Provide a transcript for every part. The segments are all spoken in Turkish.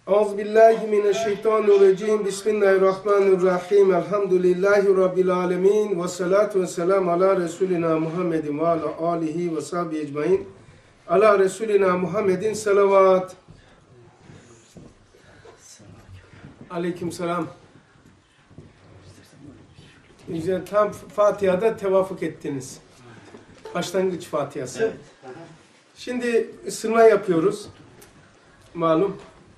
Euzubillahimineşşeytanirracim. Bismillahirrahmanirrahim. Elhamdülillahi Rabbil alemin. Ve salatu ve selamu ala Resulina Muhammedin ve ala alihi ve sahbihi ecmain. Ala Resulina Muhammedin salavat. Aleyküm selam. Güzel, tam Fatiha'da tevafuk ettiniz. Başlangıç Fatiha'sı. Evet. Şimdi ısınma yapıyoruz. Malum.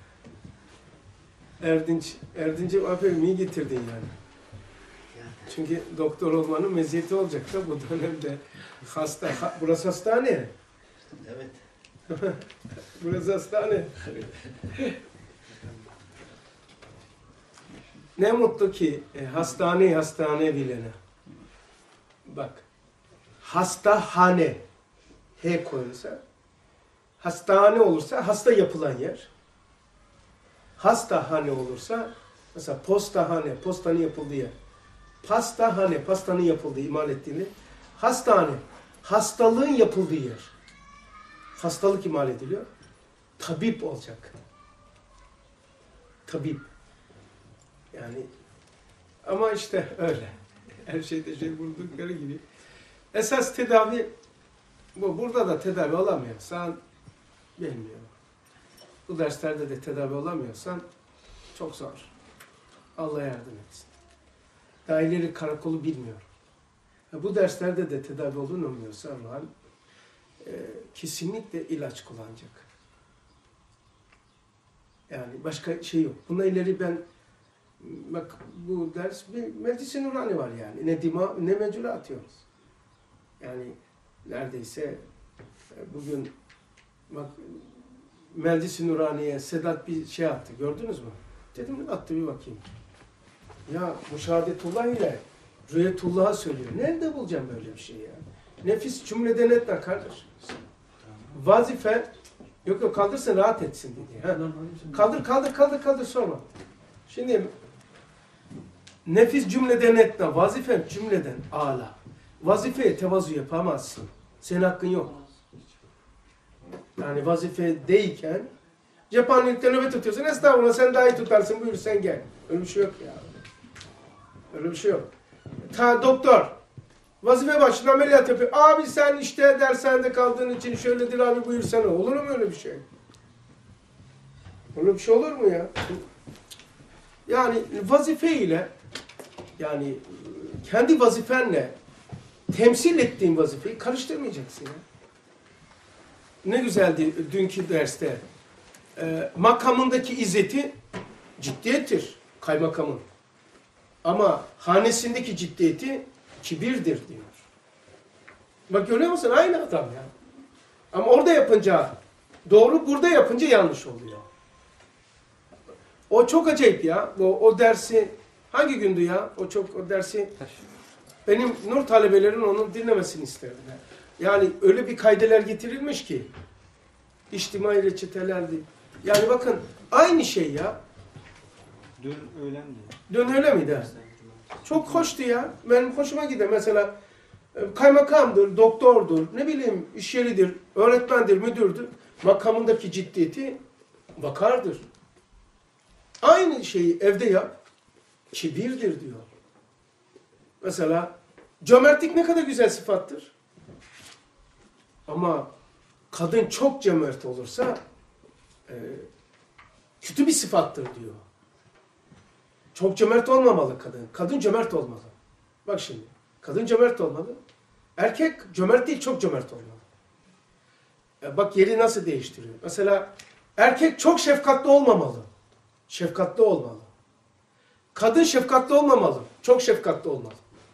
Erdinç'im aferin iyi getirdin yani. Çünkü doktor olmanın meziyeti olacak da bu dönemde. Burası hastane. Evet. Burası hastane. Ne mutlu ki hastane bilene. Bak. Hastahane. H koyulsa. Hastane olursa hasta yapılan yer. Hastahane olursa mesela postahane, postanın yapıldığı yer. Pastahane, pastanın yapıldığı, imal ettiğini. Hastane, hastalığın yapıldığı yer. Hastalık imal ediliyor. Tabip olacak. Tabip. Yani ama işte öyle. Her şeyde vurdukları gibi. Esas tedavi bu. Burada da tedavi olamıyorsan bilmiyorum. Bu derslerde de tedavi olamıyorsan çok zor. Allah yardım etsin. Daha ileri karakolu bilmiyorum. Bu derslerde de tedavi olunmuyorsa kesinlikle ilaç kullanacak. Yani başka şey yok. Buna ileri ben bak bu ders bir meclis-i nurani var yani. Ne dima ne mecule atıyoruz. Yani neredeyse bugün bak Meclis-i Nurani'ye Sedat bir şey attı. Gördünüz mü? Dedim attı bir bakayım. Ya Müşahadetullah ile Rüyetullah'a söylüyor. Nerede bulacağım böyle bir şey ya? Nefis cümleden etme kardeş. Vazife yok kaldırsın rahat etsin dedi. Kaldır sorma. Şimdi nefis cümleden etme. Vazife cümleden âlâ. Vazifeye tevazu yapamazsın. Senin hakkın yok. Yani vazifedeyken cephanelikte nöbet tutuyorsun. Estağfurullah sen daha iyi tutarsın. Buyur sen gel. Öyle bir şey yok ya. Öyle bir şey yok. Doktor vazife başında ameliyat yapıyor. Abi sen işte dershanede kaldığın için şöyledir abi buyursana. Olur mu öyle bir şey? Öyle bir şey olur mu ya? Yani vazife ile yani kendi vazifenle temsil ettiğin vazifeyi karıştırmayacaksın ya. Ne güzeldi dünkü derste. Makamındaki izzeti ciddiyettir kaymakamın. Ama hanesindeki ciddiyeti kibirdir diyor. Bak görüyor musun? Aynı adam ya. Ama orada yapınca doğru, burada yapınca yanlış oluyor. O çok acayip ya. O dersi hangi gündü ya? O dersi benim nur talebelerin onu dinlemesini isterdiler. Yani öyle bir kaydeler getirilmiş ki içtimai reçetelerdi. Yani bakın aynı şey ya. Dün öğlen mi? Dün öyle miydi? Çok hoştu ya. Benim hoşuma gider. Mesela kaymakamdır, doktordur, ne bileyim iş yeridir, öğretmendir, müdürdür. Makamındaki ciddiyeti vakardır. Aynı şeyi evde yap. Kibirdir diyor. Mesela cömertlik ne kadar güzel sıfattır. Ama kadın çok cömert olursa kötü bir sıfattır diyor. Çok cömert olmamalı kadın. Kadın cömert olmalı. Bak şimdi. Kadın cömert olmalı. Erkek cömert değil, çok cömert olmalı. Bak yeri nasıl değiştiriyor. Mesela erkek çok şefkatli olmamalı. Şefkatli olmalı. Kadın şefkatli olmamalı. Çok şefkatli olmalı.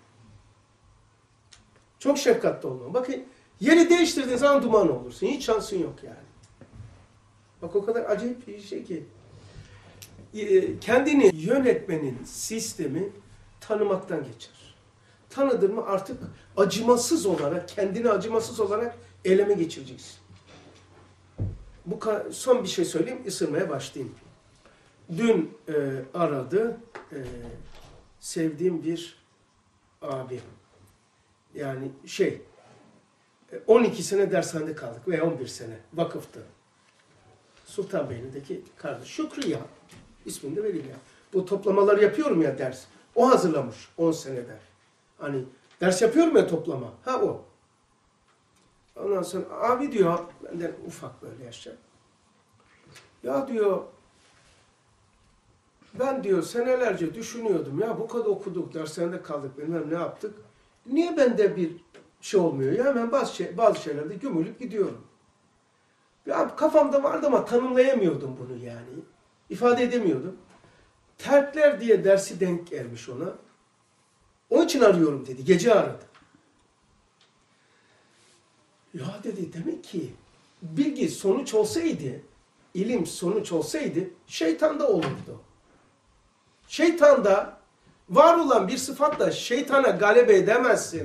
Çok şefkatli olmalı. Bakın yeri değiştirdiğin zaman duman olursun. Hiç şansın yok yani. Bak o kadar acayip bir şey ki. Kendini yönetmenin sistemi tanımaktan geçer. Tanıdın mı artık acımasız olarak, kendini acımasız olarak eyleme geçireceksin. Son bir şey söyleyeyim, ısırmaya başlayayım. Dün aradı sevdiğim bir abi. Yani 12 sene dershanede kaldık veya 11 sene vakıftı. Sultanbeyli'deki kardeş. Şükrü ya. İsmini de vereyim ya. Bu toplamaları yapıyorum ya ders. O hazırlamış 10 senede. Hani ders yapıyorum ya toplama. Ha o. Ondan sonra abi diyor, benden ufak böyle yaşça. Ya diyor, ben diyor senelerce düşünüyordum ya bu kadar okuduk, derslerinde kaldık, bilmem ne yaptık. Niye bende bir şey olmuyor ya, hemen bazı şeylerde gömülüp gidiyorum. Ya kafamda vardı ama tanımlayamıyordum bunu yani. İfade edemiyordum. Terkler diye dersi denk gelmiş ona. Onun için arıyorum dedi. Gece aradı. Ya dedi, demek ki bilgi sonuç olsaydı, ilim sonuç olsaydı şeytanda olurdu. Şeytanda var olan bir sıfatla şeytana galebe edemezsin.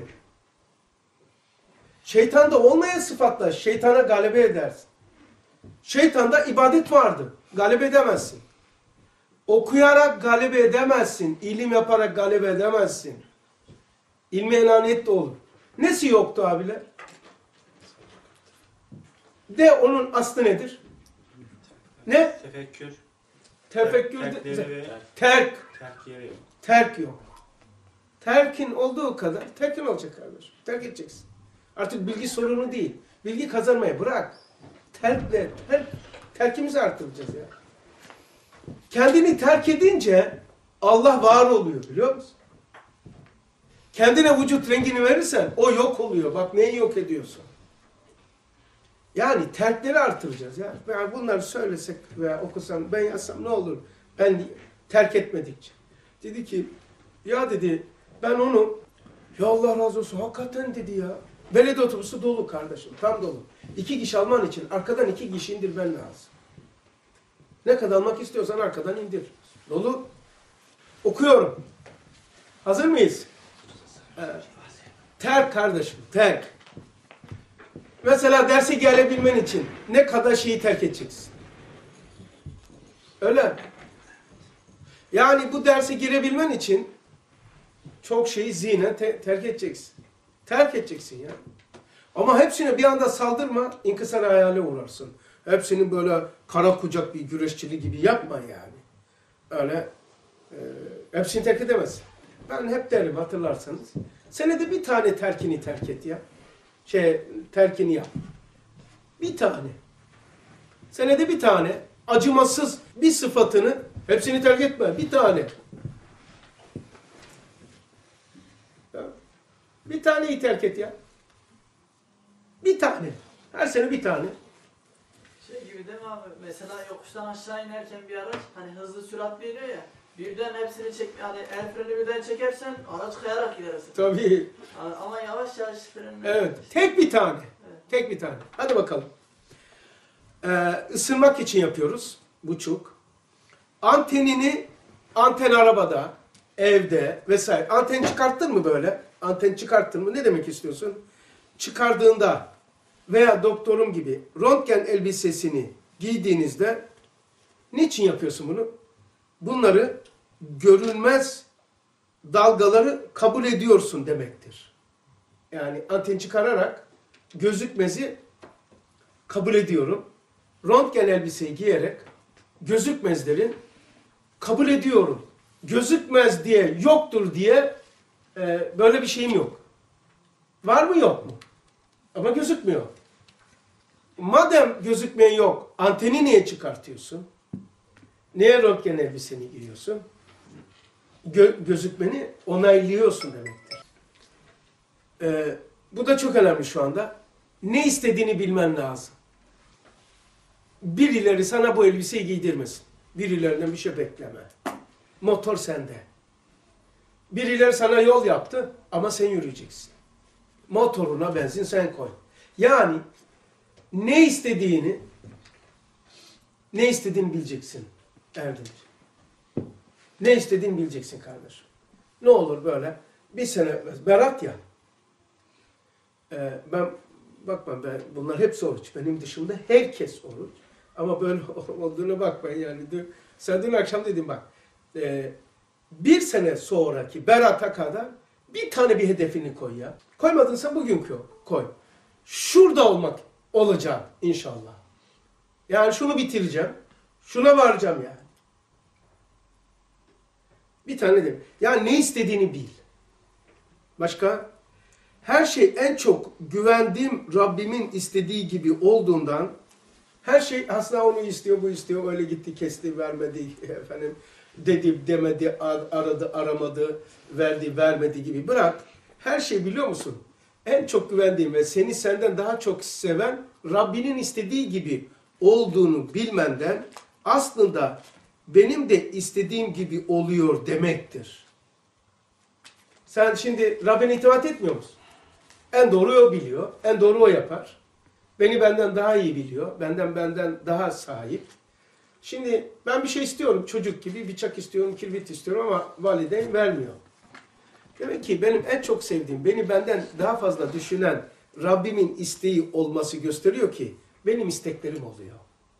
Şeytanda olmayan sıfatla şeytana galebe edersin. Şeytanda ibadet vardı. Galebe edemezsin. Okuyarak galebe edemezsin. İlim yaparak galebe edemezsin. İlmi enaniyet de olur. Nesi yoktu abiler? De onun aslı nedir? Ne? Tefekkür. Tefekkür. Terk Terk. yeri yok. Terk yok. Terkin olduğu kadar terkin olacak kardeşim. Terk edeceksin. Artık bilgi sorunu değil. Bilgi kazanmayı bırak. Terkimizi artıracağız ya. Kendini terk edince Allah var oluyor, biliyor musun? Kendine vücut rengini verirsen o yok oluyor. Bak neyi yok ediyorsun? Yani terkleri artıracağız ya. Yani bunları söylesek veya okusam, ben yazsam ne olur? Ben terk etmedikçe. Dedi ki, ya dedi, ben onu, ya Allah razı olsun, hakikaten dedi ya. Belediye otobüsü dolu kardeşim, tam dolu. 2 kişi alman için arkadan 2 kişi indirmen lazım. Ne kadar almak istiyorsan arkadan indir. Dolu. Okuyorum. Hazır mıyız? Terk kardeşim, terk. Mesela derse gelebilmen için ne kadar şeyi terk edeceksin? Öyle. Yani bu derse girebilmen için çok şeyi zihnen terk edeceksin. Terk edeceksin ya. Ama hepsine bir anda saldırma, inkısar hayale uğrarsın. Hepsini böyle kara kucak bir güreşçili gibi yapma yani. Öyle hepsini terk edemezsin. Ben hep derim, hatırlarsanız. Senede bir tane terkini terk et ya. Terkini yap. Bir tane. Senede bir tane acımasız bir sıfatını, hepsini terk etme. Bir tane. Bir taneyi terk et ya. Bir tane. Her sene bir tane. Şey gibi değil mi abi? Mesela yokuştan aşağı inerken bir araç hani hızlı sürat veriyor ya. Birden hepsini çek, hani el freni birden çekersen araç kayarak gidersin. Tabii. Ama yavaş yavaş frenle. Evet. Tek bir tane. Evet. Tek bir tane. Hadi bakalım. Isınmak için yapıyoruz. Buçuk. Anten arabada, evde vesaire. Anten çıkarttın mı böyle? Anten çıkarttın mı? Ne demek istiyorsun? Çıkardığında veya doktorum gibi röntgen elbisesini giydiğinizde niçin yapıyorsun bunu? Bunları görünmez dalgaları kabul ediyorsun demektir. Yani anten çıkararak gözükmezi kabul ediyorum. Röntgen elbiseyi giyerek gözükmezlerin kabul ediyorum. Gözükmez diye, yoktur diye böyle bir şeyim yok. Var mı yok mu? Ama gözükmüyor. Madem gözükmeyen yok, anteni niye çıkartıyorsun? Neye röntgen elbiseni giyiyorsun? Gözükmeni onaylıyorsun demektir. Bu da çok önemli şu anda. Ne istediğini bilmen lazım. Birileri sana bu elbiseyi giydirmesin. Birilerinden bir şey bekleme. Motor sende. Birileri sana yol yaptı ama sen yürüyeceksin. Motoruna benzin sen koy. Yani ne istediğini bileceksin Erdemir. Ne istediğini bileceksin kardeşim. Ne olur böyle bir sene Berat ya. Ben bunlar hepsi oruç. Benim dışımda herkes oruç. Ama böyle olduğuna bakmayın yani. Sen dün akşam dedim bak. Bir sene sonraki Berat'a kadar bir tane bir hedefini koy ya. Koymadınsa bugünkü koy. Şurada olacağım inşallah. Yani şunu bitireceğim. Şuna varacağım yani. Bir tane de. Yani ne istediğini bil. Başka? Her şey en çok güvendiğim Rabbimin istediği gibi olduğundan her şey aslında onu istiyor, bu istiyor, öyle gitti, kesti, vermedi, efendim, dedi, demedi, aradı, aramadı, verdi, vermedi gibi. Bırak. Her şey biliyor musun? En çok güvendiğim ve seni senden daha çok seven Rabbinin istediği gibi olduğunu bilmenden aslında benim de istediğim gibi oluyor demektir. Sen şimdi Rabbine itimat etmiyor musun? En doğru o biliyor, en doğru o yapar. Beni benden daha iyi biliyor, benden daha sahip. Şimdi ben bir şey istiyorum, çocuk gibi bıçak istiyorum, kirbit istiyorum ama validem vermiyor. Demek ki benim en çok sevdiğim, beni benden daha fazla düşünen Rabbimin isteği olması gösteriyor ki benim isteklerim oluyor.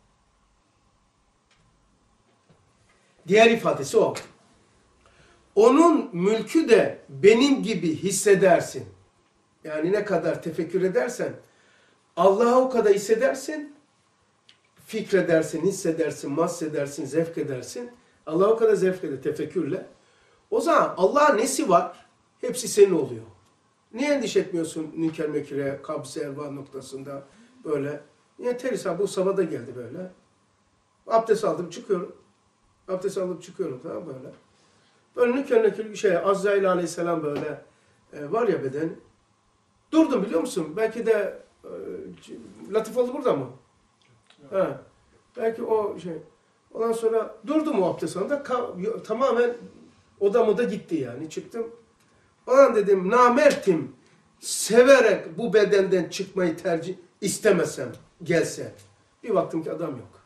Diğer ifadesi o. Onun mülkü de benim gibi hissedersin. Yani ne kadar tefekkür edersen Allah'a o kadar hissedersin, fikredersin, hissedersin, mahsedersin, zevk edersin. Allah'a o kadar zevk eder tefekkürle. O zaman Allah'ın nesi var? Hepsi senin oluyor. Niye endişe etmiyorsun münker mekire, kabz-ı erva noktasında böyle? Niye terisa bu sabah da geldi böyle. Abdest aldım çıkıyorum. Abdest alıp çıkıyorum tamam böyle. Böyle nükür nükür bir şey. Azrail aleyhisselam böyle var ya beden. Durdum biliyor musun? Belki de Latifoğlu burada mı? Ha. Belki o şey. Ondan sonra durdum o abdest alında. Tamamen odamı da gitti yani. Çıktım. Ondan dedim namertim. Severek bu bedenden çıkmayı tercih istemesem gelse. Bir baktım ki adam yok.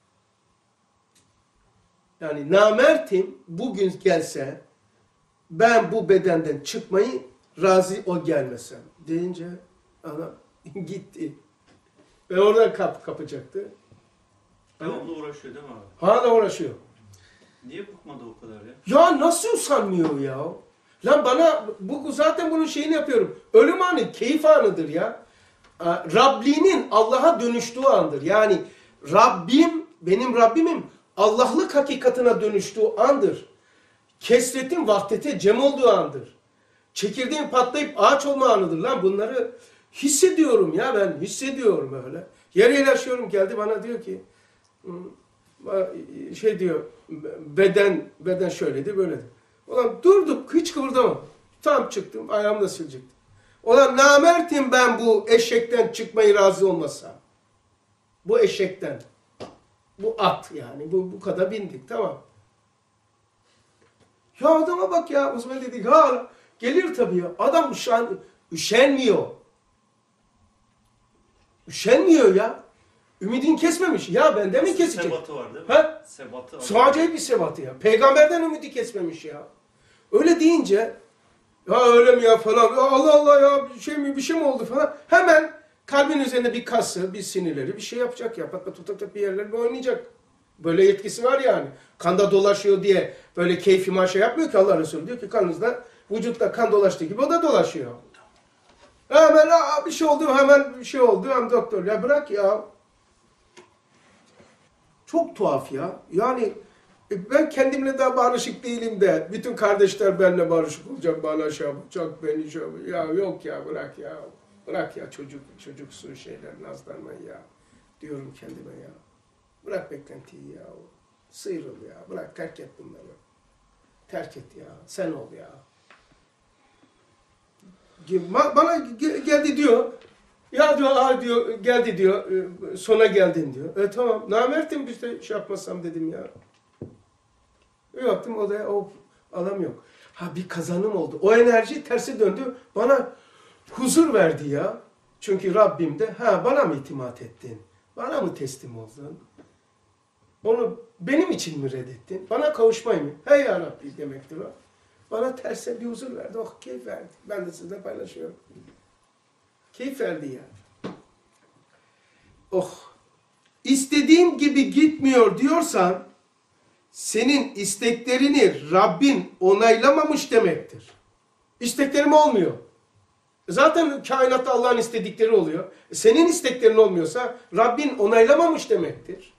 Yani namertim bugün gelse ben bu bedenden çıkmayı razı o gelmesem deyince adam gitti. Ve oradan kapacaktı. Devamlı uğraşıyor değil mi abi? Hala uğraşıyor. Niye bıkmadı o kadar ya? Ya nasıl usanmıyor ya? Lan bana zaten bunun şeyini yapıyorum. Ölüm anı keyif anıdır ya. Rabliğinin Allah'a dönüştüğü andır. Yani Rabbim, benim Rabbimim Allah'lık hakikatine dönüştüğü andır. Kesretin vahdete cem olduğu andır. Çekirdeğin patlayıp ağaç olma anıdır lan. Bunları hissediyorum ya ben. Hissediyorum öyle. Yer yaşıyorum geldi bana diyor ki şey diyor beden şöyledi böyledi. Ulan durduk hiç kıvırdamam. Tam çıktım ayağımı da silecektim. Ulan namertim ben bu eşekten çıkmayı razı olmasam. Bu eşekten. Bu at yani. Bu kadar bindik tamam. Ya adama bak ya. O zaman dedik ha gelir tabii ya. Adam üşenmiyor. Üşenmiyor ya. Ümidini kesmemiş. Ya bende mi kesecek? Sebatı var değil mi? Ha? Sebatı. Sadece bir sebatı ya. Peygamberden ümidi kesmemiş ya. Öyle deyince ya öyle mi ya falan. Ya Allah Allah ya bir şey mi oldu falan. Hemen kalbin üzerinde bir kası, bir sinirleri bir şey yapacak ya. Pat pat tutak bir yerleri oynayacak. Böyle yetkisi var yani. Kanda dolaşıyor diye böyle keyfi maşa yapmıyor ki Allah Resulü. Diyor ki kanınızda vücutta kan dolaştığı gibi o da dolaşıyor. Hemen bir şey oldu hemen bir şey oldu. Hem doktor ya bırak ya. Çok tuhaf ya. Yani ben kendimle daha barışık değilim de bütün kardeşler benimle barışık olacak bana şey yapacak beni şey yapacak. Ya yok ya bırak ya. Bırak ya çocuksu şeyler nazlanma ya. Diyorum kendime ya. Bırak beklentiyi ya. Sıyrıl ya. Bırak terk et bunları. Terk et ya. Sen ol ya. Bana geldi diyor. Ya diyor, diyor geldi diyor. Sona geldin diyor. Tamam. Namertim işte şey yapmasam dedim ya. Baktım odaya o adam yok. Bir kazanım oldu. O enerji tersi döndü. Bana huzur verdi ya. Çünkü Rabbim de bana mı itimat ettin? Bana mı teslim oldun? Onu benim için mi reddettin? Bana kavuşmayı mı? Hey ya Rabbi demektir o. Bana terse bir huzur verdi. Keyif verdi. Ben de sizinle paylaşıyorum. Keyif verdi yani. İstediğim gibi gitmiyor diyorsan senin isteklerini Rabbin onaylamamış demektir. İsteklerim olmuyor. Zaten kainatta Allah'ın istedikleri oluyor. Senin isteklerin olmuyorsa Rabbin onaylamamış demektir.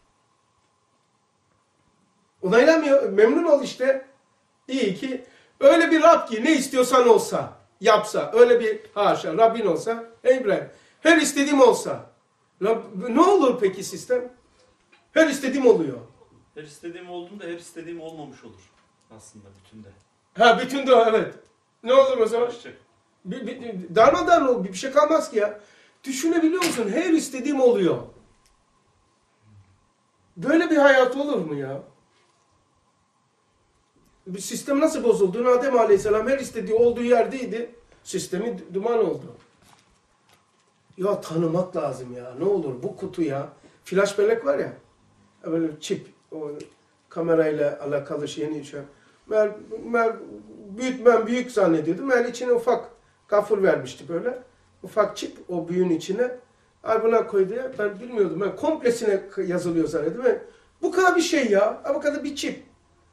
Onaylamıyor. Memnun ol işte. İyi ki öyle bir Rab ki ne istiyorsan olsa, yapsa, öyle bir haşa Rabbin olsa, ey İbrahim, her istediğim olsa. Ne olur peki sistem? Her istediğim oluyor. Her istediğim olduğunda her istediğim olmamış olur. Aslında bütünde. Ha bütün de evet. Ne olur o zaman? Karışacak. Darmadağın olur. Bir şey kalmaz ki ya. Düşünebiliyor musun? Her istediğim oluyor. Böyle bir hayat olur mu ya? Bir sistem nasıl bozuldu? Adem Aleyhisselam her istediği olduğu yerdeydi. Sistemi duman oldu. Ya tanımak lazım ya. Ne olur bu kutu ya. Flash bellek var ya. Böyle çip. O kamerayla alakalı şeyini şey. Ben büyük zannediyordum. Meğer içine ufak gafur vermişti böyle. Ufak çip o büyüğün içine. Ay buna koydu ya. Ben bilmiyordum. Ben komplesine yazılıyor zannediyordum. Bu kadar bir şey ya. Bu kadar bir çip.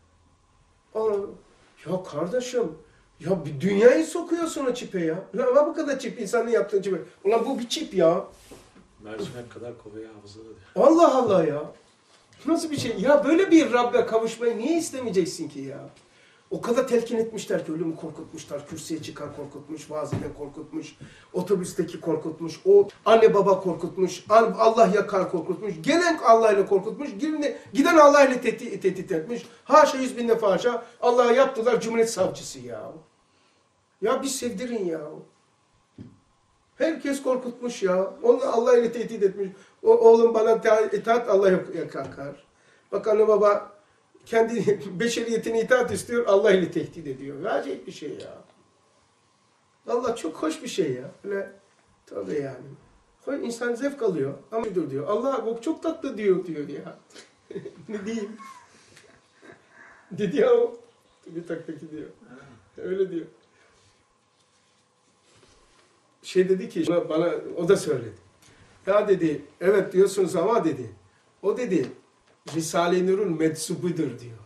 Ya kardeşim. Ya bir dünyayı sokuyorsun o çipe ya. Lan bu kadar çip insanın yaptığı çipe. Ulan bu bir çip ya. Mercimek kadar kovaya hafızada diyor. Allah Allah ya. Nasıl bir şey? Ya böyle bir Rabbe kavuşmayı niye istemeyeceksin ki ya? O kadar telkin etmişler ki ölümü korkutmuşlar. Kürsüye çıkan korkutmuş, vaaziden korkutmuş, otobüsteki korkutmuş, o anne baba korkutmuş, Allah yakar korkutmuş, gelen Allah ile korkutmuş, giden Allah ile tehdit etmiş. Haşa 100.000 defa haşa Allah'a yaptılar Cumhuriyet Savcısı ya. Ya bir sevdirin ya. Herkes korkutmuş ya. Onu Allah ile tehdit etmiş. Oğlum bana itaat Allah yakar. Bak anne baba kendi beşeriyetine itaat istiyor, Allah ile tehdit ediyor. Acayip bir şey ya. Allah çok hoş bir şey ya. Öyle tabii yani. İnsan zevk alıyor. Ama diyor. Allah bu çok tatlı diyor ya. Ne diyeyim? Dedi ya o. Bir taktaki diyor. Öyle diyor. Şey dedi ki bana o da söyledi. Ya dedi evet diyorsunuz ama dedi. O dedi Risale-i Nur'un medsubudur diyor.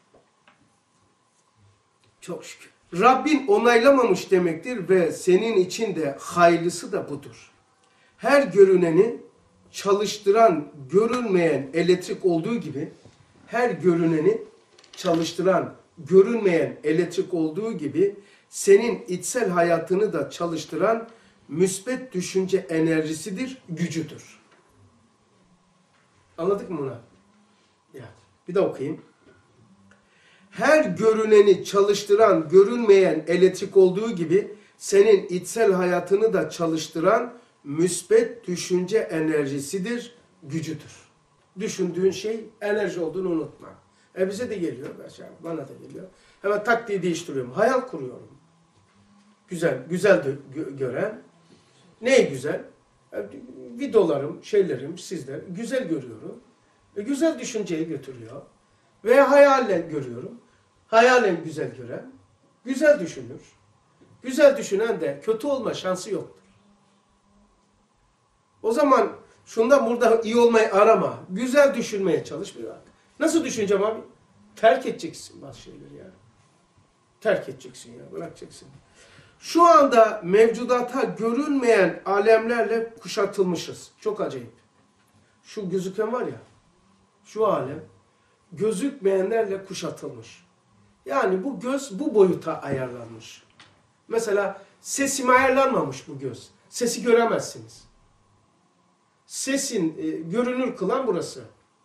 Çok şükür. Rabbin onaylamamış demektir ve senin için de hayırlısı da budur. Her görüneni çalıştıran, görünmeyen elektrik olduğu gibi, her görüneni çalıştıran, görünmeyen elektrik olduğu gibi, senin içsel hayatını da çalıştıran müsbet düşünce enerjisidir, gücüdür. Anladık mı bunu? Ya, bir de okuyayım. Her görüneni çalıştıran, görünmeyen elektrik olduğu gibi senin içsel hayatını da çalıştıran müsbet düşünce enerjisidir, gücüdür. Düşündüğün şey enerji olduğunu unutma. Bize de geliyor, bana da geliyor. Hemen tak diye değiştiriyorum. Hayal kuruyorum. Güzel gören. Ney güzel? Videolarım, şeylerim, sizler güzel görüyorum. Güzel düşünceye götürüyor. Veya hayalen görüyorum. Hayalen güzel gören, güzel düşünür. Güzel düşünen de kötü olma şansı yoktur. O zaman şundan burada iyi olmayı arama. Güzel düşünmeye çalış bir bak. Nasıl düşüneceğim abi? Terk edeceksin bazı şeyleri ya. Terk edeceksin ya, bırakacaksın. Şu anda mevcudata görünmeyen alemlerle kuşatılmışız. Çok acayip. Şu gözüken var ya, şu alem gözükmeyenlerle kuşatılmış. Yani bu göz bu boyuta ayarlanmış. Mesela sesime ayarlanmamış bu göz. Sesi göremezsiniz. Sesin görünür kılan burası.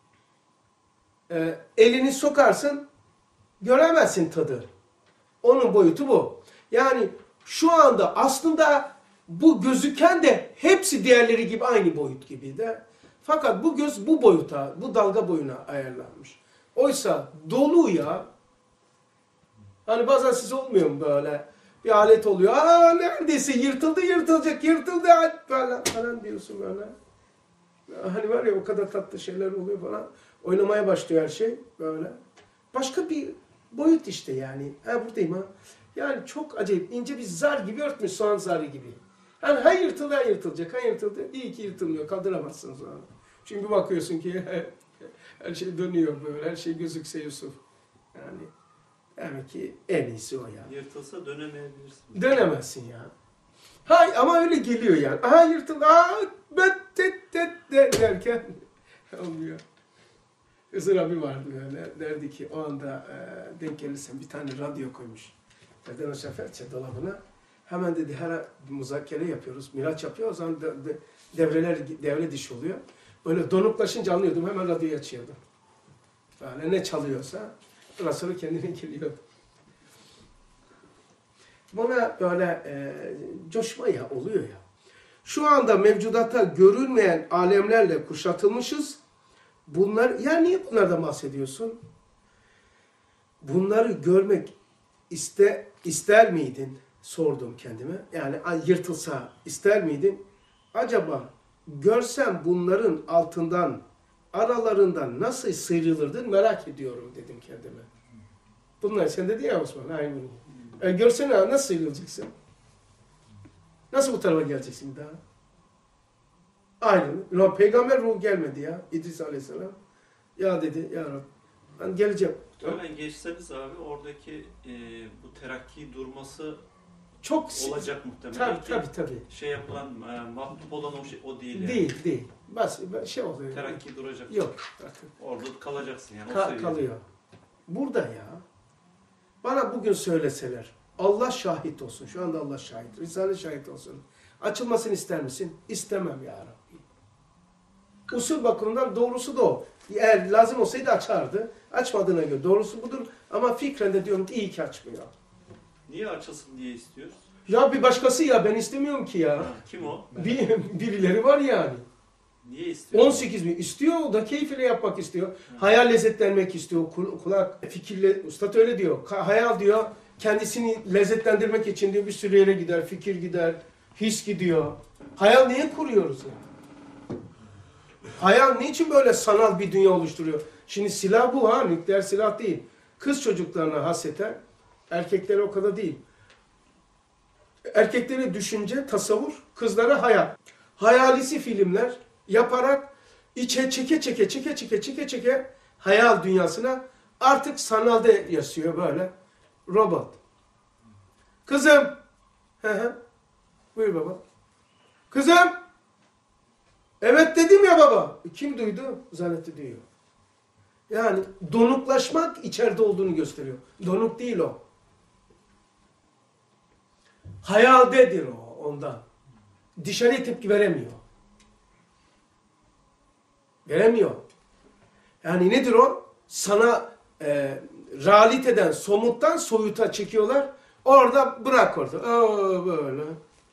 Elini sokarsın, göremezsin tadı. Onun boyutu bu. Yani şu anda aslında bu gözüken de hepsi diğerleri gibi aynı boyut gibi de. Fakat bu göz bu boyuta, bu dalga boyuna ayarlanmış. Oysa dolu ya. Hani bazen size olmuyor mu böyle? Bir alet oluyor. Neredeyse yırtıldı falan diyorsun böyle. Hani var ya o kadar tatlı şeyler oluyor falan. Oynamaya başlıyor her şey böyle. Başka bir boyut işte yani. Buradayım ha. Yani çok acayip ince bir zar gibi örtmüş, soğan zarı gibi. Hani ha yırtılacak, ha yırtıldı. İyi ki yırtılmıyor, kaldıramazsınız onu. Çünkü bir bakıyorsun ki her şey dönüyor böyle, her şey gözükse Yusuf. Yani demek ki en iyisi o ya. Yırtılsa dönemeyebilirsin. Dönemezsin ya. Hay ama öyle geliyor yani. Aha yırtıldı. Aa ben derken olmuyor. Hızır abi vardı böyle. Derdi ki o anda denk gelirsen bir tane radyo koymuş. Erden Şeferçe dolabına. Hemen dedi her muzakere yapıyoruz. Miraç yapıyor. O zaman devre dışı oluyor. Böyle donuklaşınca anlıyordum. Hemen radyoyu açıyordum. Böyle ne çalıyorsa ondan sonra kendine geliyordu. Buna böyle coşma ya oluyor ya. Şu anda mevcudata görülmeyen alemlerle kuşatılmışız. Bunlar, ya niye bunlardan bahsediyorsun? Bunları görmek ister miydin? Sordum kendime. Yani yırtılsa ister miydin? Acaba görsem bunların altından, aralarından nasıl sıyrılırdın merak ediyorum dedim kendime. Bunlar sen dedi ya Osman. Aynı bunu. Görsene nasıl sıyrılacaksın? Nasıl bu tarafa geleceksin daha? Aynen. Peygamber ruhu gelmedi ya. İdris Aleyhisselam. Ya dedi ya Rabbi ben geleceğim. Öyle geçseniz abi oradaki bu terakki durması Çok olacak muhtemelen. Tabii. Şey yapılan, matlub olan o değil yani. Değil. Şey oluyor. Terakki duracak. Yok. Orada kalacaksın yani. Kalıyor. Burada ya. Bana bugün söyleseler, Allah şahit olsun. Şu anda Allah şahit. Risale şahit olsun. Açılmasını ister misin? İstemem ya Rabbi. Usul bakımından doğrusu da o. Eğer lazım olsaydı açardı. Açmadığına göre doğrusu budur. Ama fikren de diyorum ki iyi ki açmıyor. Niye açılsın diye istiyoruz? Ya bir başkası ya ben istemiyorum ki ya. Kim o? Birileri var yani. Niye istiyor? 18 bin istiyor, o da keyfiyle yapmak istiyor. Hayal lezzetlenmek istiyor, kulak, fikirle, Üstad öyle diyor. Hayal diyor, kendisini lezzetlendirmek için diyor bir sürü yere gider, fikir gider, his gidiyor. Hayal niye kuruyoruz yani? Hayal niçin böyle sanal bir dünya oluşturuyor? Şimdi silah bu ha, nükleer silah değil. Kız çocuklarına hasreten, erkeklere o kadar değil. Erkeklere düşünce, tasavvur, kızlara hayal. Hayalisi filmler yaparak içe çeke hayal dünyasına artık sanalda yaşıyor böyle robot. Kızım. Buyur baba. Kızım. Evet dedim ya baba. Kim duydu? Zannetti duyuyor. Yani donuklaşmak içeride olduğunu gösteriyor. Donuk değil o. Hayaldedir o ondan. Dışarıya tepki veremiyor. Veremiyor. Yani nedir o? Sana realiteden, somuttan soyuta çekiyorlar. Orada bırak orada. Böyle.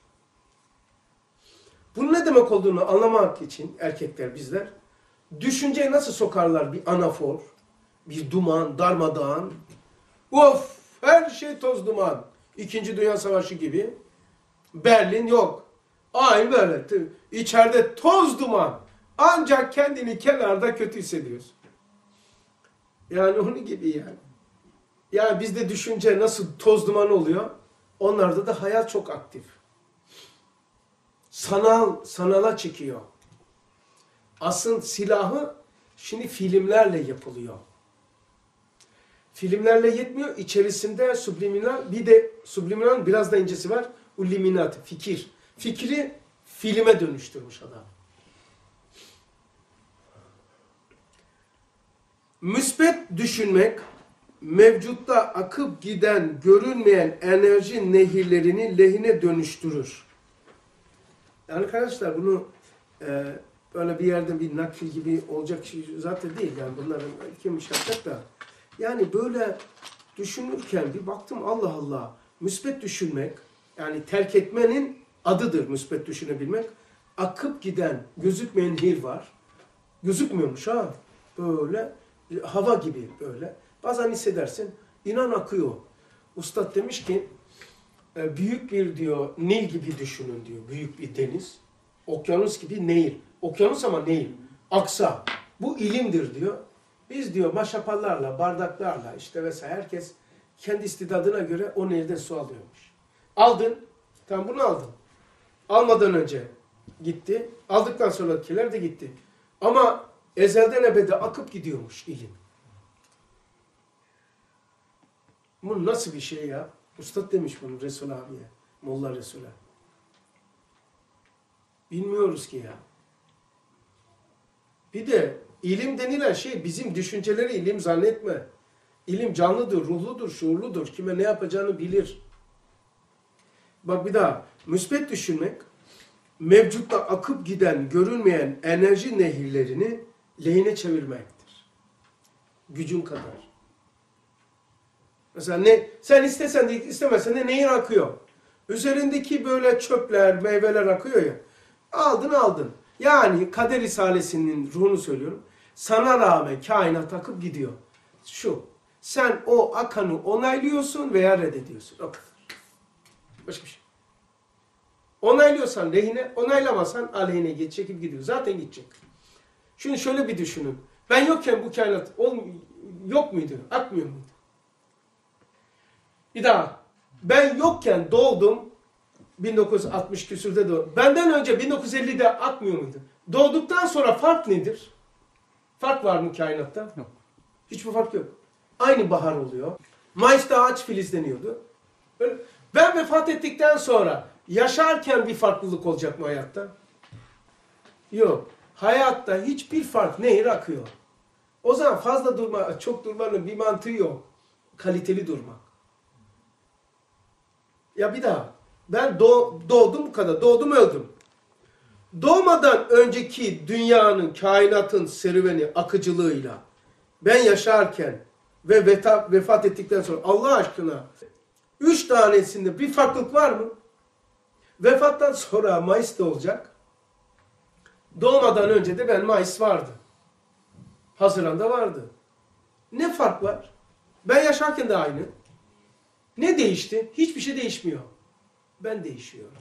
Bunun ne demek olduğunu anlamak için erkekler bizler düşünceye nasıl sokarlar bir anafor, bir duman, darmadağın. Of! Her şey toz duman. İkinci Dünya Savaşı gibi. Berlin yok. Aynı böyle. İçeride toz duman. Ancak kendini kenarda kötü hissediyorsun. Yani onun gibi yani. Yani bizde düşünce nasıl toz duman oluyor? Onlarda da hayal çok aktif. Sanala çekiyor. Asıl silahı şimdi filmlerle yapılıyor. Filmlerle yetmiyor. İçerisinde subliminal, bir de subliminal biraz da incesi var. Ulliminat, fikir. Fikri filme dönüştürmüş adam. Müspet düşünmek, mevcutta akıp giden, görünmeyen enerji nehirlerini lehine dönüştürür. Yani arkadaşlar bunu böyle bir yerde bir nakil gibi olacak şey zaten değil. Yani bunların kim müşakkat da. Yani böyle düşünürken bir baktım Allah Allah. Müspet düşünmek, yani terk etmenin adıdır müspet düşünebilmek. Akıp giden, gözükmeyen nehir var. Gözükmüyormuş ha. Böyle hava gibi böyle. Bazen hissedersin. İnan akıyor. Ustad demiş ki büyük bir diyor Nil gibi düşünün diyor. Büyük bir deniz. Okyanus gibi nehir. Okyanus ama nehir. Aksa. Bu ilimdir diyor. Biz diyor maşapallarla, bardaklarla işte vesaire herkes kendi istidadına göre o nehirden su alıyormuş. Aldın. Tamam bunu aldın. Almadan önce gitti. Aldıktan sonrakiler de gitti. Ama ezelden ebede akıp gidiyormuş ilim. Bu nasıl bir şey ya? Ustad demiş bunu Resul abiye. Molla Resul'e. Bilmiyoruz ki ya. Bir de ilim denilen şey bizim düşünceleri ilim zannetme. İlim canlıdır, ruhludur, şuurludur. Kime ne yapacağını bilir. Bak bir daha. Müsbet düşünmek, mevcutta akıp giden, görünmeyen enerji nehirlerini lehine çevirmektir. Gücün kadar. Mesela sen istesen de istemesen de nehir akıyor. Üzerindeki böyle çöpler, meyveler akıyor ya. Aldın. Yani Kader Risalesi'nin ruhunu söylüyorum. Sana rağmen kainat akıp gidiyor. Şu. Sen o akanı onaylıyorsun veya reddediyorsun. O kadar. Başka bir şey. Onaylıyorsan lehine, onaylamasan aleyhine çekip gidiyor. Zaten gidecek. Şimdi şöyle bir düşünün. Ben yokken bu kainat yok muydu? Akmıyor muydu? Bir daha. Ben yokken doğdum. 1960 küsürde doğdum. Benden önce 1950'de akmıyor muydu? Doğduktan sonra fark nedir? Fark var mı kainatta? Yok. Hiçbir fark yok. Aynı bahar oluyor. Mayıs'ta ağaç filizleniyordu. Ben vefat ettikten sonra yaşarken bir farklılık olacak mı hayatta? Yok. Hayatta hiçbir fark, nehir akıyor. O zaman fazla durma, çok durmanın bir mantığı yok. Kaliteli durmak. Ya bir daha. Ben doğdum bu kadar. Doğdum öldüm. Doğmadan önceki dünyanın, kainatın serüveni, akıcılığıyla ben yaşarken ve vefat ettikten sonra Allah aşkına 3 tanesinde bir farklılık var mı? Vefattan sonra Mayıs'ta olacak. Doğmadan önce de ben Mayıs vardı. Haziran'da vardı. Ne fark var? Ben yaşarken de aynı. Ne değişti? Hiçbir şey değişmiyor. Ben değişiyorum.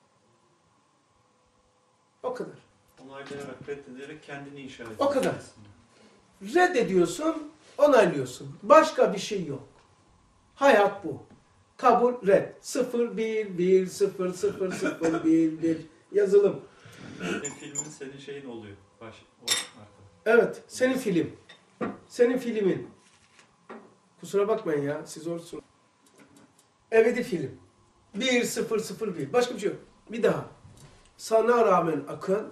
O kadar. Onaylayarak, reddederek kendini inşa ediyorsun. O kadar. Reddediyorsun, onaylıyorsun. Başka bir şey yok. Hayat bu. Kabul, red. 0, 1, 1, 0, 0, 0, 1, 1. Yazılım. Filmin senin şeyin oluyor. Evet, senin film. Senin filmin. Kusura bakmayın ya, siz orsun. Ebedi film. 1, 0, 0, 1. Başka bir şey yok. Bir daha. Sana rağmen akın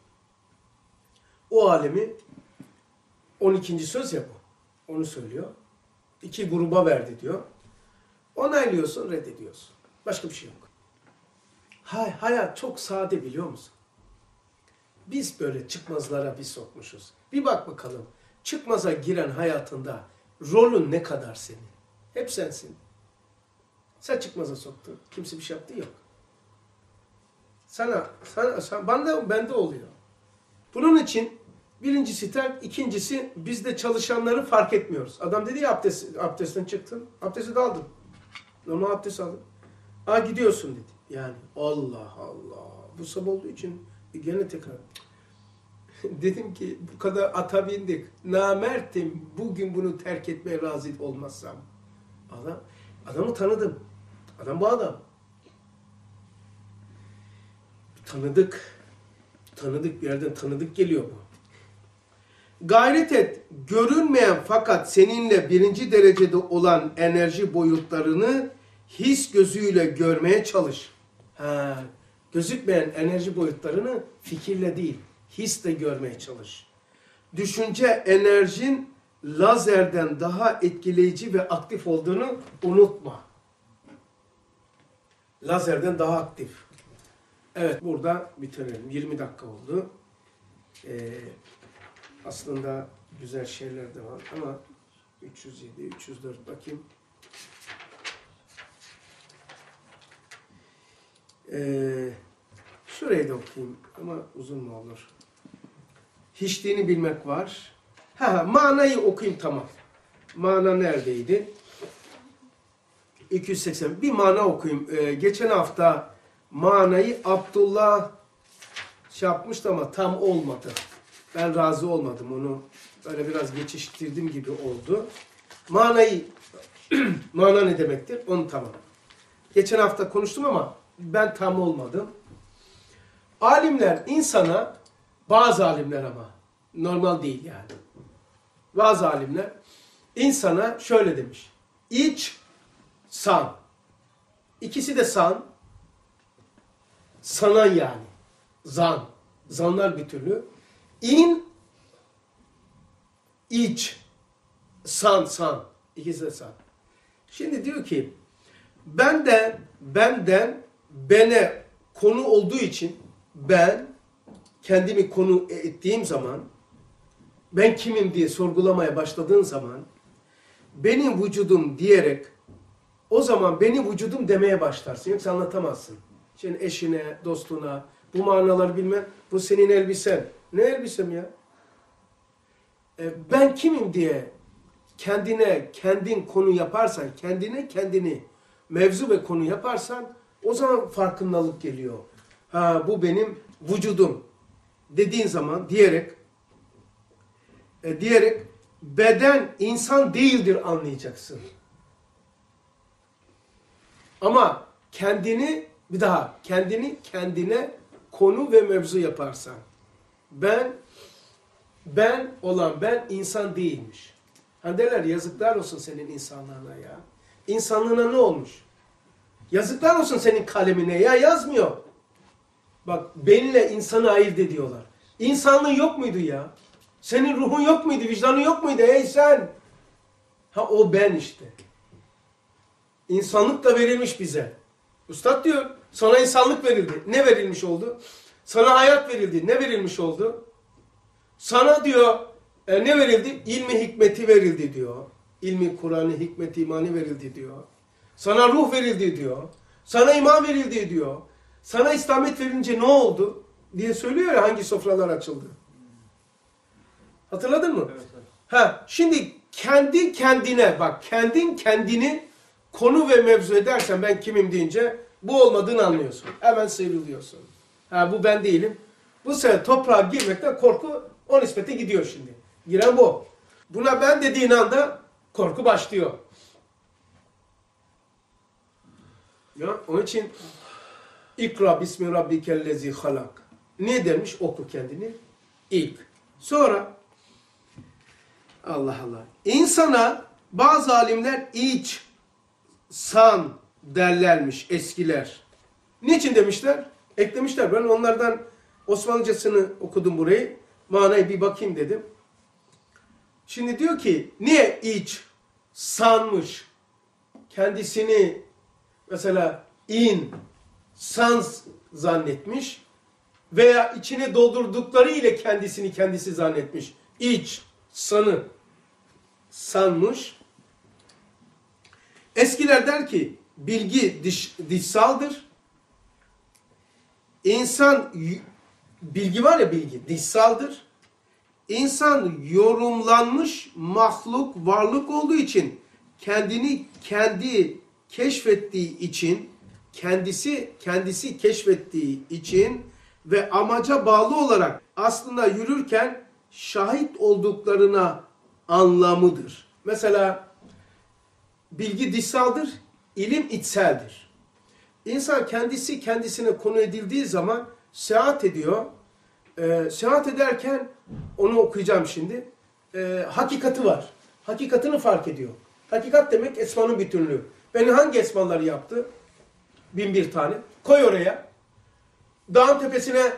o alemi 12. söz ya bu. Onu söylüyor. 2 gruba verdi diyor. Onaylıyorsun, reddediyorsun. Başka bir şey yok. Hayat çok sade biliyor musun? Biz böyle çıkmazlara bir sokmuşuz. Bir bak bakalım. Çıkmaza giren hayatında rolün ne kadar senin? Hep sensin. Sen çıkmaza soktun. Kimse bir şey yaptı yok. Bende oluyor. Bunun için birincisi terk, ikincisi biz de çalışanları fark etmiyoruz. Adam dedi ya abdestten çıktın, abdesti de aldın. Normal abdest aldın. Gidiyorsun dedi. Yani Allah Allah. Bu sabah olduğu için gene tekrar. Dedim ki bu kadar ata bindik. Namertim bugün bunu terk etmeye razı olmazsam. Adamı tanıdım. Adam bu adam. Tanıdık bir yerden tanıdık geliyor bu. Gayret et, görünmeyen fakat seninle birinci derecede olan enerji boyutlarını his gözüyle görmeye çalış. Gözükmeyen enerji boyutlarını fikirle değil, hisle görmeye çalış. Düşünce enerjin lazerden daha etkileyici ve aktif olduğunu unutma. Lazerden daha aktif. Evet, burada bitirelim. 20 dakika oldu. Aslında güzel şeyler de var ama 307, 304 bakayım. Şurayı da okuyayım ama uzun mu olur? Hiçliğini bilmek var. Manayı okuyayım tamam. Mana neredeydi? 280. Bir mana okuyayım. Geçen hafta manayı Abdullah yapmıştı ama tam olmadı. Ben razı olmadım onu. Böyle biraz geçiştirdim gibi oldu. Mana ne demektir? Onu tamam. Geçen hafta konuştum ama ben tam olmadım. Alimler insana, bazı alimler ama normal değil yani. Bazı alimler insana şöyle demiş. İç, san. İkisi de san. Sanan yani. zan. Zanlar bir türlü. İn, iç. San. İkisi de san. Şimdi diyor ki benden bene konu olduğu için ben kendimi konu ettiğim zaman ben kimim diye sorgulamaya başladığın zaman benim vücudum diyerek o zaman benim vücudum demeye başlarsın. Yoksa anlatamazsın. Şimdi eşine, dostuna bu manaları bilme. Bu senin elbisen. Ne elbisem ya? Ben kimim diye kendin konu yaparsan, kendini mevzu ve konu yaparsan o zaman farkındalık geliyor. Ha, bu benim vücudum dediğin zaman diyerek beden insan değildir anlayacaksın. Ama kendine konu ve mevzu yaparsan ben insan değilmiş. Hani derler yazıklar olsun senin insanlığına ya. İnsanlığına ne olmuş? Yazıklar olsun senin kalemine ya yazmıyor. Bak benle insanı ayırt ediyorlar. İnsanlığın yok muydu ya? Senin ruhun yok muydu? Vicdanın yok muydu? Ey sen! Ha o ben işte. İnsanlık da verilmiş bize. Üstad diyor sana insanlık verildi. Ne verilmiş oldu? Sana hayat verildi. Ne verilmiş oldu? Sana diyor ne verildi? İlmi hikmeti verildi diyor. İlmi Kur'an'ı hikmeti imani verildi diyor. Sana ruh verildi diyor. Sana iman verildi diyor. Sana İslamiyet verilince ne oldu? Diye söylüyor ya hangi sofralar açıldı. Hatırladın mı? Evet, evet. Ha, şimdi kendin kendini konu ve mevzu edersen ben kimim deyince bu olmadığını anlıyorsun. Hemen sıyrılıyorsun. Ha bu ben değilim. Bu sefer toprağa girmekten korku o nispete gidiyor şimdi. Giren bu. Buna ben dediğin anda korku başlıyor. Ya onun için İkra bismi rabbikellezi halak. Ne demiş? Oku kendini. İlk. Sonra Allah Allah. İnsana bazı alimler iç, san derlermiş eskiler. Niçin demişler? Eklemişler. Ben onlardan Osmanlıcasını okudum burayı. Manayı bir bakayım dedim. Şimdi diyor ki niye iç, sanmış? Kendisini mesela sans zannetmiş veya içine doldurdukları ile kendisi zannetmiş. İç, sanı sanmış. Eskiler der ki bilgi dışsaldır. İnsan bilgi var ya bilgi dışsaldır. İnsan yorumlanmış mahluk varlık olduğu için kendi keşfettiği için kendisi keşfettiği için ve amaca bağlı olarak aslında yürürken şahit olduklarına anlamıdır. Mesela bilgi dışsaldır, ilim içseldir. İnsan kendisine konu edildiği zaman seyahat ediyor. Seyahat ederken onu okuyacağım şimdi. Hakikati var. Hakikatini fark ediyor. Hakikat demek esmanın bütünlüğü. Beni hangi esmaları yaptı? 1001 tane. Koy oraya. Dağın tepesine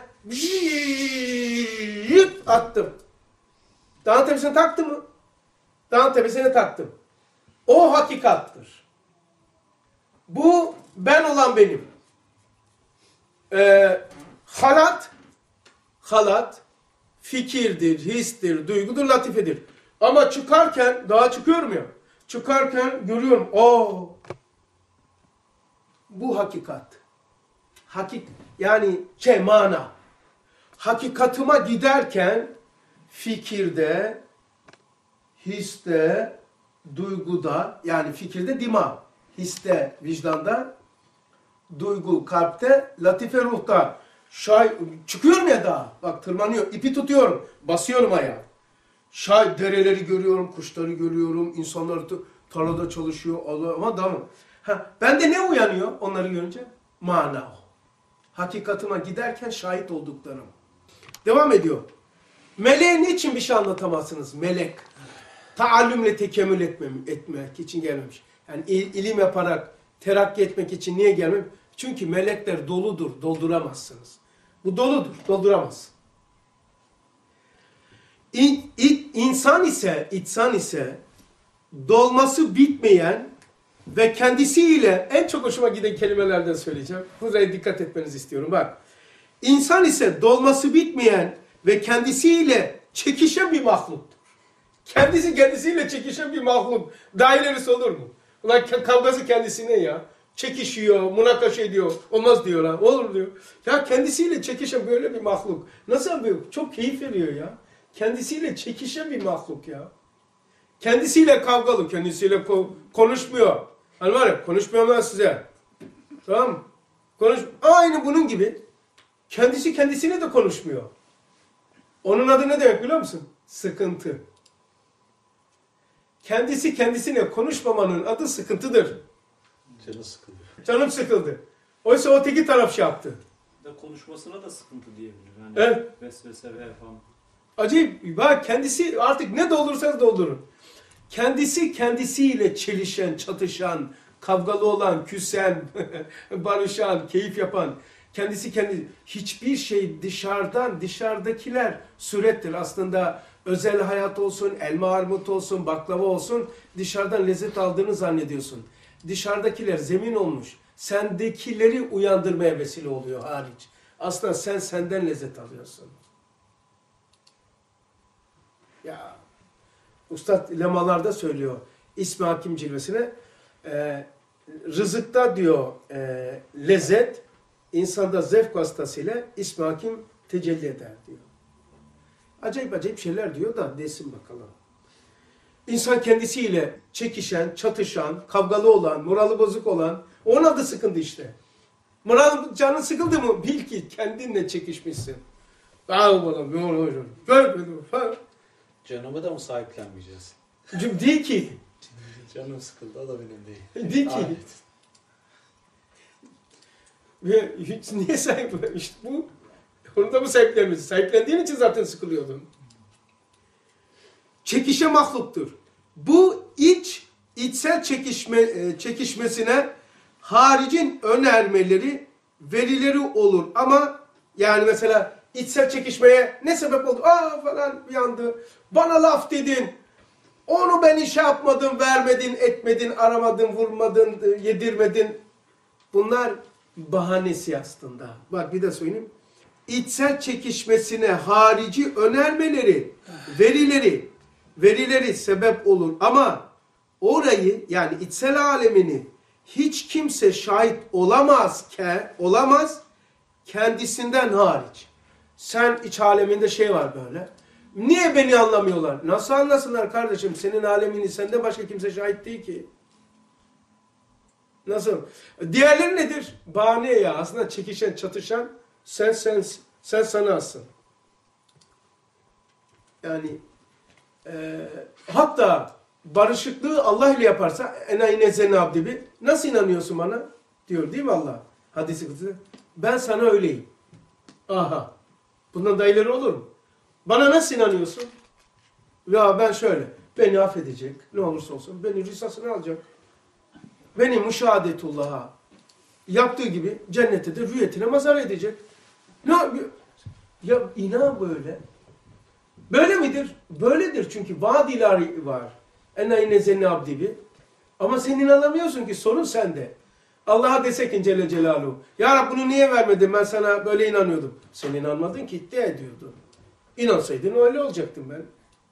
attım. Dağın tepesine taktı mı? Dağın tepesine taktım. O hakikattır. Bu ben olan benim. Halat fikirdir, histir, duygudur, latifedir. Ama çıkarken, dağa çıkıyorum ya. Çıkarken görüyorum. Bu hakikat. Yani mana. Hakikatıma giderken fikirde, histe, duyguda, yani fikirde dima, histe, vicdanda, duygu, kalpte, latife ruhta. Çıkıyorum ya dağa. Bak tırmanıyor, ipi tutuyorum, basıyorum ayağa. Dereleri görüyorum, kuşları görüyorum, insanlar tarlada çalışıyor, ama tamam. Bende ne uyanıyor onları görünce? Mana o. Hakikatıma giderken şahit olduklarım. Devam ediyor. Meleğe niçin bir şey anlatamazsınız? Melek. Taallümle tekemmül etmek için gelmemiş. Yani ilim yaparak terakki etmek için niye gelmemiş? Çünkü melekler doludur, dolduramazsınız. Bu doludur, dolduramaz. İnsan ise dolması bitmeyen ve kendisiyle en çok hoşuma giden kelimelerden söyleyeceğim. Buraya dikkat etmenizi istiyorum. Bak. İnsan ise dolması bitmeyen ve kendisiyle çekişen bir mahluktur. Kendisiyle çekişen bir mahluk. Daha ilerisi olur mu? Ulan kavgası kendisine ya. Çekişiyor, münakaşa ediyor. Olmaz diyor ha. Olur diyor. Ya kendisiyle çekişen böyle bir mahluk. Nasıl bir? Çok keyif veriyor ya. Kendisiyle çekişen bir mahluk ya. Kendisiyle kavgalı. Kendisiyle konuşmuyor. Hani var ya, konuşmuyorum ben size. Tamam mı? Aynı bunun gibi. Kendisi kendisiyle de konuşmuyor. Onun adı ne demek biliyor musun? Sıkıntı. Kendisi kendisine konuşmamanın adı sıkıntıdır. Canı sıkılıyor. Canım sıkıldı. Oysa öteki taraf şey yaptı. Konuşmasına da sıkıntı diyebilir. Yani Evet. vesvese ve efendim. Acayip. Bak kendisi artık ne doldursanız doldurun. Kendisi kendisiyle çelişen, çatışan, kavgalı olan, küsen, barışan, keyif yapan, hiçbir şey dışarıdakiler surettir. Aslında özel hayat olsun, elma armut olsun, baklava olsun, dışarıdan lezzet aldığını zannediyorsun. Dışarıdakiler zemin olmuş. Sendekileri uyandırmaya vesile oluyor hariç. Aslında sen senden lezzet alıyorsun. Ya Üstad lemalarda söylüyor İsmi Hakim cilvesine rızıkta diyor lezzet insanda zevk vasıtasıyla İsmi Hakim tecelli eder diyor. Acayip şeyler diyor da desin bakalım. İnsan kendisiyle çekişen, çatışan, kavgalı olan, morali bozuk olan, onun adı sıkıntı işte. Canın sıkıldı mı? Bil ki kendinle çekişmişsin. Canımı da mı sahiplenmeyeceğiz? Değil ki. Canım sıkıldı, o da benim değil. Değil ki. Ve niye sahiplenmiş? İşte bu. Onu da mı sahiplenmiş? Sahiplendiğin için zaten sıkılıyordun. Çekişe mahluktur. Bu içsel çekişmesine haricin önermeleri, verileri olur. Ama yani mesela içsel çekişmeye ne sebep oldu? Falan bir anda bana laf dedin. Onu ben işe yapmadım, vermedin, etmedin, aramadın, vurmadın, yedirmedin. Bunlar bahanesi aslında. Bak bir de söyleyeyim. İçsel çekişmesine harici önermeleri, verileri sebep olur. Ama orayı yani içsel alemini hiç kimse şahit olamaz kendisinden hariç. Sen iç aleminde şey var böyle. Niye beni anlamıyorlar? Nasıl anlasınlar kardeşim? Senin alemini senden başka kimse şahit değil ki. Nasıl? Diğerleri nedir? Bahane ya. Aslında çekişen, çatışan sen sanasın. Yani hatta barışıklığı Allah ile yaparsa enayine zenab gibi nasıl inanıyorsun bana? Diyor değil mi Allah? Hadisi kutsu. Ben sana öyleyim. Aha. Bundan daha ileri olur mu? Bana nasıl inanıyorsun? Ya ben şöyle. Beni affedecek. Ne olursa olsun. Beni rüsasını alacak. Beni müşahadetullah'a yaptığı gibi cennette de rüyetine mazhar edecek. Ne yapıyor? Ya inan böyle. Böyle midir? Böyledir çünkü vaad ilahi var. Enayine zenni abdi. Ama sen inanamıyorsun ki sorun sende. Allah'a desek ki Celle Celaluhu. Ya Rab bunu niye vermedin? Ben sana böyle inanıyordum. Sen inanmadın ki iddia ediyordun. İnansaydın öyle olacaktım ben.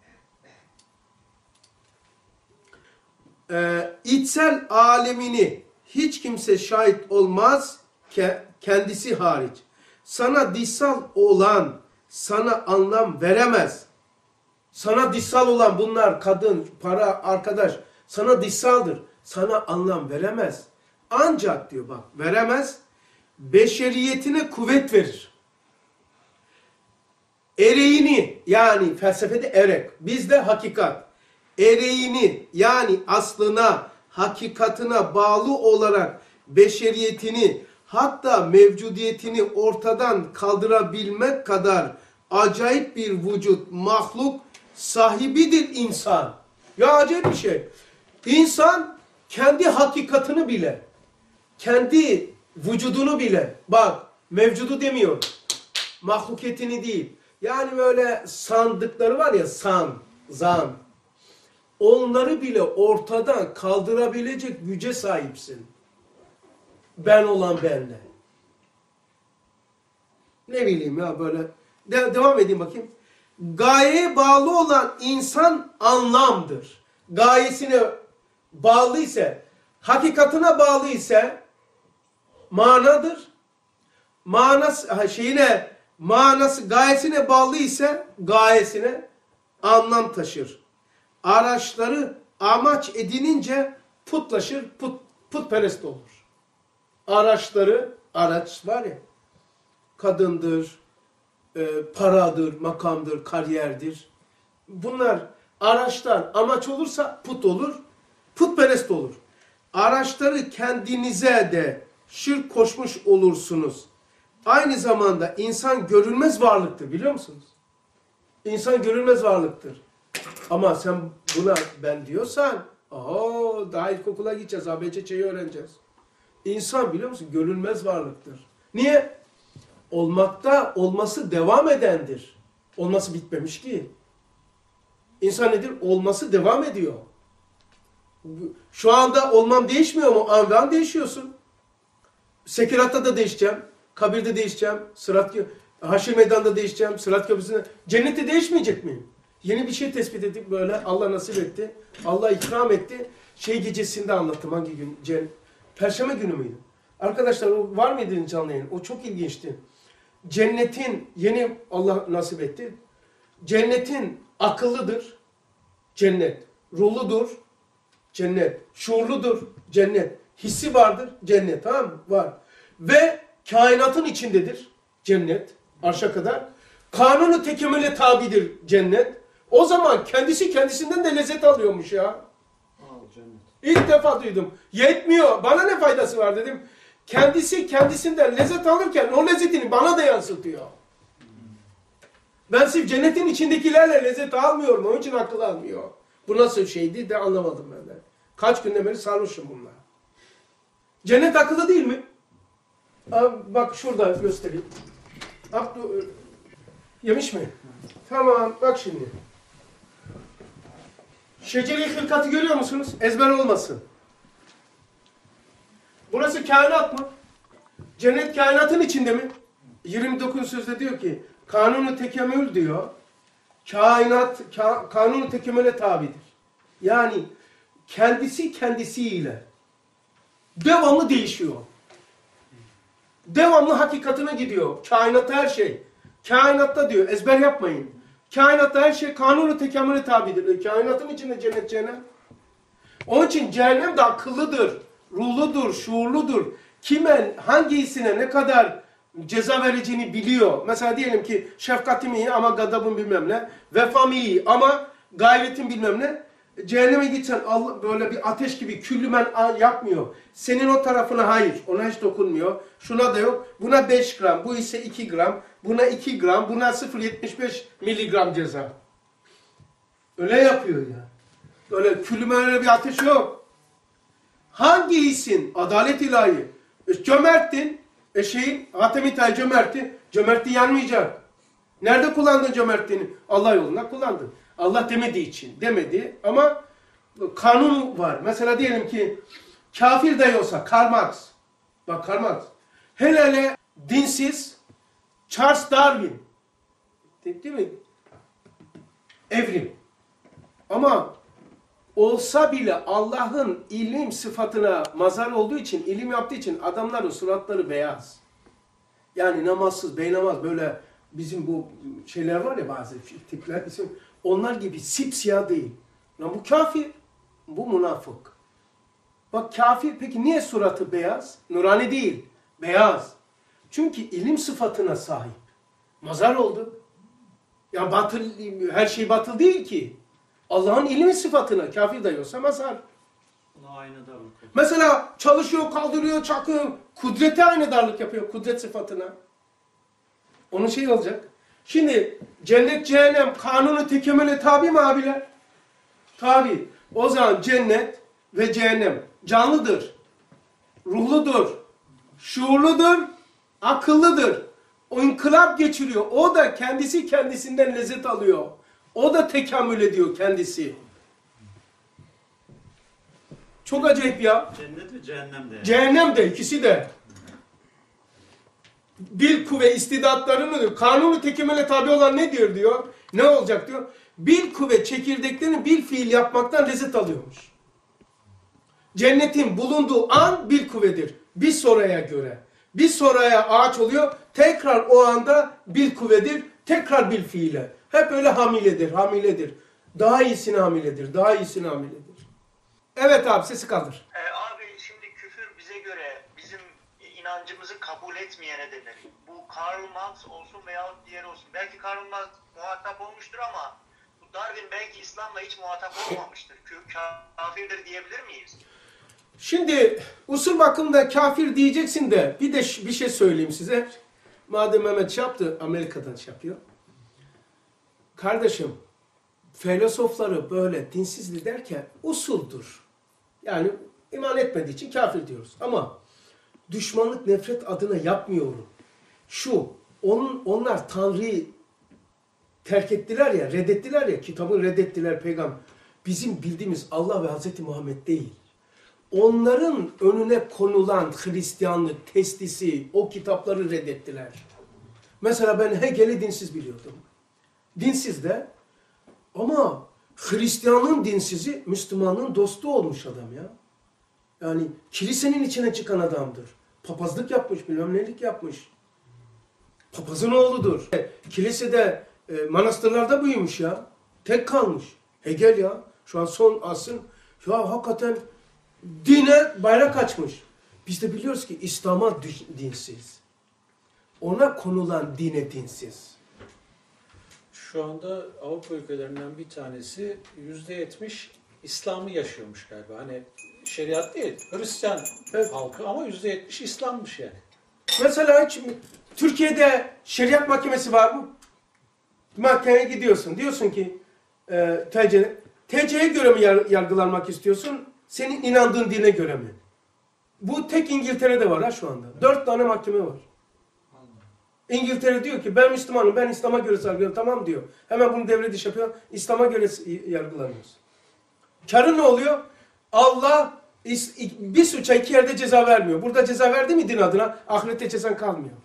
İçsel alemini hiç kimse şahit olmaz kendisi hariç. Sana dişsal olan sana anlam veremez. Sana dişsal olan bunlar kadın, para, arkadaş sana dişsaldır. Sana anlam veremez. Ancak diyor bak veremez. Beşeriyetine kuvvet verir. Ereğini yani felsefede erek, bizde hakikat. Ereğini yani aslına, hakikatına bağlı olarak beşeriyetini hatta mevcudiyetini ortadan kaldırabilmek kadar acayip bir vücut, mahluk sahibidir insan. Ya acayip bir şey. İnsan kendi hakikatını bile, kendi vücudunu bile, bak mevcudu demiyor. mahlukiyetini değil. Yani böyle sandıkları var ya, zan. Onları bile ortadan kaldırabilecek güce sahipsin. Ben olan benle. Ne bileyim ya böyle. Devam edeyim bakayım. Gayeye bağlı olan insan anlamdır. Gayesine bağlı ise, hakikatine bağlı ise manadır. Gayesine bağlı ise gayesine anlam taşır. Araçları amaç edinince putlaşır, putperest olur. Araç var ya, kadındır, paradır, makamdır, kariyerdir. Bunlar araçlar amaç olursa put olur, putperest olur. Araçları kendinize de şirk koşmuş olursunuz. Aynı zamanda insan görülmez varlıktır, biliyor musunuz? İnsan görülmez varlıktır. Ama sen buna ben diyorsan, daha ilkokula gideceğiz, ABC'yi öğreneceğiz. İnsan biliyor musun? Görülmez varlıktır. Niye? Olması devam edendir. Olması bitmemiş ki. İnsan nedir? Olması devam ediyor. Şu anda olmam değişmiyor mu? Andan değişiyorsun. Sekiratta da değişeceğim. Kabirde değişeceğim. Haşr meydanında değişeceğim. Sırat köprüsünde. Cennette değişmeyecek miyim? Yeni bir şey tespit edip böyle Allah nasip etti. Allah ikram etti. Gecesinde anlattım. Hangi gün? Perşembe günü müydü? Arkadaşlar var mıydı canlı yayın? O çok ilginçti. Cennetin yeni Allah nasip etti. Cennetin akıllıdır. Cennet. Ruhludur. Cennet. Şuurludur. Cennet. Hissi vardır. Cennet. Tamam mı? Var. Ve kainatın içindedir. Cennet. Arşa kadar. Kanunu tekemmüle tabidir cennet. O zaman kendisi kendisinden de lezzet alıyormuş ya. İlk defa duydum. Yetmiyor. Bana ne faydası var dedim. Kendisi kendisinden lezzet alırken o lezzetini bana da yansıtıyor. Ben sırf cennetin içindekilerle lezzet almıyorum. Onun için akıl almıyor. Bu nasıl şeydi de anlamadım ben de. Kaç günden beri sarhoşum bununla. Cennet akıllı değil mi? Bak şurada göstereyim. Yemiş mi? Tamam bak şimdi. Şeceri hılkatı görüyor musunuz? Ezber olmasın. Burası kainat mı? Cennet kainatın içinde mi? 29 sözde diyor ki kanunu tekemmül diyor. Kainat kanunu tekemmüle tabidir. Yani kendisi kendisiyle devamlı değişiyor. Devamlı hakikatine gidiyor. Kainatta her şey. Kainatta diyor ezber yapmayın. Kainatta her şey kanunu tekemmüle tabidir. Kainatın içinde cennet cehennem. Onun için cehennem de akıllıdır, ruhludur, şuurludur. Kime, hangisine ne kadar ceza vereceğini biliyor. Mesela diyelim ki şefkatim iyi ama gadabım bilmem ne. Vefam iyi ama gayretim bilmem ne. Cehenneme gitsen Allah böyle bir ateş gibi küllümen yapmıyor. Senin o tarafına hayır. Ona hiç dokunmuyor. Şuna da yok. Buna 5 gram. Bu ise 2 gram. Buna 2 gram. Buna 0,75 miligram ceza. Öyle yapıyor ya. Öyle küllümen öyle bir ateş yok. Hangi hissin? Adalet ilahi. Cömerttin. Hatem-i cömertti. Cömertliği yanmayacak. Nerede kullandın cömertliğini? Allah yolunda kullandın. Allah demediği için demedi ama kanun var. Mesela diyelim ki kafir dahi olsa Karl Marx. Bak Karl Marx. Hele dinsiz Charles Darwin. Değil mi? Evrim. Ama olsa bile Allah'ın ilim sıfatına mazhar olduğu için, ilim yaptığı için adamların suratları beyaz. Yani namazsız, beynamaz böyle bizim bu şeyler var ya bazı tipler isim. Onlar gibi sipsiyah değil. Lan bu kafir, bu münafık. Bak kafir peki niye suratı beyaz? Nurani değil, beyaz. Çünkü ilim sıfatına sahip. Mazhar oldu. Ya batıl, her şey batıl değil ki. Allah'ın ilmi sıfatına kafir dahi olsa mazhar. Buna aynı darlık. Mesela çalışıyor, kaldırıyor, çakıyor. Kudrete aynı darlık yapıyor, kudret sıfatına. Onun şey olacak. Şimdi cennet, cehennem kanunu tekemmüle tabi mi abiler? Tabi. O zaman cennet ve cehennem canlıdır, ruhludur, şuurludur, akıllıdır. O inkılap geçiriyor. O da kendisi kendisinden lezzet alıyor. O da tekamül ediyor kendisi. Çok acayip ya. Cennet ve cehennem de yani. Cehennem de, ikisi de. Bil kuvve istidatlarını diyor. Kanunu tekemele tabi olan ne diyor? Ne olacak diyor. Bil kuvve çekirdeklerini bil fiil yapmaktan lezzet alıyormuş. Cennetin bulunduğu an bil kuvvedir. Bir sonraya göre. Bir sonraya ağaç oluyor. Tekrar o anda bil kuvvedir. Tekrar bil fiile. Hep öyle hamiledir. Daha iyisine hamiledir. Evet abi, sesi kaldır. Abi şimdi küfür bize göre bizim inancımızı kabul etmeyene denir. Bu Karl Marx olsun veya diğer olsun. Belki Karl Marx muhatap olmuştur ama bu Darwin belki İslam'la hiç muhatap olmamıştır. Kafirdir diyebilir miyiz? Şimdi usul bakımda kafir diyeceksin de bir de bir şey söyleyeyim size. Madem Mehmet şey yaptı, Amerika'dan şey yapıyor. Kardeşim, filozofları böyle dinsizli derken usuldur. Yani iman etmediği için kafir diyoruz. Ama düşmanlık, nefret adına yapmıyorum. Onlar Tanrı'yı terk ettiler ya, reddettiler ya, kitabı reddettiler, peygamber. Bizim bildiğimiz Allah ve Hazreti Muhammed değil. Onların önüne konulan Hristiyanlık, testisi, o kitapları reddettiler. Mesela ben Hegel'i dinsiz biliyordum. Dinsiz de, ama Hristiyanlığın dinsizi Müslümanlığın dostu olmuş adam ya. Yani kilisenin içine çıkan adamdır. Papazlık yapmış, bilmem nelik yapmış. Papazın oğludur. Kilisede, manastırlarda büyümüş ya. Tek kalmış. Hegel ya. Şu an son asrın. Ya hakikaten dine bayrak açmış. Biz de biliyoruz ki İslam'a dinsiz. Ona konulan dine dinsiz. Şu anda Avrupa ülkelerinden bir tanesi %70 İslam'ı yaşıyormuş galiba. Hani şeriat değil, Hristiyan halkı ama %70 İslam'mış yani. Mesela hiç Türkiye'de şeriat mahkemesi var mı? Mahkemeye gidiyorsun. Diyorsun ki TC'ye göre mi yargılanmak istiyorsun? Senin inandığın dine göre mi? Bu tek İngiltere'de var ha şu anda. 4 tane mahkeme var. İngiltere diyor ki ben Müslümanım, ben İslam'a göre yargılıyorum. Tamam diyor. Hemen bunu devre dışı yapıyor. İslam'a göre yargılanıyoruz. Karı ne oluyor? Allah bir suça 2 yerde ceza vermiyor. Burada ceza verdi mi din adına? Ahirette cezan kalmıyor.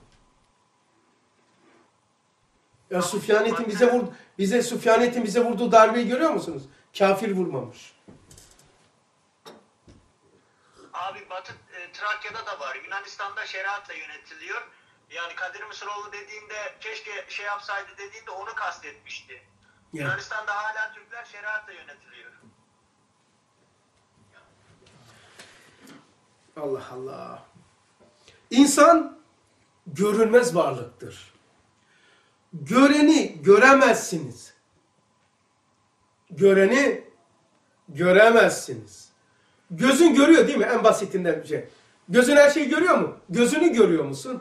Ya Süfyanettin bize vurduğu darbeyi görüyor musunuz? Kafir vurmamış. Abi Batı Trakya'da da var. Yunanistan'da şeriatla yönetiliyor. Yani Kadir Mısıroğlu dediğinde keşke şey yapsaydı dediğinde onu kastetmişti. Ya. Yunanistan'da hala Türkler şeriatla yönetiliyor. Allah Allah. İnsan görünmez varlıktır. Göreni göremezsiniz. Göreni göremezsiniz. Gözün görüyor değil mi? En basitinden bir şey. Gözün her şeyi görüyor mu? Gözünü görüyor musun?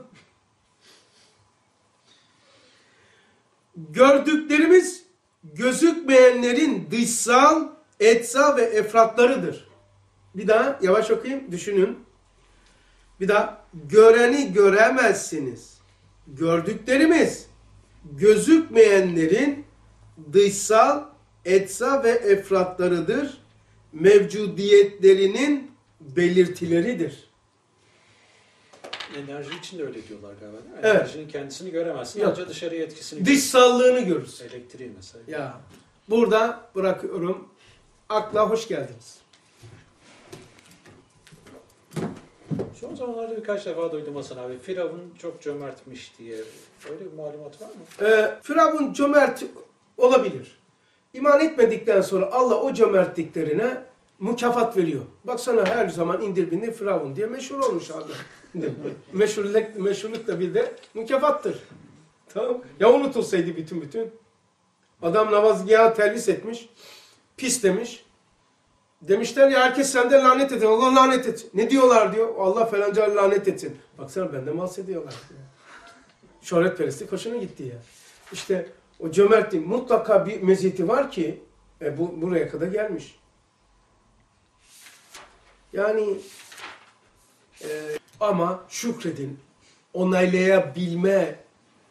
Gördüklerimiz gözükmeyenlerin dışsal, etsal ve efratlarıdır. Bir daha yavaş okuyayım, düşünün. Bir daha. Göreni göremezsiniz. Gördüklerimiz gözükmeyenlerin dışsal, etsal ve efratlarıdır. Mevcudiyetlerinin belirtileridir. Enerji için de öyle diyorlar galiba değil mi? Evet. Enerjinin kendisini göremezsin. Yok. Ancak dışarıya etkisini görürsün. Dışsallığını görürüz. Elektriği mesela. Ya burada bırakıyorum. Akla hoş geldiniz. Son zamanlarda birkaç defa duydum Hasan abi. Firavun çok cömertmiş diye. Öyle bir malumat var mı? Firavun cömert olabilir. İman etmedikten sonra Allah o cömertliklerine mükafat veriyor. Baksana her zaman indir bindir Firavun diye meşhur olmuş adam. Meşhurluk da bir de mükafattır. Tamam. Ya unutulsaydı bütün. Adam namazgâhı telvis etmiş. Pis demiş. Demişler ya herkes senden lanet etsin. Allah lanet etsin. Ne diyorlar diyor. Allah falanca lanet etsin. Baksana benden bahsediyorlar. Şöhretperestlik hoşuna gitti ya. İşte o cömertliğin mutlaka bir meziyeti var ki buraya kadar gelmiş. Yani ama şükredin, onaylayabilme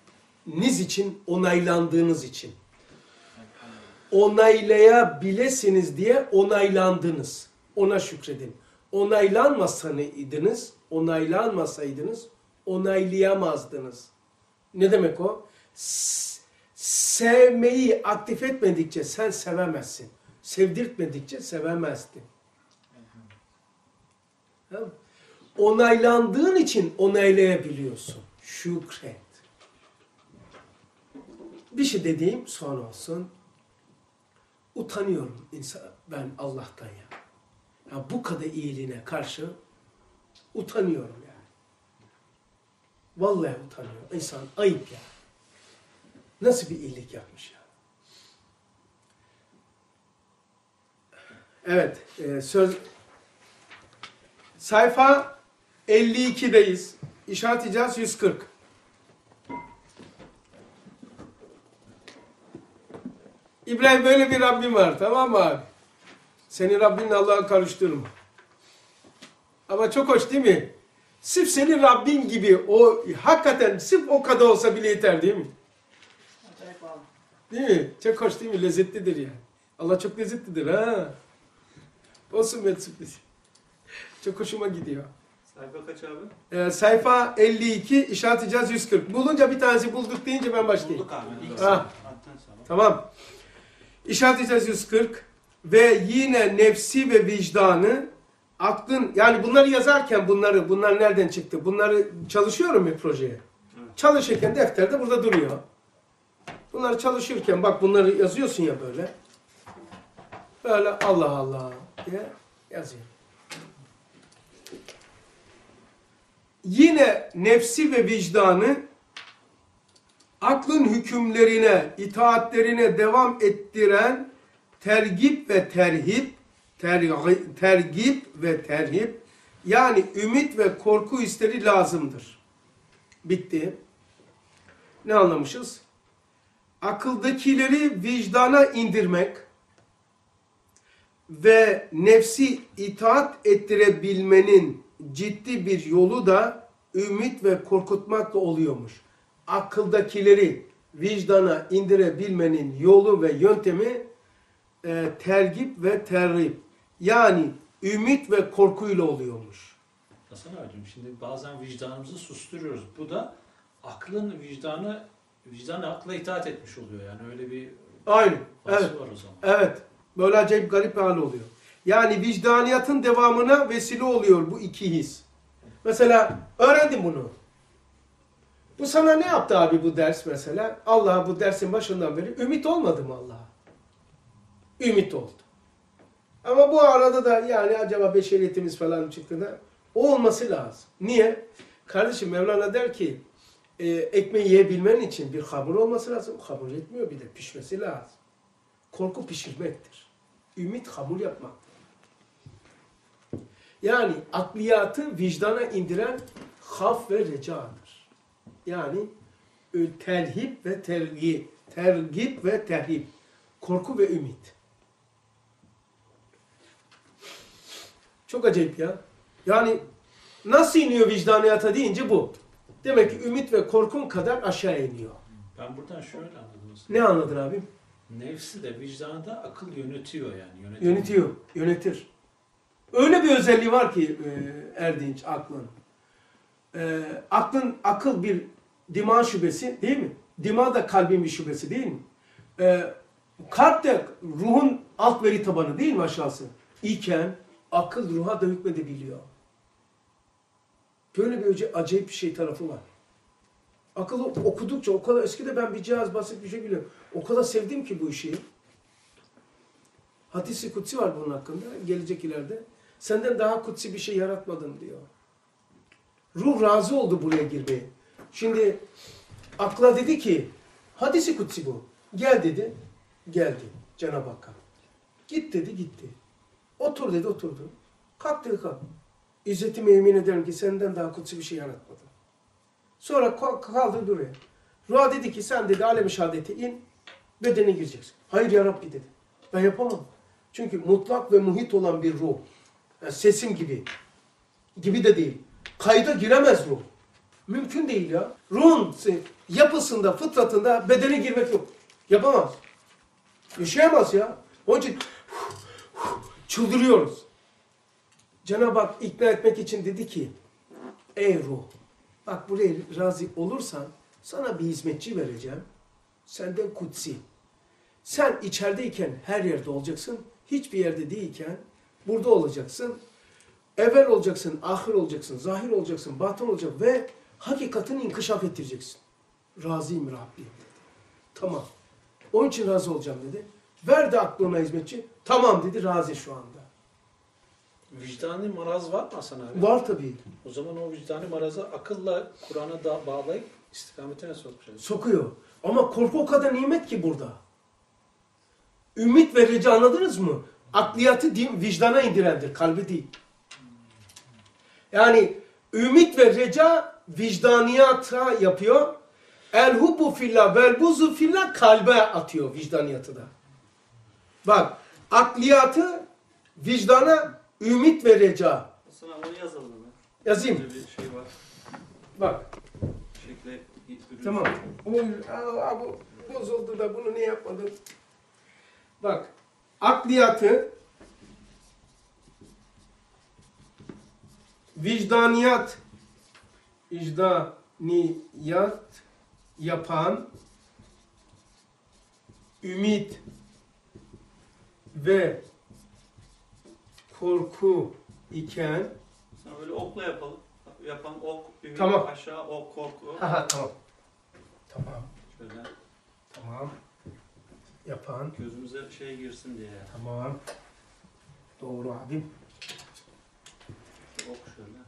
sevdiğiniz için, onaylandığınız için. Onaylayabilesiniz diye onaylandınız. Ona şükredin. Onaylanmasaydınız onaylayamazdınız. Ne demek o? Sevmeyi aktif etmedikçe sen sevemezsin. Sevdirtmedikçe sevemezdin. Tamam. Onaylandığın için onaylayabiliyorsun. Şükret. Bir şey dediğim son olsun. Utanıyorum ben Allah'tan ya. Ya bu kadar iyiliğine karşı utanıyorum yani. Vallahi utanıyorum. İnsan ayıp ya. Nasıl bir iyilik yapmış ya. Evet. Sayfa 52'deyiz. İşaret icaz 140. İbrahim böyle bir Rabbim var, tamam mı abi? Seni Rabbinle Allah'a karıştırma. Ama çok hoş değil mi? Sırf senin Rabbin gibi o hakikaten sırf o kadar olsa bile yeter değil mi? Değil mi? Çok hoş değil mi? Lezzetlidir yani. Allah çok lezzetlidir ha. Olsun ben sürpriz. Çok hoşuma gidiyor. Sayfa kaç abi? Sayfa 52, işaret icaz 140. Bulunca bir tanesi bulduk deyince ben başlayayım. Bulduk abi. Ha. Tamam. İşaret icaz 140 ve yine nefsi ve vicdanı aklın, yani bunları yazarken bunlar nereden çıktı? Bunları çalışıyorum bir projeye. Evet. Çalışırken defterde burada duruyor. Bunları çalışırken bak bunları yazıyorsun ya böyle. Böyle Allah Allah diye yazıyor. Yine nefsi ve vicdanı aklın hükümlerine, itaatlerine devam ettiren tergip ve terhip, yani ümit ve korku hisleri lazımdır. Bitti. Ne anlamışız? Akıldakileri vicdana indirmek ve nefsi itaat ettirebilmenin ciddi bir yolu da ümit ve korkutmakla oluyormuş. Akıldakileri vicdana indirebilmenin yolu ve yöntemi tergip ve terhip. Yani ümit ve korkuyla oluyormuş. Hasan abicim, şimdi bazen vicdanımızı susturuyoruz. Bu da aklın vicdanı akla itaat etmiş oluyor. Yani öyle bir Aynı. vasfı Evet. var o zaman. Evet. Böyle acayip garip bir hal oluyor. Yani vicdaniyatın devamına vesile oluyor bu iki his. Mesela öğrendim bunu. Bu sana ne yaptı abi bu ders mesela? Allah'a bu dersin başından beri ümit olmadı mı Allah'a? Ümit oldu. Ama bu arada da yani acaba beşeriyetimiz falan çıktı da o olması lazım. Niye? Kardeşim Mevlana der ki ekmeği yiyebilmen için bir hamur olması lazım. Hamur yetmiyor, bir de pişmesi lazım. Korku pişirmektir. Ümit hamur yapmaktır. Yani akliyatı vicdana indiren haf ve recadır. Yani telhip ve tergip ve terhip. Korku ve ümit. Çok acayip ya. Yani nasıl iniyor vicdaniyata deyince bu. Demek ki ümit ve korkun kadar aşağı iniyor. Ben buradan şöyle anladım. Ne anladın abim? Nefsi de vicdanı da akıl yönetiyor yani. Yönetiyor, yönetir. Öyle bir özelliği var ki Erdinç aklın. Akıl bir dima şubesi değil mi? Dima da kalbin bir şubesi değil mi? Kalp de ruhun alt veri tabanı değil mi aşağısı? İken akıl ruha da hükmedebiliyor. Böyle bir acayip bir şey tarafı var. Akıllı okudukça o kadar eskide ben bir cihaz basit bir şey biliyorum. O kadar sevdim ki bu işi. Hadis-i kutsi var bunun hakkında gelecek ileride. Senden daha kutsi bir şey yaratmadım diyor. Ruh razı oldu buraya girmeye. Şimdi akla dedi ki hadis-i kutsi bu. Gel dedi. Geldi Cenab-ı Hakk'a. Git dedi gitti. Otur dedi oturdu. Kalk dedi kalk. İzzetime yemin ederim ki senden daha kutsi bir şey yaratmadım. Sonra kaldı duruyor. Ruha dedi ki sen dedi alem-i şehadete in, bedene gireceksin. Hayır ya Rabbi dedi. Ben yapamam. Çünkü mutlak ve muhit olan bir ruh. Yani sesim gibi. Gibi de değil. Kayda giremez ruh. Mümkün değil ya. Ruhun yapısında, fıtratında bedene girmek yok. Yapamaz. Yaşayamaz ya. Onun için çıldırıyoruz. Cenab-ı Hak ikna etmek için dedi ki, ey ruh, bak buraya razı olursan sana bir hizmetçi vereceğim. Senden kutsi. Sen içerideyken her yerde olacaksın. Hiçbir yerde değilken burada olacaksın. Evvel olacaksın, ahir olacaksın, zahir olacaksın, batın olacak ve hakikatini inkişaf ettireceksin. Razıyım Rabbim dedi. Tamam. Onun için razı olacağım dedi. Verdi aklı ona hizmetçi. Tamam dedi, razı şu anda. Vicdani maraz var mı Hasan abi? Var tabii. O zaman o vicdani marazı akılla Kur'an'a da bağlayıp istikametine sokacağız. Sokuyor. Ama korku o kadar nimet ki burada. Ümit ve reca anladınız mı? Akliyatı vicdana indirendir, kalbi değil. Yani ümit ve reca vicdaniyata yapıyor. El hubbu fillah vel buzu fillah kalbe atıyor vicdaniyatı da. Bak, akliyatı vicdana ümit ve reca. Hasan abi onu yazalım hemen. Yazayım. Böyle bir şey var. Bak. Şekle ürün. Tamam. Bu bozuldu da bunu ne yapmadın? Bak. Akliyatı vicdaniyat yapan ümit ve korku iken Sana böyle okla yapalım. Yapan ok, ümit, Tamam. aşağı ok, korku. Aha, tamam. Tamam. Şöyle Tamam. Yapan. gözümüze şey girsin diye. Yani. Tamam. Doğru abim. Ok şöyle.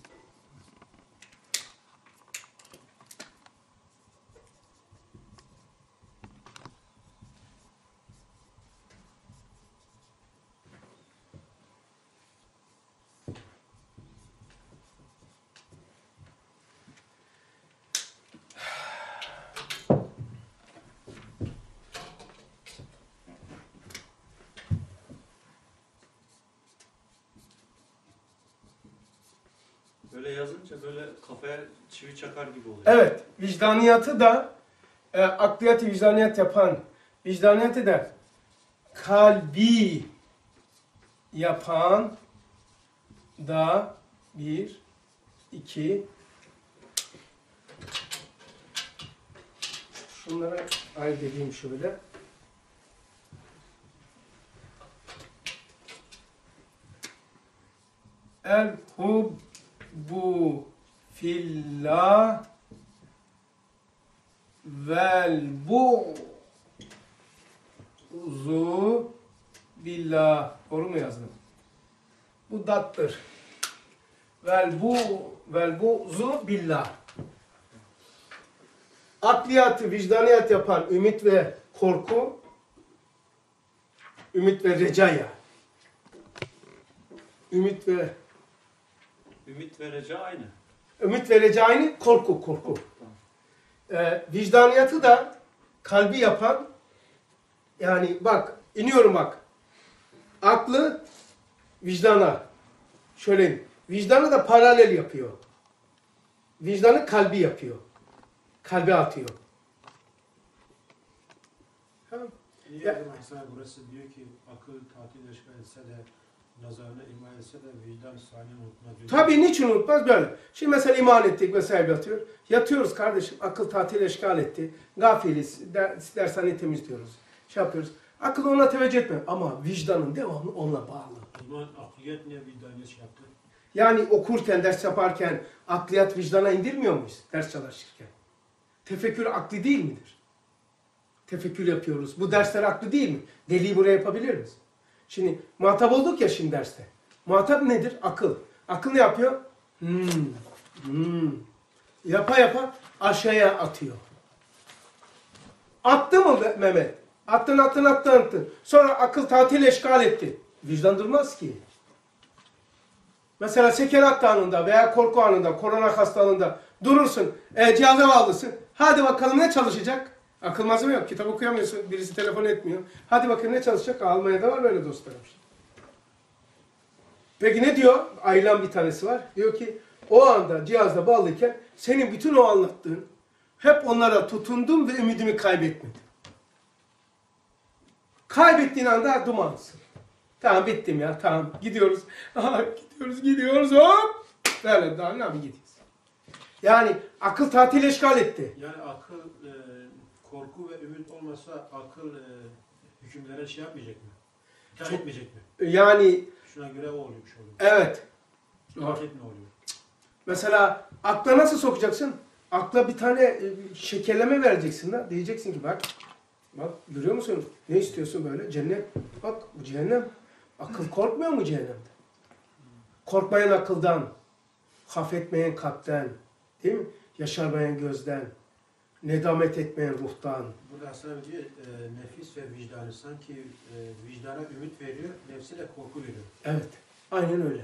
Böyle yazınca böyle kafaya çivi çakar gibi oluyor. Evet. Vicdaniyatı da akliyatı vicdaniyat yapan vicdaniyatı da kalbi yapan da bir, iki şunlara ayırt edeyim şöyle. El hubbu fillah vel bu'zu billah. Doğru mu yazdım? Bu dattır. Vel bu'zu billah. Akliyatı, vicdaniyat yapan ümit ve korku, ümit ve recaya. Ümit ve reca aynı. ümit ve reca aynı, korku. Vicdaniyatı da kalbi yapan, yani bak, iniyorum bak. Aklı vicdana. Şöyle, vicdanı da paralel yapıyor. Vicdanı kalbi yapıyor. Kalbe atıyor. Tamam. Niye Ya- mesela burası diyor ki akıl tatil eşkal etse de nazarına iman etse de vicdan saniye unutma diyor. Tabii niçin unutmaz böyle. Şimdi mesela iman ettik vesaire yatıyor. Yatıyoruz kardeşim. Akıl tatil eşkal etti. Gafiliz. Dershaneyi temizliyoruz. Şey yapıyoruz. Akıl ona teveccüh etmiyor. Ama vicdanın devamlı onunla bağlı. O zaman akliyet niye vicdaniyet şey yaptı? Yani okurken, ders yaparken akliyat vicdana indirmiyor muyuz? Ders çalışırken. Tefekkür akli değil midir? Tefekkür yapıyoruz. Bu dersler aklı değil mi? Deliği buraya yapabilir miyiz? Şimdi muhatap olduk ya şimdi derste. Muhatap nedir? Akıl. Akıl ne yapıyor? Yapa yapa aşağıya atıyor. Attı mı Mehmet? Attın. Sonra akıl tatil eşkal etti. Vicdan durmaz ki. Mesela sekerat anında veya korku anında, korona hastalığında durursun, cihaza bağlısın. Hadi bakalım ne çalışacak? Akıl malzeme yok, kitap okuyamıyorsun, birisi telefon etmiyor. Hadi bakayım ne çalışacak? Almanya'da var böyle dostlarım. Peki ne diyor? Ayrılan bir tanesi var. Diyor ki o anda cihazla bağlıyken senin bütün o anlattığın hep onlara tutundum ve ümidimi kaybetmedim. Kaybettiğin anda dumansın. Tamam bittim ya tamam gidiyoruz. Aha, gidiyoruz hop. Böyle daha ne gidiyoruz. Yani akıl tatil eşgal etti. Yani akıl, korku ve ümit olmasa akıl hükümlere şey yapmayacak mı? İtaat etmeyecek mi? Yani Şuna göre o oluyormuş oluyor. evet. İtaat etme oluyor. Mesela akla nasıl sokacaksın? Akla bir tane şekerleme vereceksin da. Diyeceksin ki bak görüyor musun? Ne istiyorsun böyle? Cennet. Bak bu cehennem. Akıl korkmuyor mu cehennemde? Korkmayan akıldan, hafetmeyen kalpten, değil mi? Yaşarmayan gözden, nedamet etmeyen ruhtan. Burada Hasan abi diyor nefis ve vicdanı sanki vicdana ümit veriyor, nefsine korku veriyor. Evet. Aynen öyle.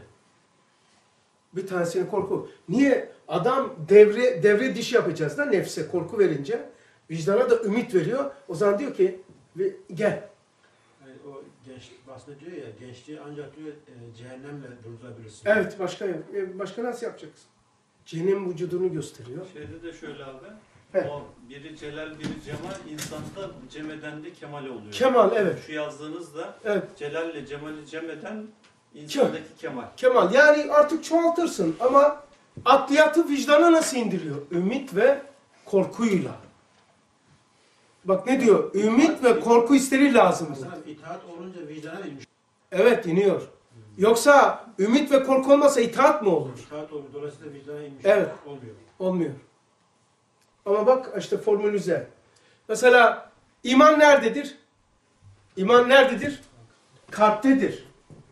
Bir tanesini korku. Niye? Adam devre diş yapacağız da nefse korku verince vicdana da ümit veriyor. O zaman diyor ki gel. Yani o gençlik bahsinde diyor ya, gençliği ancak diyor cehennemle durdurabilirsin. Evet, başka nasıl yapacaksın? Cehennem vücudunu gösteriyor. Şeyde de şöyle abi. He. O biri celal, biri cemal, insanda cemeden de kemal oluyor. Kemal, evet. Şu yazdığınızda Evet. celalle cemali cemeden insandaki kemal. Kemal. Yani artık çoğaltırsın ama akliyatı vicdana nasıl indiriyor? Ümit ve korkuyla. Bak ne diyor? Ümit ve korku hisleri lazım. Hasan abi itaat olunca vicdana inmiş. Evet iniyor. Yoksa ümit ve korku olmasa itaat mı olur? İtaat oluyor. Dolayısıyla vicdana inmiş. Evet. Olmuyor. Olmuyor. Ama bak işte formülize. Mesela iman nerededir? İman nerededir? Kalptedir.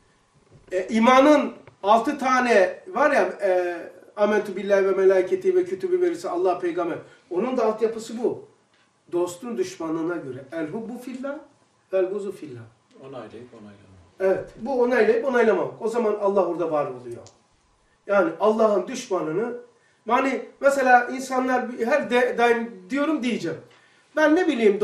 İmanın 6 tane var ya amentu billahi ve meleketi ve kütübü verirse Allah peygamber. Onun da altyapısı bu. Dostun düşmanına göre. El hubbu fillah, el buzu fillah. Onaylayıp onaylamamak. Evet. Bu onaylayıp onaylamamak. O zaman Allah orada var oluyor. Yani Allah'ın düşmanını yani mesela insanlar her daim diyorum diyeceğim. Ben ne bileyim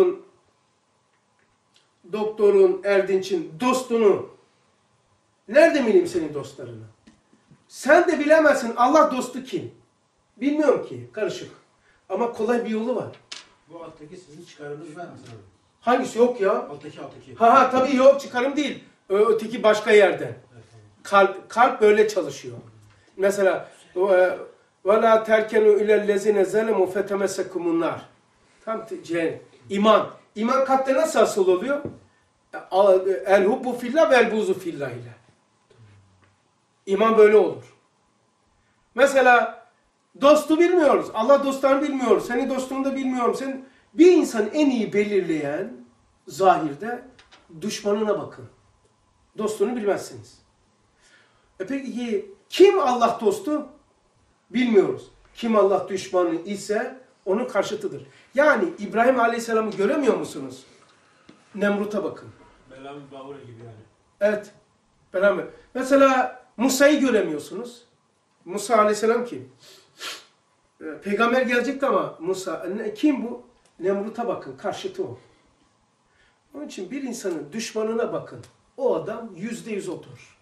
doktorun Erdinç'in dostunu nerede bileyim senin dostlarını? Sen de bilemezsin Allah dostu kim? Bilmiyorum ki. Karışık. Ama kolay bir yolu var. Bu alttaki sizin çıkarınız var mı Hasan abi? Hangisi yok ya? Alttaki. Ha tabii yok çıkarım değil. Öteki başka yerden. Evet, tamam. Kalp böyle çalışıyor. Mesela وَلَا تَرْكَنُوا اِلَى الَّذِينَ زَلَمُوا فَتَمَسَّكُمُ النَّارِ Tam iman. İman kalpte nasıl asıl oluyor? El hubbu fillah ve el buzu fillah ile. İman böyle olur. Mesela dostu bilmiyoruz. Allah dostlarını bilmiyoruz. Senin dostunu da bilmiyorum. Bir insanı en iyi belirleyen zahirde düşmanına bakın. Dostunu bilmezsiniz. Peki kim Allah dostu? Bilmiyoruz. Kim Allah düşmanı ise onun karşıtıdır. Yani İbrahim Aleyhisselam'ı göremiyor musunuz? Nemrut'a bakın. Belam Bağura gibi yani. Evet. Beraber. Mesela Musa'yı göremiyorsunuz. Musa Aleyhisselam kim? Peygamber gelecekti ama Musa. Kim bu? Nemrut'a bakın. Karşıtı o. Onun için bir insanın düşmanına bakın. O adam %100 odur.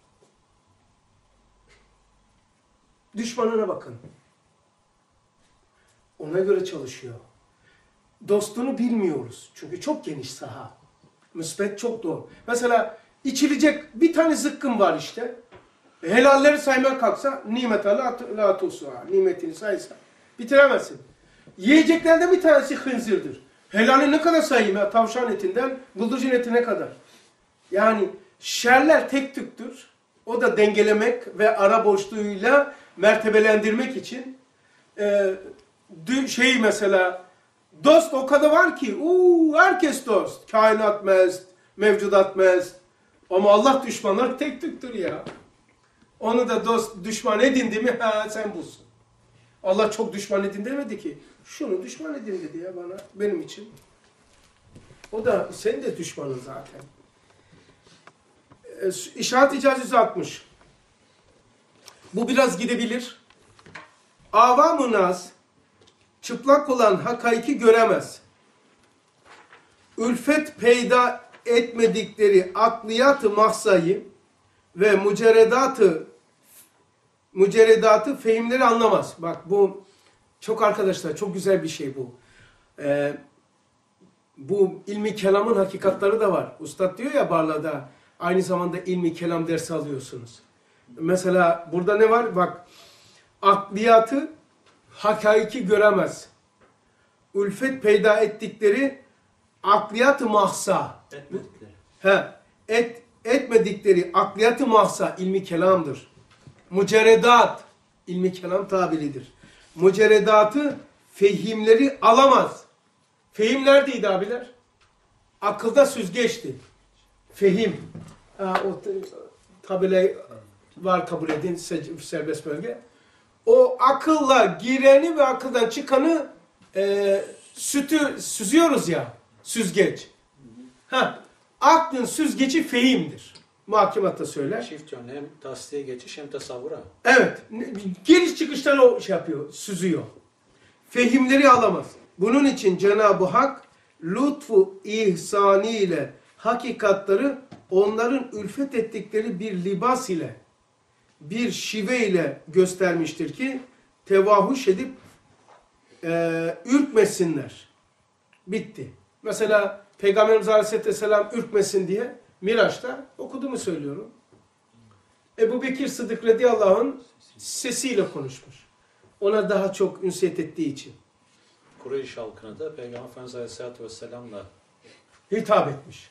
Düşmanına bakın. Ona göre çalışıyor. Dostunu bilmiyoruz. Çünkü çok geniş saha. Müsbet çok doğru. Mesela içilecek bir tane zıkkım var işte. Helalleri saymaya kalksa nimet la tusuha. Nimetini saysa bitiremezsin. Yiyeceklerden bir tanesi hınzırdır. Helali ne kadar sayayım ya? Tavşan etinden bıldırcın etine kadar. Yani şerler tek tüktür. O da dengelemek ve ara boşluğuyla mertebelendirmek için mesela dost o kadar var ki herkes dost. Kainat mest, mevcudat mest. Ama Allah düşmanları tek tüktür ya. Onu da dost düşman edindi mi sen bulsun. Allah çok düşman edin demedi ki. Şunu düşman edin dedi ya bana, benim için. O da senin de düşmanın zaten. İşaret icazesi 60. Bu biraz gidebilir. Avam-ı naz çıplak olan hakaiki göremez. Ülfet peyda etmedikleri akliyat-ı mahsayı ve mücerredatı fehimleri anlamaz. Bak bu çok arkadaşlar çok güzel bir şey bu. Bu ilmi kelamın hakikatları da var. Ustad diyor ya Barla'da aynı zamanda ilmi kelam dersi alıyorsunuz. Mesela burada ne var? Bak akliyatı hakaiki göremez. Ülfet peyda ettikleri akliyat-ı mahsa. Etmedikleri akliyat-ı mahsa ilmi kelamdır. Mücerredat ilmi kelam tabiridir. Mücerredatı fehimleri alamaz. Fehim neredeydi abiler? Akılda süzgeçti. Fehim. O tabile var kabul edin serbest bölge. O akılla gireni ve akıldan çıkanı sütü süzüyoruz ya. Süzgeç. Aklın süzgeci fehimdir. Muhakemat da söyler. Çift yönlü hem tasdiye geçiş hem tasavvura. Evet. Giriş çıkışları o şey yapıyor, süzüyor. Fehimleri alamaz. Bunun için Cenab-ı Hak lütfu ihsani ile hakikatları onların ülfet ettikleri bir libas ile, bir şive ile göstermiştir ki tevahuş edip ürkmesinler. Bitti. Mesela Peygamberimiz Aleyhisselam ürkmesin diye Miraç'ta okuduğumu söylüyorum. Ebu Bekir Sıddık radıyallahu anh sesiyle konuşmuş. Ona daha çok ünsiyet ettiği için. Kureyş halkına da Peygamber Efendimiz Aleyhisselatü Vesselam'la hitap etmiş.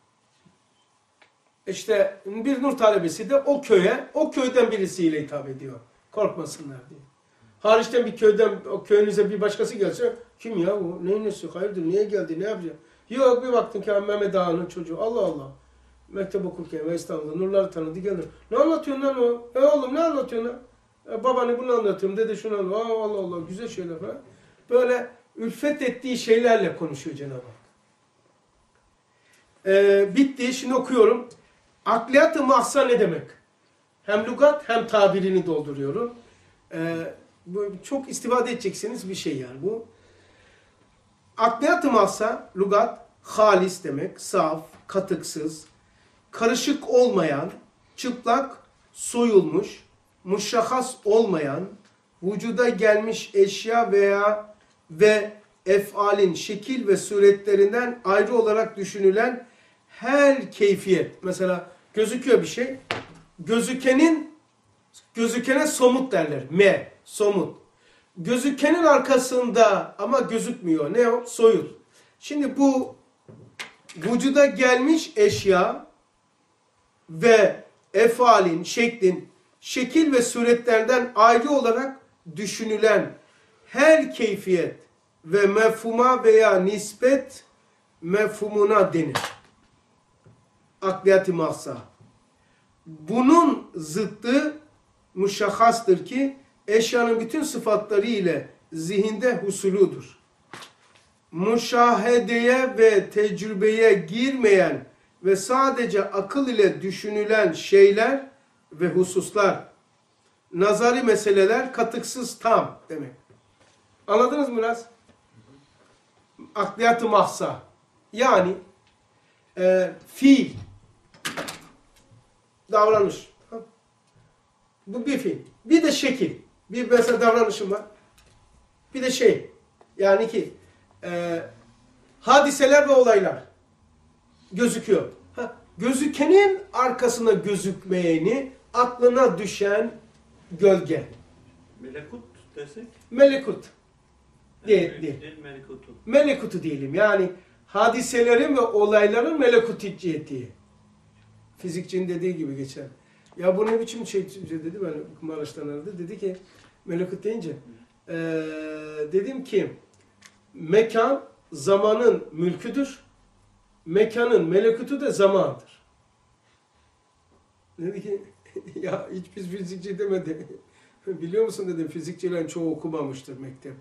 İşte bir nur talebesi de o köyden birisiyle hitap ediyor. Korkmasınlar diye. Hariçten bir köyden, o köyünüze bir başkası gelse, kim ya bu? Neyin nesi? Hayırdır? Niye geldi? Ne yapacak? Yok bir baktın ki Mehmet Ağa'nın çocuğu. Allah Allah. Mektep okurken ve İstanbul'da nurları tanıdı gelir. Ne anlatıyorsun lan o? Oğlum ne anlatıyorsun lan? Babanı bunu anlatıyorum. Dede şunu anlatıyor. Allah Allah güzel şeyler falan. Böyle ülfet ettiği şeylerle konuşuyor Cenab-ı Hak. Bitti. Şimdi okuyorum. Akliyat-ı mahsa ne demek? Hem lügat hem tabirini dolduruyorum. Çok istifade edeceksiniz bir şey yani bu. Akliyat-ı mahsa, lügat, halis demek, saf, katıksız, karışık olmayan, çıplak, soyulmuş, muşahhas olmayan, vücuda gelmiş eşya ve efalin şekil ve suretlerinden ayrı olarak düşünülen her keyfiyet. Mesela gözüküyor bir şey. Gözükene somut derler. Somut. Gözükenin arkasında ama gözükmüyor. Ne o? Soyut. Şimdi bu vücuda gelmiş eşya ve efalin, şekil ve suretlerden ayrı olarak düşünülen her keyfiyet ve mefhuma veya nispet mefhumuna denir. Akliyat-ı mahsa. Bunun zıttı muşahhastır ki eşyanın bütün sıfatları ile zihinde husuludur. Müşahedeye ve tecrübeye girmeyen ve sadece akıl ile düşünülen şeyler ve hususlar, nazari meseleler katıksız tam demek. Anladınız mı biraz? Akliyat-ı mahsa. Yani fiil, davranış. Bu bir fiil. Bir de şekil. Bir mesela davranışım var. Bir de şey. Yani ki hadiseler ve olaylar gözüküyor. Gözükenin arkasına gözükmeyeni aklına düşen gölge. Melekut desek? Melekut. Değil. Melekutu. Melekutu diyelim. Yani hadiselerin ve olayların melekutiyeti. Fizikçinin dediği gibi geçer. Ya bu ne biçim şey dedi ben Maraş'tan aradı. Dedi ki melekut deyince dedim ki mekan zamanın mülküdür. Mekanın melekutu da zamandır. Dedi ki ya hiçbir fizikçi demedi. Biliyor musun dedim fizikçilerin çoğu okumamıştır mektep.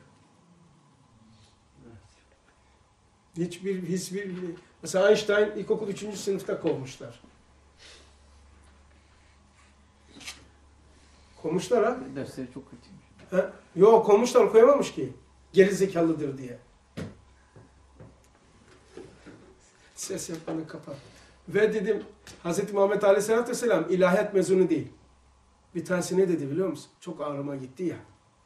Hiçbir mesela Einstein ilkokul 3. sınıfta kovmuşlar. Kovmuşlar ha. Dersleri çok kötüymüş. Yok kovmuşlar koyamamış ki. Gerizekalıdır diye. Ses yapmanı kapat. Ve dedim Hz. Muhammed Aleyhisselatü Vesselam ilahiyat mezunu değil. Bir tanesi ne dedi biliyor musun? Çok ağrıma gitti ya.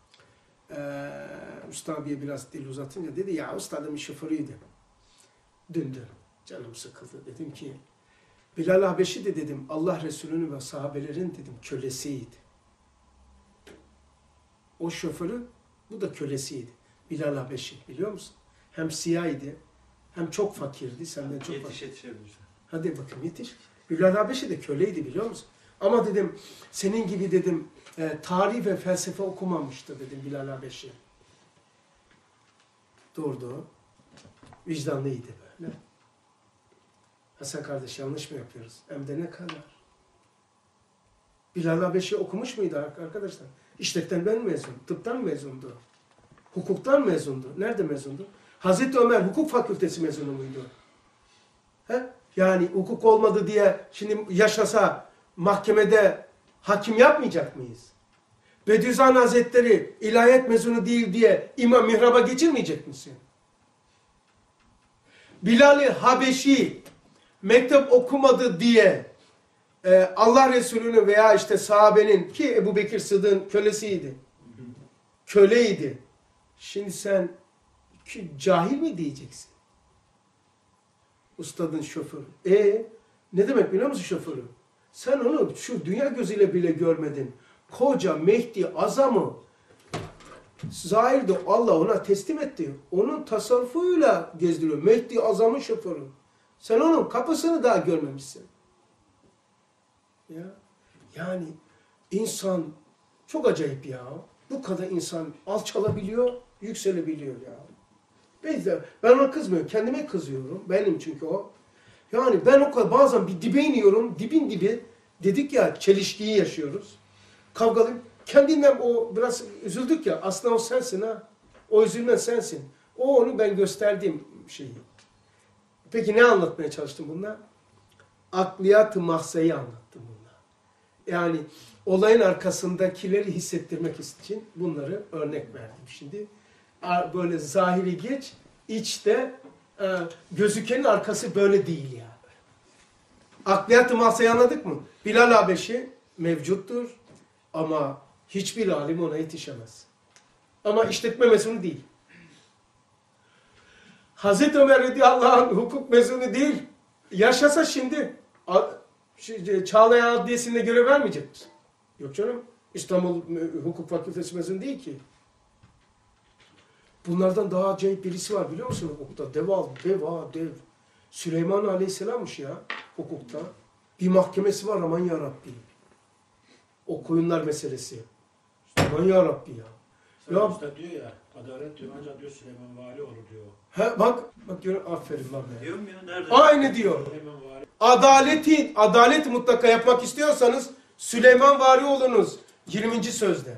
Usta abiye biraz dil uzatınca dedi ya ustadımın şoförüydü. Dün canım sıkıldı. Dedim ki Bilal Habeşi de dedim Allah Resulü'nün ve sahabelerin dedim kölesiydi. O şoförü bu da kölesiydi. Bilal Habeşi biliyor musun? Hem siyahıydı hem çok fakirdi. Senden çok fakir. Yetişebilirsin. Hadi bakayım yetiş. Bilal Habeşi de köleydi biliyor musun? Ama dedim senin gibi dedim tarih ve felsefe okumamıştı dedim Bilal Habeşi. Durdu. Vicdanlıydı böyle. Hasan kardeş yanlış mı yapıyoruz? Hem de ne kadar? Bilal Habeşi okumuş muydu arkadaşlar? İşletmeden mezun, tıptan mezundu. Hukuktan mezundu. Nerede mezundu? Hazreti Ömer hukuk fakültesi mezunu muydu? He? Yani hukuk olmadı diye şimdi yaşasa mahkemede hakim yapmayacak mıyız? Bediüzzaman Hazretleri ilahiyat mezunu değil diye imam mihraba geçirmeyecek misin? Bilal-i Habeşi mektep okumadı diye Allah Resulü'nün veya işte sahabenin ki Ebu Bekir Sıddık'ın kölesiydi. Köleydi. Şimdi sen cahil mi diyeceksin? Ustadın şoförü. Ne demek biliyor musun şoförü? Sen onu şu dünya gözüyle bile görmedin. Koca Mehdi Azam'ı zahirde Allah ona teslim etti. Onun tasarrufuyla gezdiriyor. Mehdi Azam'ın şoförü. Sen onun kapısını daha görmemişsin. Ya. Yani insan çok acayip ya. Bu kadar insan alçalabiliyor, yükselebiliyor ya. Ben ona kızmıyorum. Kendime kızıyorum. Benim çünkü o. Yani ben o kadar bazen bir dibe iniyorum. Dibin dibi. Dedik ya çelişkiyi yaşıyoruz. Kavgalıyım. Kendimden o biraz üzüldük ya. Aslında o sensin ha. O üzülmen sensin. O onu ben gösterdiğim şeyi. Peki ne anlatmaya çalıştım bununla? Akliyat-ı mahsayı anlattım bununla. Yani olayın arkasındakileri hissettirmek için bunları örnek verdim. Şimdi böyle zahiri geç, içte gözükenin arkası böyle değil yani. Akliyat-ı mahsayı anladık mı? Bilal Habeşi mevcuttur ama hiçbir alim ona yetişemez. Ama işletme mezunu değil. Hazreti Ömer radıyallahu anh hukuk mezunu değil. Yaşasa şimdi Çağlayan Adliyesi'nde görev vermeyecek misin? Yok canım. İstanbul Hukuk Fakültesi mezunu değil ki. Bunlardan daha acayip birisi var biliyor musun hukukta? Dev. Süleyman Aleyhisselam'mış ya hukukta. Bir mahkemesi var aman yarabbi. O koyunlar meselesi. Aman yarabbi ya. Ya usta diyor ya, adalet diyor ancak diyor Süleyman Vali olur diyor. He bak gör aferin lan be. Diyorum ya nerede? Aynı diyor. Süleyman Vali. Adalet mutlaka yapmak istiyorsanız Süleyman Vari olunuz. 20. sözde.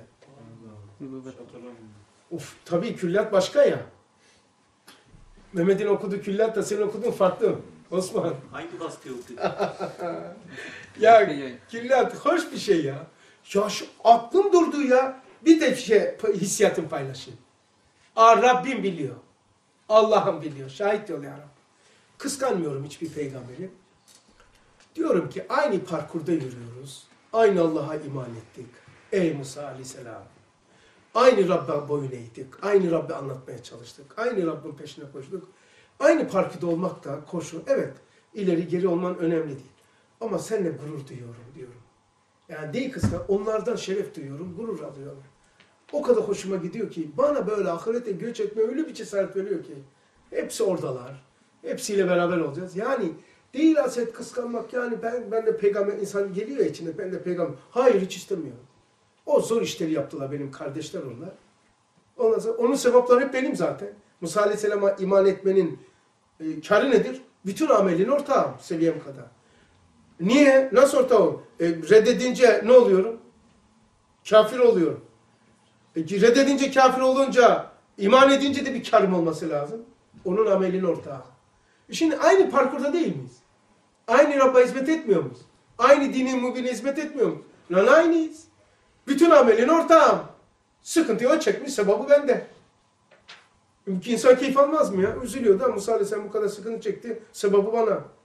Uf tabii külliyat başka ya. Mehmet'in okuduğu külliyat da senin okuduğun farklı. Osman. Hangi baskıyı okudun? Ya külliyat hoş bir şey ya. Ya şu aklım durdu ya. Bir de hissiyatımı paylaşayım. Rabbim biliyor. Allah'ım biliyor. Şahit ol ya Rabbi. Kıskanmıyorum hiçbir peygamberi. Diyorum ki aynı parkurda yürüyoruz. Aynı Allah'a iman ettik. Ey Musa aleyhisselam. Aynı Rabb'e boyun eğdik. Aynı Rabb'e anlatmaya çalıştık. Aynı Rabb'in peşine koştuk. Aynı parkurda olmak da koşu. Evet ileri geri olman önemli değil. Ama seninle gurur duyuyorum diyorum. Yani değil kıskan. Onlardan şeref duyuyorum. Gurur alıyorum. O kadar hoşuma gidiyor ki bana böyle ahirete göç etme öyle bir cesaret veriyor ki. Hepsi oradalar. Hepsiyle beraber olacağız. Yani değil haset kıskanmak yani ben de peygamber insan geliyor içinde ben de peygamber. Hayır hiç istemiyorum. O zor işleri yaptılar benim kardeşler onlar. Ondan sonra onun sevapları hep benim zaten. Musa Aleyhisselam'a iman etmenin kârı nedir? Bütün amelin ortağım seviyem kadar. Niye? Nasıl ortağım? Reddedince ne oluyorum? Kafir oluyorum. Reddedince kafir olunca iman edince de bir kârım olması lazım. Onun amelin ortağı. Şimdi aynı parkurda değil miyiz? Aynı Rabb'a hizmet etmiyor muyuz? Aynı dinin mübine hizmet etmiyor muyuz? Lan aynıyız. Bütün amelin ortağım. Sıkıntıyı o çekmiş, sevabı bende. İnsan keyif almaz mı ya? Üzülüyor da Musa Aleyhisselam bu kadar sıkıntı çekti, sevabı bana.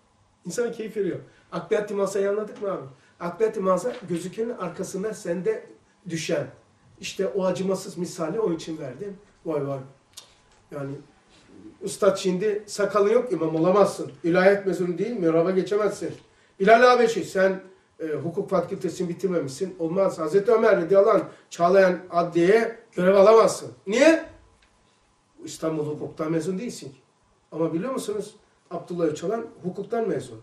İnsana keyif veriyor. Akliyat-ı masayı anladık mı abi? Akliyat-ı masa gözükenin arkasında sende düşen. İşte o acımasız misali o için verdim. Vay vay. Yani Üstad şimdi sakalın yok imam olamazsın. İlahiyat mezunu değil mihraba geçemezsin. Bilal Habeşi sen hukuk fakültesini bitirmemişsin. Olmaz. Hazreti Ömer radıyallahu anh Çağlayan Adliye'ye görev alamazsın. Niye? İstanbul hukuktan mezun değilsin ki. Ama biliyor musunuz? Abdullah Öcalan hukuktan mezun.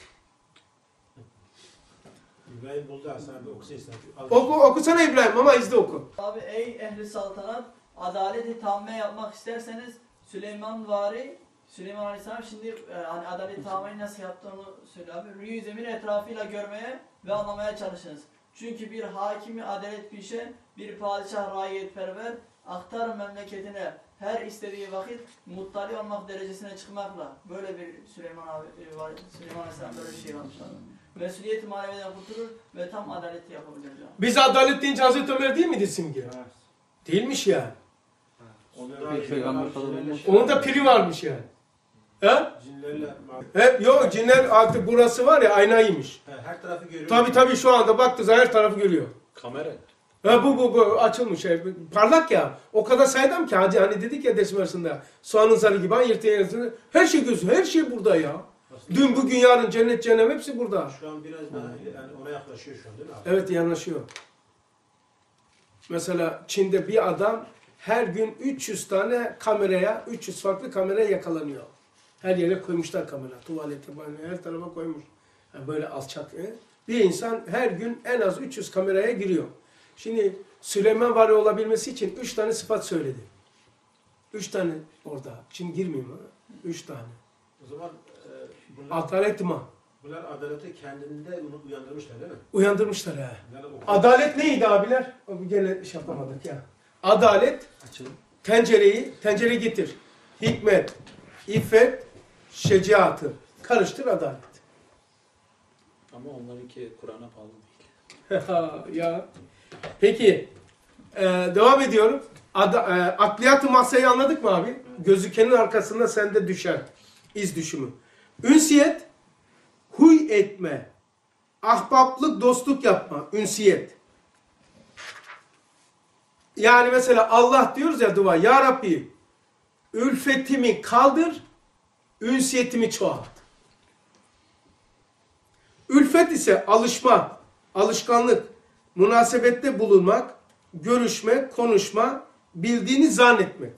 İbrahim buldu aslında bir okusaysan. Okusana İbrahim ama izle oku. Abi ey ehli saltanat, adaleti tamme yapmak isterseniz Süleyman Aleyhisselam şimdi hani adaleti tammeyi nasıl yaptığını söylüyor abi. Rüyü zemin etrafıyla görmeye ve anlamaya çalışınız. Çünkü bir hakimi adalet pişe, bir padişah raiyetperver, aktar memleketine her istediği vakit muttali olmak derecesine çıkmakla. Böyle bir Süleyman Aleyhisselam böyle bir şey varmış abi. Mesuliyet-i maneviden kurtulur ve tam adaleti yapabilir. Biz adalet deyince Hazreti Ömer değil miydi simge? Evet. Değilmiş yani. Peki peygamber falan olmaz. Onun da piri varmış yani. He? Cinlerle Yok cinler artık burası var ya aynaymış. her tarafı görüyor. Tabii şu anda baktığı her tarafı görüyor. Kamera. Bu açılmış. Parlak ya. O kadar saydam ki hani dedik ya ders arasında. Soğanın zarı gibi yırtıya her şey gözü, her şey burada ya. Dün, bugün, yarın, cennet, cehennem hepsi burada. Şu an biraz daha yani ona yaklaşıyor şu an değil mi abi? Evet yanaşıyor. Mesela Çin'de bir adam her gün 300 tane kameraya, 300 farklı kameraya yakalanıyor. Her yere koymuşlar kamera. Tuvalete, banyoya, her tarafa koymuş. Yani böyle alçak. Bir insan her gün en az 300 kameraya giriyor. Şimdi Süleyman Vari olabilmesi için 3 tane sıfat söyledi. 3 tane orada. Şimdi girmeyeyim ha. 3 tane. O zaman Adalet mi? bunlar adaleti kendinde uyandırmışlar değil mi? Uyandırmışlar ha. Yani Adalet neydi abiler? Gene iş yapamadık ya. Adalet, tencere getir. Hikmet, iffet, şecaatı. Karıştır adalet. Ama onlarınki Kur'an'a bağlı değil. Ya. Peki, devam ediyorum. Akliyat-ı masayı anladık mı abi? Gözükenin arkasında sende düşen iz düşümü. Ünsiyet, huy etme, ahbaplık, dostluk yapma, ünsiyet. Yani mesela Allah diyoruz ya dua, Ya Rabbi, ülfetimi kaldır, ünsiyetimi çoğalt. Ülfet ise alışma, alışkanlık, münasebette bulunmak, görüşme, konuşma, bildiğini zannetmek.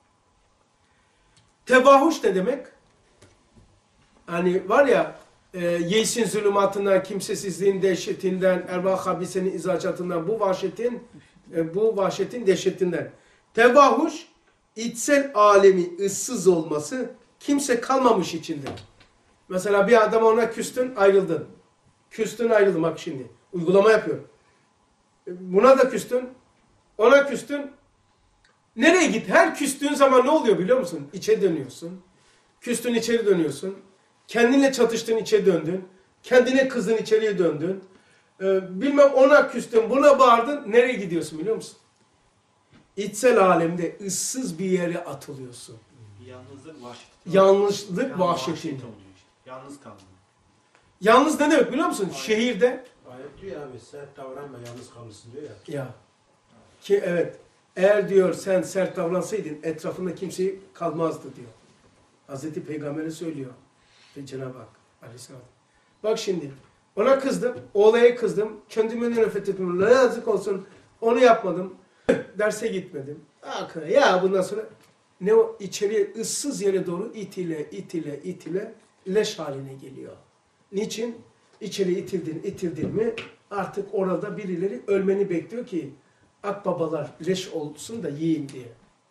Tevahuş ne demek? Hani var ya, yeysin zulümatından, kimsesizliğin dehşetinden, ervah habisenin izacatından, bu vahşetin dehşetinden. Tevahuş, içsel alemi ıssız olması, kimse kalmamış içinde. Mesela bir adam ona küstün, ayrıldın. Küstün, ayrıldın bak şimdi. Uygulama yapıyor. Buna da küstün, ona küstün. Nereye git? Her küstüğün zaman ne oluyor biliyor musun? İçe dönüyorsun. Küstün, içeri dönüyorsun. Kendinle çatıştın, içe döndün. Kendine kızdın, içeriye döndün. Bilmem ona küstün, buna bağırdın. Nereye gidiyorsun biliyor musun? İçsel alemde ıssız bir yere atılıyorsun. Yalnızlık vahşeti. Yalnızlık vahşeti. oluyor işte. Yalnız kaldım. Yalnız ne demek biliyor musun? Şehirde. ayet diyor abi sert davranma yalnız kalırsın diyor ya. Ya. Ki evet. Eğer diyor sen sert davransaydın etrafında kimse kalmazdı diyor. Hazreti Peygamber'e söylüyor. Ve Cenab-ı Hak Aleyhisselam. Bak şimdi. Ona kızdım. O olaya kızdım. Kendime nefret ettim. Ne yazık olsun. Onu yapmadım. Derse gitmedim. Ya bundan sonra ne o içeriye ıssız yere doğru itile leş haline geliyor. Niçin? İçeri itildin mi artık orada birileri ölmeni bekliyor ki akbabalar leş olsun da yiyeyim diye.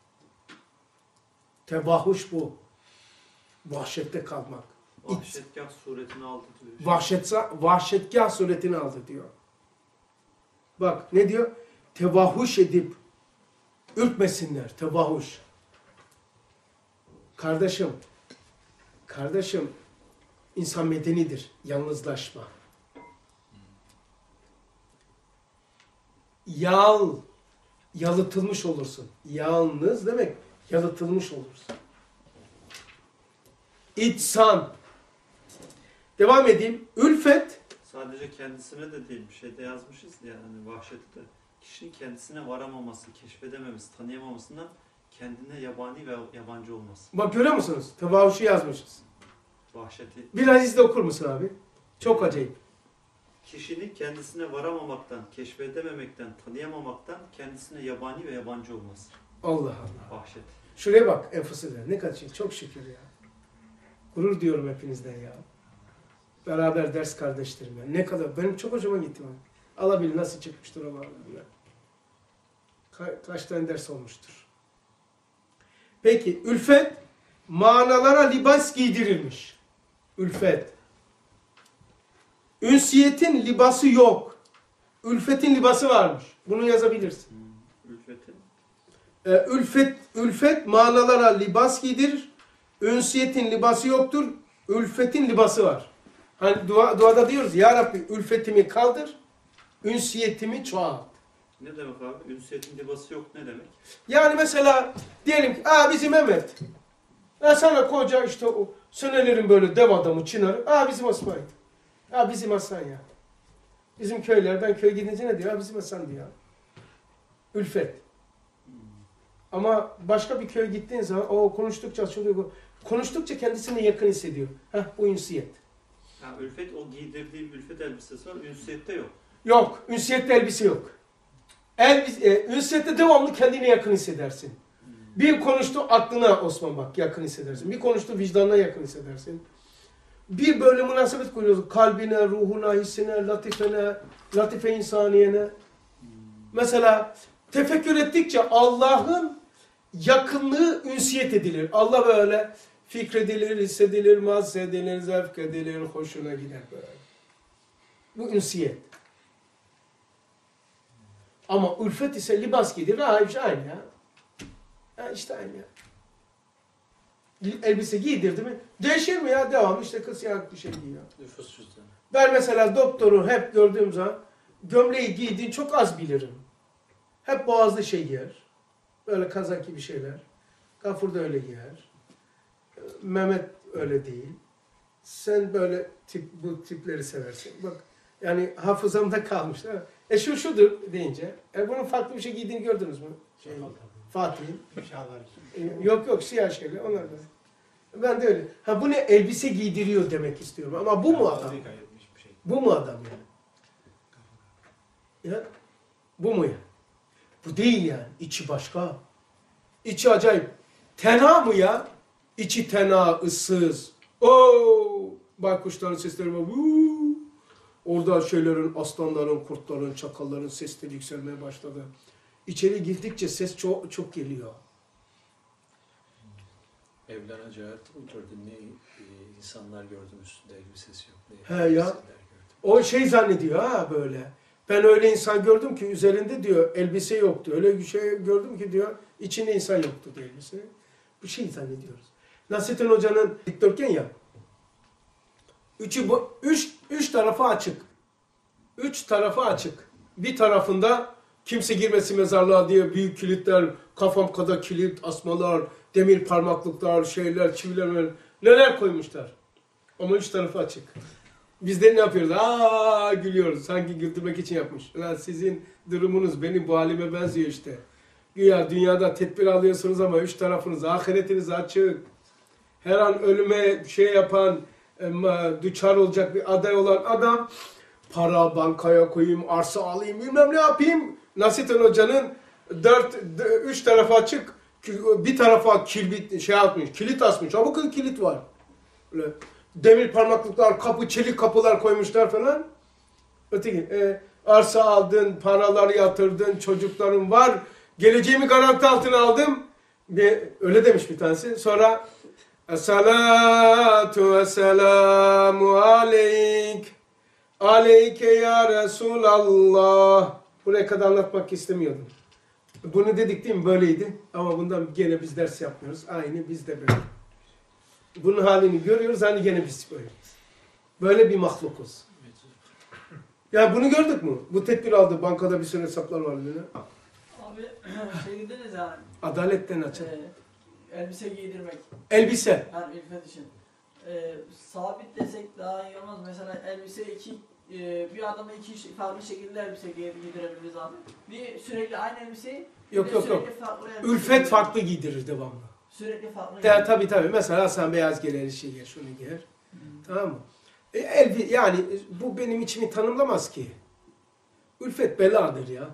Tevahuş bu. Vahşette kalmak. Vahşetgah suretini aldı diyor. Vahşetgah suretini aldı diyor. Bak ne diyor? Tevahuş edip ürkmesinler. Tevahuş. Kardeşim, insan medenidir. Yalnızlaşma. Yalıtılmış olursun. Yalnız demek yalıtılmış olursun. İçsan, Devam edeyim. Ülfet, Sadece kendisine de değil, bir şeyde yazmışız ya, yani vahşeti de. Kişinin kendisine varamaması, keşfedememesi, tanıyamamasından kendine yabani ve yabancı olması. bak görüyor musunuz? Tevahuşu yazmışız. Vahşeti. Biraz izle okur musun abi? Çok acayip. Kişinin kendisine varamamaktan, keşfedememekten, tanıyamamaktan kendisine yabani ve yabancı olması. Allah Allah. Vahşet. Şuraya bak enfasıdır. Ne kadar şey. Çok şükür ya. Gurur diyorum hepinizden ya. Beraber ders kardeşlerim ya. Ne kadar. Benim çok hoşuma gitti. Alabil nasıl çıkmıştır o mağaradan. Kaç tane ders olmuştur. Peki ülfet manalara libas giydirilmiş. Ülfet. Ünsiyetin libası yok. Ülfetin libası varmış. Bunu yazabilirsin. Ülfetin. Ülfet manalara libas giydirir. Ünsiyetin libası yoktur. Ülfetin libası var. Hani duada diyoruz ya Rabbi ülfetimi kaldır, ünsiyetimi çoğalt. Ne demek abi? Ünsiyetin libası yok ne demek? Yani mesela diyelim ki bizim Mehmet. Sana koca işte o sönelerin böyle dev adamı Çınar'ı. Bizim Osman. Bizim Hasan ya. Bizim köyler, ben köye gidince ne diyor? Bizim Hasan diyor. Ülfet. Ama başka bir köye gittiğin zaman o konuştukça açılıyor. Konuştukça kendisine yakın hissediyor. Bu ünsiyet. Ha, ülfet, o giydirdiği ülfet elbisesi var, ünsiyette yok. Yok, ünsiyette elbise yok. Ünsiyette devamlı kendine yakın hissedersin. Bir konuştu aklına Osman bak yakın hissedersin. Bir konuştu vicdanına yakın hissedersin. Bir böyle münasebet koyuyorsun kalbine, ruhuna, hissine, latifene, latife insaniyene. Mesela tefekkür ettikçe Allah'ın yakınlığı ünsiyet edilir. Allah böyle fikredilir, hissedilir, mahzedilir, zevk edilir, hoşuna gider böyle. Bu ünsiyet. Ama ülfet ise libas giydirir. İşte aynı ya. İşte aynı ya. Elbise giydirdi mi? Değişir mi ya? Devam. İşte kız siyah bir şey giyiyor. Nüfus cüzdanı. Ben mesela doktoru hep gördüğüm zaman gömleği giydiğini çok az bilirim. Hep boğazlı şey giyer. Böyle kazak gibi şeyler. Gafur da öyle giyer. Mehmet öyle değil. Sen böyle bu tipleri seversin. Bak yani hafızamda kalmış. Şudur deyince. Bunun farklı bir şey giydiğini gördünüz mü? Fatih'in. Yok siyah şeyler. Onlar da. Ben de öyle. Bu ne? Elbise giydiriyor demek istiyorum. Ama bu mu adam? Bu mu adam yani? Ya? Bu mu ya? Bu değil yani. İçi başka. İçi acayip. Tenha mı ya? İçi tenha, ıssız. Bak kuşların sesleri var. Orada şeylerin, aslanların, kurtların, çakalların sesleri yükselmeye başladı. İçeri girdikçe ses çok geliyor. Mevlana Celaleddin oturdu. Ne insanlar gördüm üstünde elbisesi yok. Ya. O zannediyor böyle. Ben öyle insan gördüm ki üzerinde diyor elbise yoktu. Öyle bir şey gördüm ki diyor içinde insan yoktu diyor elbise. Bu zannediyoruz. Nasrettin Hoca'nın dikdörtgen ya. Üç tarafı açık. Üç tarafı açık. Bir tarafında kimse girmesin mezarlığa diye büyük kilitler, kafam kadar kilit, asmalar, demir parmaklıklar, şeyler, çiviler, neler koymuşlar. Ama üç tarafı açık. Biz de ne yapıyoruz? Gülüyoruz. Sanki güldürmek için yapmış. Sizin durumunuz benim bu halime benziyor işte. Güya dünyada tedbir alıyorsunuz ama üç tarafınız, ahiretiniz açık. Her an ölüme yapan, düçar olacak bir aday olan adam, para bankaya koyayım, arsa alayım, bilmem ne yapayım. Nasrettin Hoca'nın üç tarafı açık, bir tarafa kilit asmış. Ama bakın kilit var. Böyle demir parmaklıklar, çelik kapılar koymuşlar falan. Öteki, arsa aldın, paraları yatırdın, çocukların var, geleceğimi garanti altına aldım. Öyle demiş bir tanesi. Sonra Esselatu vesselamu aleyk. Aleyke ya Resulallah. Buraya kadar anlatmak istemiyordum. Bunu dedik değil mi? Böyleydi. Ama bundan gene biz ders yapmıyoruz. Aynı biz de böyle. Bunun halini görüyoruz. Hani gene biz böyleyiz. Böyle bir mahlukuz. Ya bunu gördük mü? Bu tedbir aldı. Bankada bir sürü hesaplar var. Abi dediniz yani. Adaletten açın. Elbise giydirmek. Elbise. Yani ülfet için. sabit desek daha iyi olmaz. Mesela elbise bir adama iki farklı şekilde elbise giydirebiliriz abi. Bir sürekli aynı elbiseyi Yok. farklı Ülfet farklı giydirir devamlı. Sürekli farklı. Tabii. Mesela Hasan beyaz giyer, giyer, şunu giyer. Tamam mı? Yani bu benim içimi tanımlamaz ki. Ülfet beladır ya.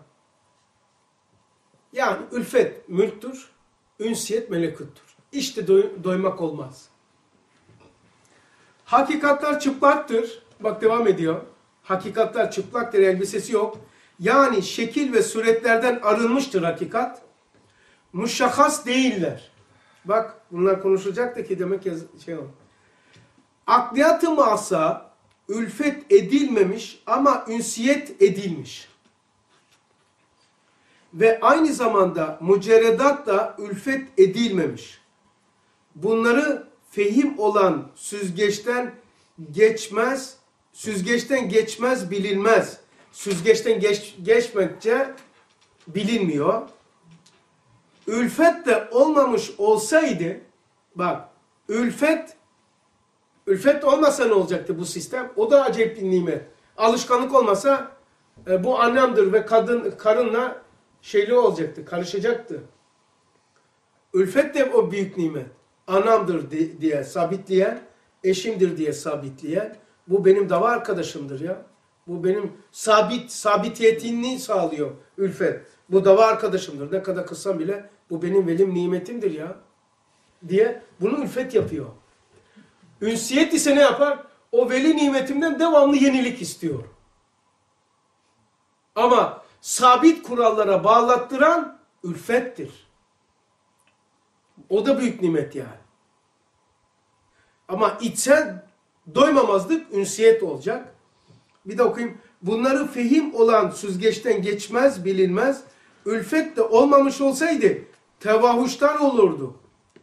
Yani ülfet mülktür, ünsiyet melekuttur. İşte doymak olmaz. Hakikatler çıplaktır. Bak devam ediyor. Hakikatler çıplaktır, elbisesi yok. Yani şekil ve suretlerden arınmıştır hakikat. Muşahhas değiller. Bak bunlar konuşulacaktı ki demek ki şey oldu. Akliyat-ı masa ülfet edilmemiş ama ünsiyet edilmiş. Ve aynı zamanda mücerredat da ülfet edilmemiş. Bunları fehim olan süzgeçten geçmez bilinmez. Süzgeçten geçmekçe bilinmiyor. Ülfet de olmamış olsaydı, bak ülfet olmasa ne olacaktı bu sistem? O da acayip bir nimet. Alışkanlık olmasa bu annemdir ve karınla şeyli olacaktı, karışacaktı. Ülfet de o büyük nimet. Anamdır diye sabitleyen, eşimdir diye sabitleyen, bu benim dava arkadaşımdır ya. Bu benim sabitiyetini sağlıyor ülfet. Bu dava arkadaşımdır. Ne kadar kıssam bile bu benim velim nimetimdir ya. Diye bunu ülfet yapıyor. Ünsiyet ise ne yapar? O veli nimetimden devamlı yenilik istiyor. Ama sabit kurallara bağlattıran ülfettir. O da büyük nimet yani. Ama içsel doymamazlık ünsiyet olacak. Bir de okuyayım. Bunları fehim olan süzgeçten geçmez, bilinmez. Ülfet de olmamış olsaydı tevahuştan olurdu.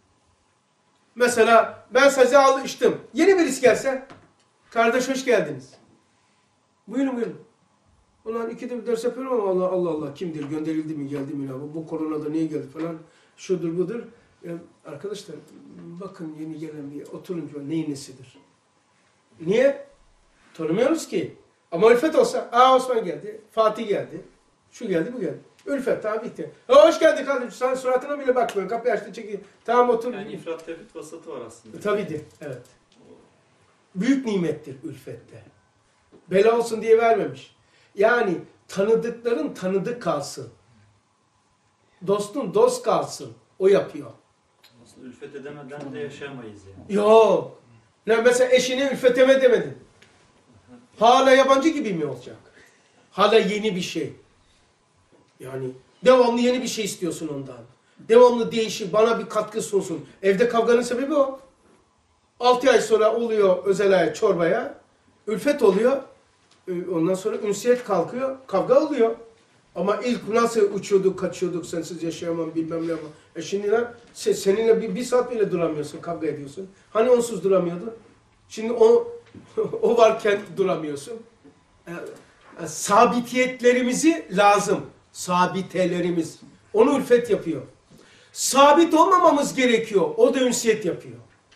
Mesela ben size alıştım. Yeni birisi gelse, kardeş hoş geldiniz. Buyurun. Ulan ikide bir ders yapıyorum ama Allah kimdir, gönderildi mi, geldi mi, bu koronada niye geldi falan, şudur budur. Arkadaşlar bakın yeni gelen bir oturun diyor, neyin nesidir? Niye? Tanımıyoruz ki. Ama ülfet olsa, Osman geldi, Fatih geldi, şu geldi, bu geldi. Ülfet, tamam bitti. Hoş geldin kardeşim, sen suratına bile bakmıyorsun, kapıyı açtı çekiyor. Tamam otur. Yani ifrat tevhid vasatı var aslında. Tabii evet. Büyük nimettir ülfette. Bela olsun diye vermemiş. Yani tanıdıkların tanıdık kalsın. Dostun dost kalsın. O yapıyor. Aslında ülfet edemeden de yaşayamayız yani. Yok. Mesela eşine ülfeteme demedin. Hala yabancı gibi mi olacak? Hala yeni bir şey. Yani devamlı yeni bir şey istiyorsun ondan. Devamlı değişik, bana bir katkı sunsun. Evde kavganın sebebi o. 6 ay sonra oluyor özel hayat çorbaya. Ülfet oluyor. Ondan sonra ünsiyet kalkıyor. Kavga oluyor. Ama ilk nasıl uçuyorduk, kaçıyorduk, sensiz yaşayamam bilmem ne ama. Şimdi lan seninle bir saat bile duramıyorsun, kavga ediyorsun. Hani onsuz duramıyordun? Şimdi o varken duramıyorsun. Sabitiyetlerimizi lazım. Sabitelerimiz. Onu ülfet yapıyor. Sabit olmamamız gerekiyor. O da ünsiyet yapıyor.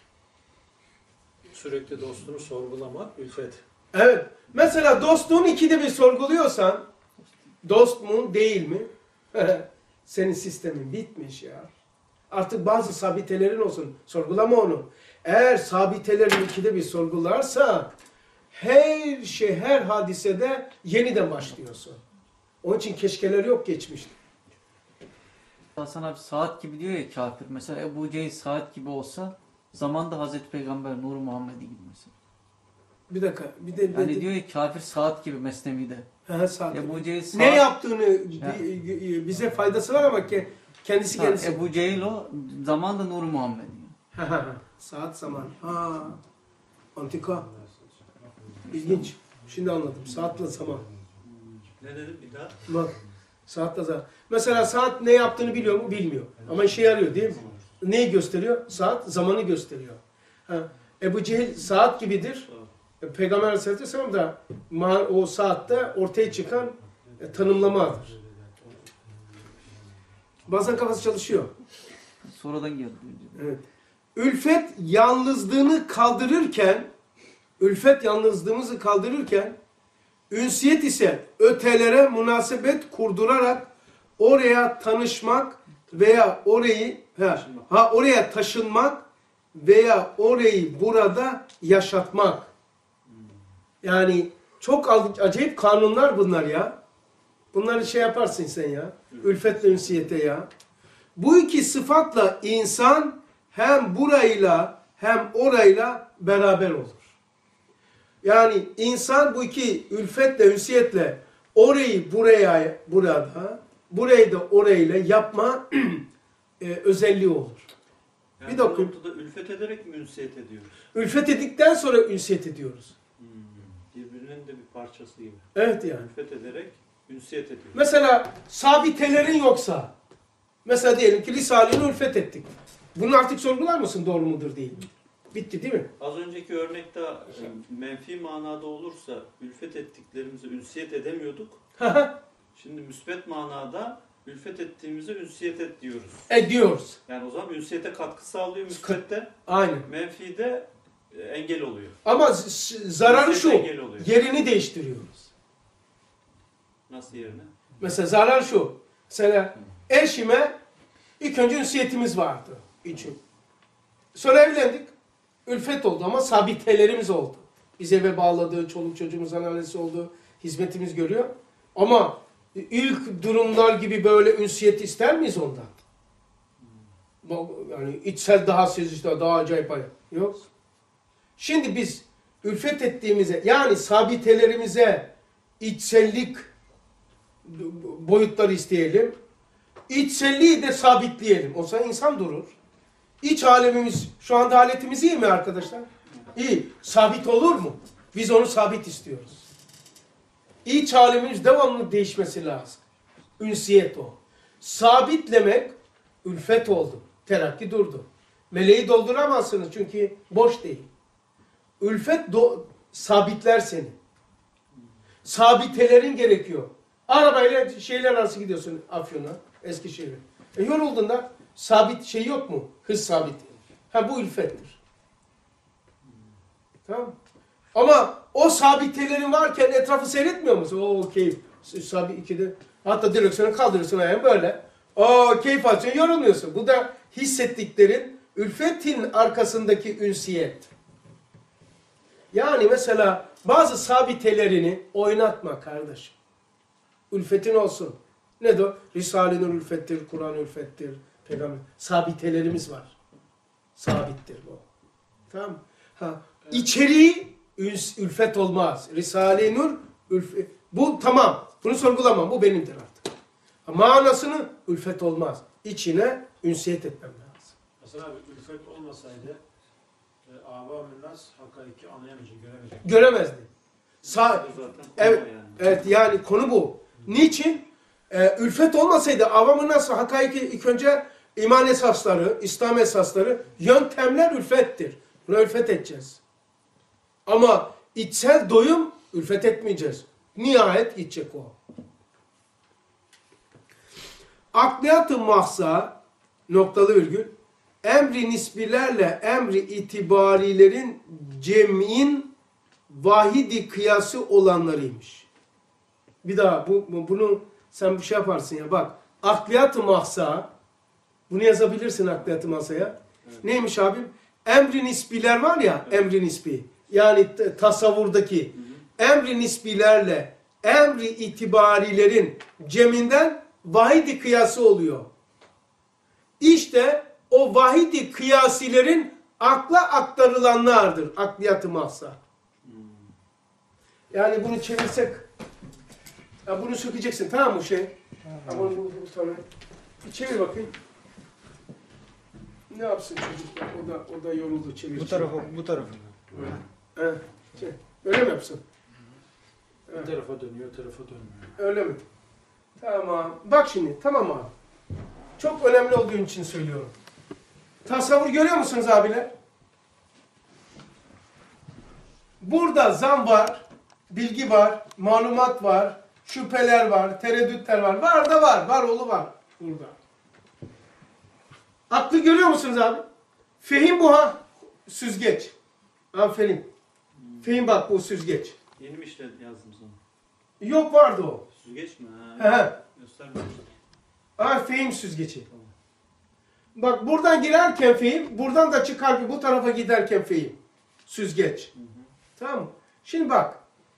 Sürekli dostunu sorgulamak ülfet. Evet. Mesela dostluğunu ikide bir sorguluyorsan, dost mu değil mi? Senin sistemin bitmiş ya. Artık bazı sabitelerin olsun. Sorgulama onu. Eğer sabitelerini ikide bir sorgularsa her şey, her hadisede yeniden başlıyorsun. Onun için keşkeler yok geçmişte. Hasan abi saat gibi diyor ya kafir. Mesela Ebu Cehil saat gibi olsa zamanda Hazreti Peygamber Nur Muhammed'i gibi mesela. Bir dakika. Yani diyor ya kafir saat gibi Mesnevi'de. Saat. Ebu Cehil saat... Ne yaptığını bize faydası var ama kendisi. Ebu Cehil o zamanda Nur Muhammed. Saat zaman. Antika. İlginç. Şimdi anladım. Saatle zaman. Ne dedim bir daha? Bak. Saatle zaman. Mesela saat ne yaptığını biliyor mu? Bilmiyor. Ama işe yarıyor değil mi? Neyi gösteriyor? Saat zamanı gösteriyor. Ebu Cehil saat gibidir. Peygamber Aleyhisselam da o saatte ortaya çıkan tanımlamadır. Bazen kafası çalışıyor. Sonradan geldi. Evet. ülfet yalnızlığını kaldırırken, ünsiyet ise ötelere münasebet kurdurarak oraya tanışmak veya oraya taşınmak veya orayı burada yaşatmak. Yani çok acayip kanunlar bunlar ya. Bunları şey yaparsın sen ya. Ülfetle ünsiyete ya. Bu iki sıfatla insan hem burayla hem orayla beraber olur. Yani insan bu iki ülfetle, ünsiyetle orayı burada, burayı da orayla yapma özelliği olur. Yani bir bu dokun. noktada ülfet ederek mi ünsiyet ediyoruz? Ülfet ettikten sonra ünsiyet ediyoruz. Birbirinin de bir parçası gibi. Evet yani. Ülfet ederek ünsiyet ediyoruz. Mesela sabitelerin yoksa, mesela diyelim ki Risale'ni ülfet ettik. Bunu artık sorgular mısın doğru mudur değil mi? Bitti değil mi? Az önceki örnekte menfi manada olursa ülfet ettiklerimizi ünsiyet edemiyorduk. Şimdi müsbet manada ülfet ettiğimizi ünsiyet et diyoruz. Ediyoruz. Yani o zaman ünsiyete katkı sağlıyor müsbette. Aynen. Menfide engel oluyor. Ama zararı şu, Engel oluyor. yerini değiştiriyoruz. Nasıl yerine? Mesela zarar şu, mesela eşime ilk önce ünsiyetimiz vardı. Sonra evlendik, ülfet oldu ama sabitelerimiz oldu. Biz eve bağladı, çoluk çocuğumuzun annesi oldu, hizmetimiz görüyor. Ama ilk durumlar gibi böyle ünsiyet ister miyiz ondan? Yani içsel daha sezişte, daha acayip yok. Şimdi biz ülfet ettiğimize, yani sabitelerimize içsellik boyutları isteyelim. İçselliği de sabitleyelim. O zaman insan durur. İç alemimiz, şu anda aletimiz iyi mi arkadaşlar? İyi. Sabit olur mu? Biz onu sabit istiyoruz. İç alemimiz devamlı değişmesi lazım. Ünsiyet o. Sabitlemek ülfet oldu. Terakki durdu. Meleği dolduramazsınız çünkü boş değil. Ülfet sabitler seni. Sabitelerin gerekiyor. Arabayla şehirler arası gidiyorsun Afyon'a, Eskişehir'e. Yorulduğunda sabit şey yok mu? Hız sabiti. Bu ülfettir. Tamam. Ama o sabitelerin varken etrafı seyretmiyor musun? O keyif. Sabit ikide. Hatta direksiyonu kaldırırsın ayağın böyle. O keyif alıyorsun, yorulmuyorsun. Bu da hissettiklerin ülfetin arkasındaki ünsiyet. Yani mesela bazı sabitelerini oynatma kardeşim. Ülfetin olsun. Ne de o? Risale-i ülfettir, Kur'an ülfettir, Peygamber. Sabitelerimiz var. Sabittir bu. Tamam. İçeriği ülfet olmaz. Risale-i Nur ülfet. Bu tamam. Bunu sorgulamam. Bu benimdir artık. Manasını ülfet olmaz. İçine ünsiyet etmem lazım. Mesela abi ülfet olmasaydı avam-ı nas hakaiki anlayamayacak, göremeyecek. Göremezdi. Zaten Evet, yani. evet yani konu bu. Niçin? Ülfet olmasaydı avam-ı nas hakaiki ilk önce iman esasları, İslam esasları, yöntemler ülfettir. Buna ülfet edeceğiz. Ama içsel doyum ülfet etmeyeceğiz. Nihayet gidecek o. Akliyat-ı mahsa noktalı virgül emri nisbilerle emri itibarilerin cem'in vahidi kıyası olanlarıymış. Bir daha bunu sen bir şey yaparsın ya bak. Akliyat-ı mahsa bunu yazabilirsin akliyat-ı mahsaya. Evet. Neymiş abim? Emri nisbiler var ya emri nisbi. Yani tasavvurdaki emri nisbilerle emri itibarilerin ceminden vahidi kıyası oluyor. İşte o vahidi kıyasilerin akla aktarılanlardır. Akliyat-ı mahsa. Yani bunu çevirsek ya bunu sökeceksin tamam mı şey? Ama bu tane. Bir çevir bakayım. Ne yapsın çocuklar? O da yoruldu çevir. Bu tarafa. Evet. Öyle mi yapsın? Bir tarafa dönüyor, tarafa dönmüyor. Öyle mi? Tamam. Bak şimdi. Tamam abi. Çok önemli olduğu için söylüyorum. Tasavvur görüyor musunuz abiler? Burada zan var, bilgi var, malumat var, şüpheler var, tereddütler var. Var da var. Var oğlu var. Burada. Aklı görüyor musunuz abi? Fehim bu ha. Süzgeç. Aferin. Fehim bak bu süzgeç. Yeni mi işte yazdınız onu? Yok vardı o. Süzgeç mi? He he. Göstermemiş. Fehim süzgeci. Bak buradan girerken fehim, buradan da çıkar bu tarafa giderken fehim. Süzgeç. Tamam mı? Şimdi bak.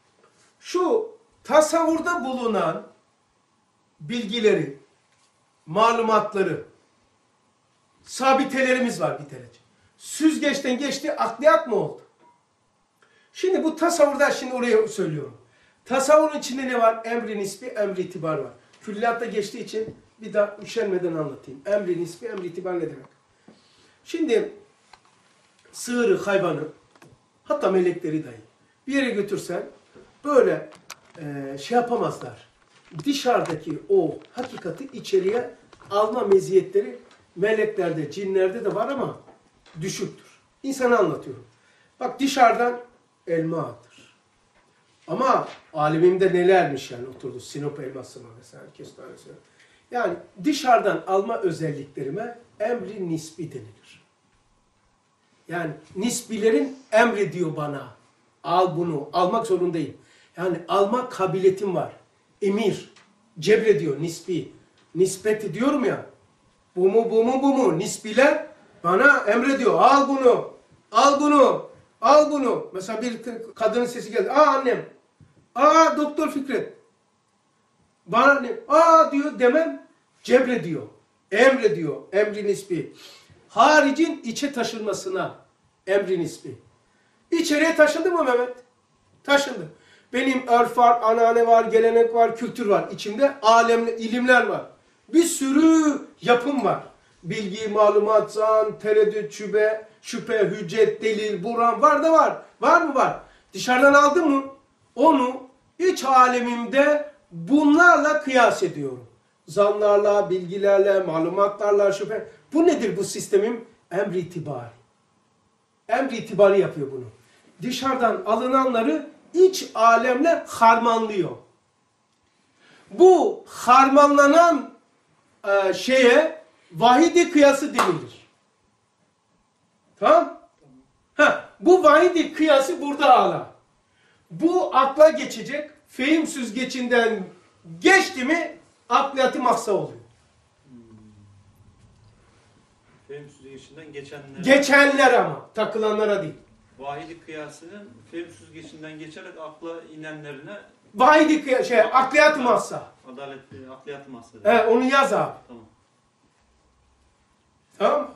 Şu tasavvurda bulunan bilgileri, malumatları, sabitelerimiz var bir derece. Süzgeçten geçti, akliyat mı oldu? Şimdi bu tasavvurda şimdi oraya söylüyorum. Tasavvurun içinde ne var? Emri nispi, emri itibar var. Külliyatta geçtiği için bir daha üşenmeden anlatayım. Emri nispi, emri itibar ne demek? Şimdi sığırı, hayvanı, hatta melekleri dahi bir yere götürsen böyle şey yapamazlar. Dışarıdaki o hakikati içeriye alma meziyetleri meleklerde, cinlerde de var ama düşüktür. İnsana anlatıyorum. Bak dışarıdan elma atır. Ama alemimde nelermiş yani oturdu. Sinop elması mı mesela, kestanesi. Yani dışarıdan alma özelliklerime emri nisbi denilir. Yani nisbilerin emri diyor bana. Al bunu. Almak zorundayım. Yani alma kabiliyetim var. Emir. Cebrediyor nisbi. Nispeti diyorum ya. Bu mu bu mu bu mu? Nisbiler bana emrediyor. Al bunu. Al bunu. Al bunu. Mesela bir kadının sesi geldi. Annem. Doktor Fikret. Bana ne? Diyor demem. Cebrediyor. Emrediyor. Emri nisbi. Haricin içe taşınmasına emri nisbi. İçeriye taşındı mı Mehmet? Taşındı. Benim örf var, anane var, gelenek var, kültür var. İçimde alemli ilimler var. Bir sürü yapım var. Bilgi, malumat, zan, tereddüt, şüphe, hüccet, delil, burhan var da var. Var mı var? Dışarıdan aldım mı? Onu iç alemimde bunlarla kıyas ediyorum. Zanlarla, bilgilerle, malumatlarla, şüphe. Bu nedir bu sistemim? Emri itibari. Emri itibari yapıyor bunu. Dışarıdan alınanları iç alemle harmanlıyor. Bu harmanlanan şeye vahidi kıyası denilir. Tamam? Bu vahidi kıyası burada ala. Bu akla geçecek. Fehim süzgecinden geçti mi akliyatı mahsa oluyor. Fehim süzgecinden geçenler. Geçenler ama takılanlara değil. Vahidi kıyasının fehim süzgecinden geçerek akla inenlerine Vahidi akliyat-ı mahsa. adaletli akliyat mahsa. Onu yaz abi. Tamam. Tamam.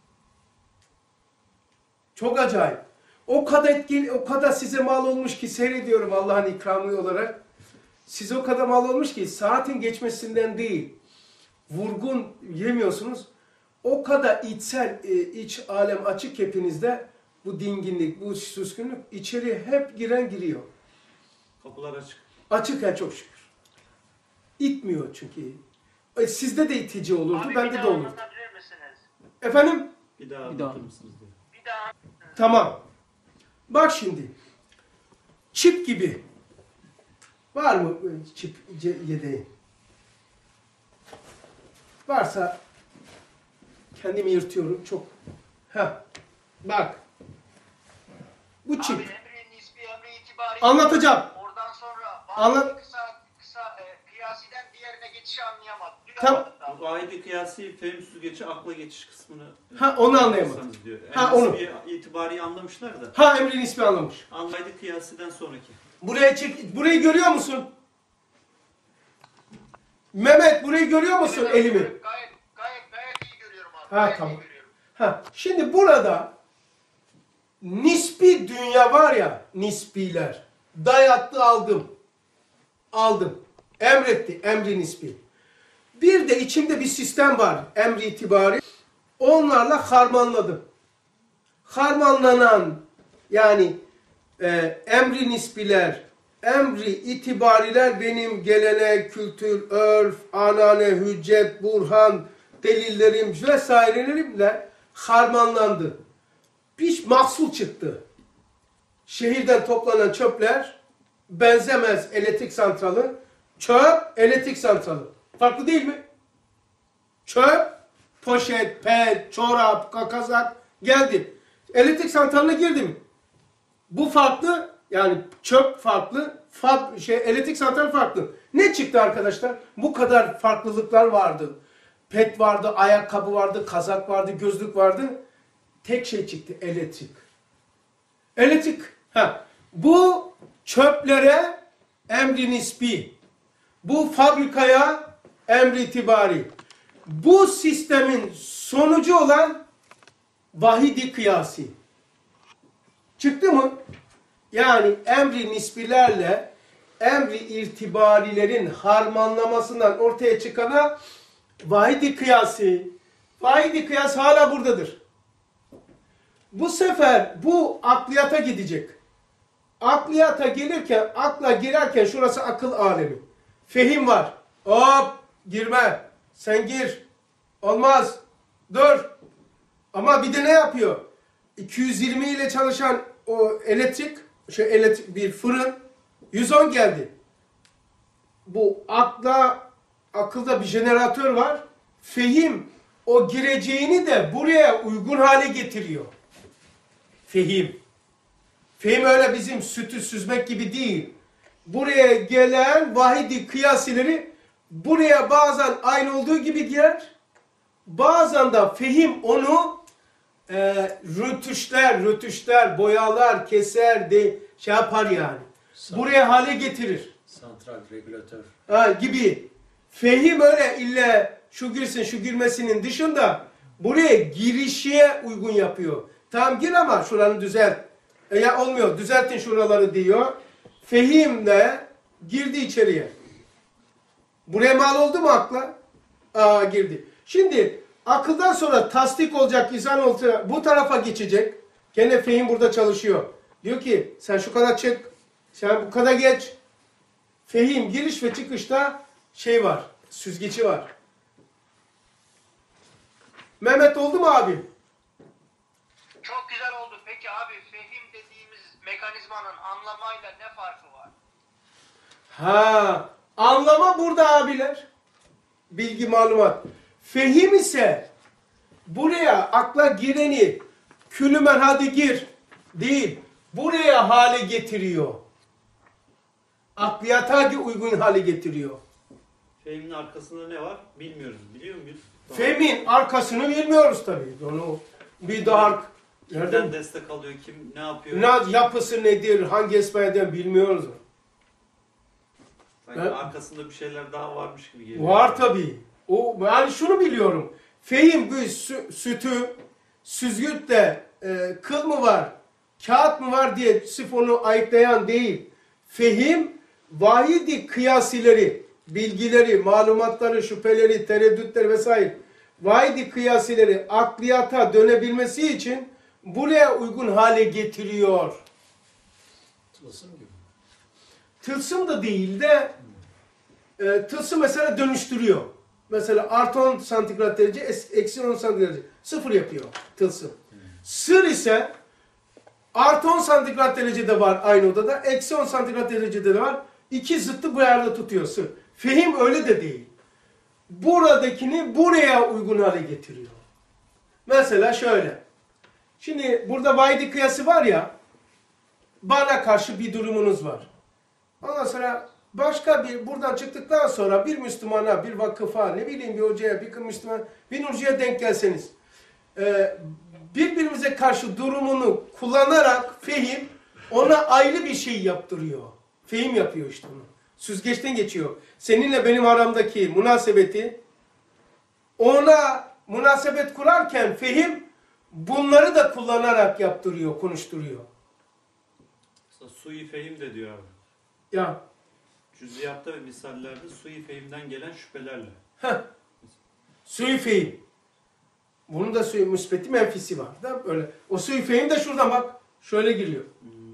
Çok acayip. O kadar etkili, o kadar size mal olmuş ki seyrediyorum Allah'ın ikramı olarak. Size o kadar mal olmuş ki saatin geçmesinden değil, vurgun yemiyorsunuz. O kadar içsel, iç alem açık hepinizde bu dinginlik, bu suskunluk içeri hep giren giriyor. Kapılar açık. Açık ya çok şükür. İtmiyor çünkü. Sizde de itici olurdu, Abi, bende de olurdu. anlatabilir misiniz? Efendim? Bir daha Bir daha. anlatır mısınız diye. Bir daha. Tamam. Bak şimdi. Çip gibi. Var mı çip yedeği? Varsa kendimi yırtıyorum çok. Bak. Bu çip. Abi emri nisbi, emri itibari. Anlatacağım. Oradan sonra Anlat. kısa kıyasiden diğerine geçişi anlayamadım. Tamam. Bu vahidi kıyasi fehim süzgeci akla geçiş kısmını Onu anlayamadım. anlarsanız diyor. Onu. İtibari anlamışlar da. Emrin ismi anlamış. Vahidi kıyasiden sonraki. Burayı görüyor musun? Mehmet burayı görüyor musun elimi? Gayet iyi görüyorum abi. Tamam. iyi görüyorum. Şimdi burada nispi dünya var ya, nispiler. Dayattı aldım. Emretti, emri nispi. Bir de içimde bir sistem var, emri itibari. Onlarla harmanladım. Harmanlanan yani emri nisbiler, emri itibariler benim gelenek, kültür, örf, anane, hüccet, burhan, delillerim vesairelerimle harmanlandı. Bir mahsul çıktı. Şehirden toplanan çöpler benzemez elektrik santralı. Çöp, elektrik santralı. Farklı değil mi? Çöp, poşet, pet, çorap, kazak Geldi. Elektrik santraline girdi mi? Bu farklı, yani çöp farklı, elektrik santral farklı. Ne çıktı arkadaşlar? Bu kadar farklılıklar vardı. Pet vardı, ayakkabı vardı, kazak vardı, gözlük vardı. Tek şey çıktı, elektrik. Elektrik. Bu çöplere emri nispi. Bu fabrikaya emri itibari. Bu sistemin sonucu olan vahidi kıyasi. Çıktı mı? Yani emri nisbilerle emri irtibarilerin harmanlamasından ortaya çıkana vahidi kıyasi. Vahidi kıyas hala buradadır. Bu sefer bu akliyata gidecek. Akliyata gelirken, akla girerken şurası akıl alemi. Fehim var. Hop girme. Sen gir. Olmaz. Dur. Ama bir de ne yapıyor? 220 ile çalışan o elektrik bir fırın 110 geldi. Bu akılda bir jeneratör var. Fehim o gireceğini de buraya uygun hale getiriyor. Fehim. Fehim öyle bizim sütü süzmek gibi değil. Buraya gelen vahidi kıyasileri buraya bazen aynı olduğu gibi girer. Bazen de fehim onu rötuşlar, boyalar, keser, şey yapar yani. Buraya hale getirir. Santral, regülatör. Gibi. Fehim öyle illa şu girsin, şu girmesinin dışında buraya girişe uygun yapıyor. Tamam gir ama şuranı düzelt. Ya olmuyor, düzeltin şuraları diyor. Fehim de girdi içeriye. Buraya mal oldu mu akla? Girdi. Şimdi akıldan sonra tasdik olacak, izan olacak, bu tarafa geçecek. Gene fehim burada çalışıyor. Diyor ki sen şu kadar çık, sen bu kadar geç. Fehim giriş ve çıkışta şey var, süzgeci var. Mehmet oldu mu abi? Çok güzel oldu. Peki abi fehim dediğimiz mekanizmanın anlamayla ne farkı var? Anlama burada abiler. Bilgi, malumat. Fehim ise buraya akla gireni külümen hadi gir değil. Buraya hale getiriyor. Akliyata uygun hale getiriyor. Fehimin arkasında ne var bilmiyoruz. Biliyor muyuz? Fehimin arkasını bilmiyoruz tabii. Onu bir daha Kimden destek alıyor, kim ne yapıyor? Yapısı nedir, hangi esmeden bilmiyoruz. Sanki arkasında bir şeyler daha varmış gibi geliyor. Var tabii. Yani şunu biliyorum. Fehim bu sütü, süzgütle kıl mı var, kağıt mı var diye sırf onu ayıklayan değil. Fehim, vahidi kıyasileri, bilgileri, malumatları, şüpheleri, tereddütleri vesaire, vahidi kıyasileri akliyata dönebilmesi için buraya uygun hale getiriyor. Tılsım gibi. Tılsım da değil de tılsım mesela dönüştürüyor. Mesela artı 10 santigrat derece, eksi 10 santigrat derece. Sıfır yapıyor tılsım. Sır ise artı 10 santigrat derecede var aynı odada, eksi 10 santigrat derecede de var. İki zıttı bu yerde tutuyor sır. Fehim öyle de değil. Buradakini buraya uygun hale getiriyor. Mesela şöyle. Şimdi burada vahidi kıyası var ya, bana karşı bir durumunuz var. Ondan sonra başka bir, buradan çıktıktan sonra bir Müslümana, bir vakıfa, ne bileyim bir hocaya, bir Müslüman, bir nurcuya denk gelseniz, birbirimize karşı durumunu kullanarak fehim ona ayrı bir şey yaptırıyor. Fehim yapıyor işte onu. Süzgeçten geçiyor. Seninle benim aramdaki münasebeti, ona münasebet kurarken fehim bunları da kullanarak yaptırıyor, konuşturuyor. Mesela sui fehim de diyor abi. Ya. Cüziyatta ve misallerde sui fehimden gelen şüphelerle. Sui fehim. Bunun da sui müsbeti menfisi var. Da böyle. O sui fehim de şuradan bak. Şöyle giriyor.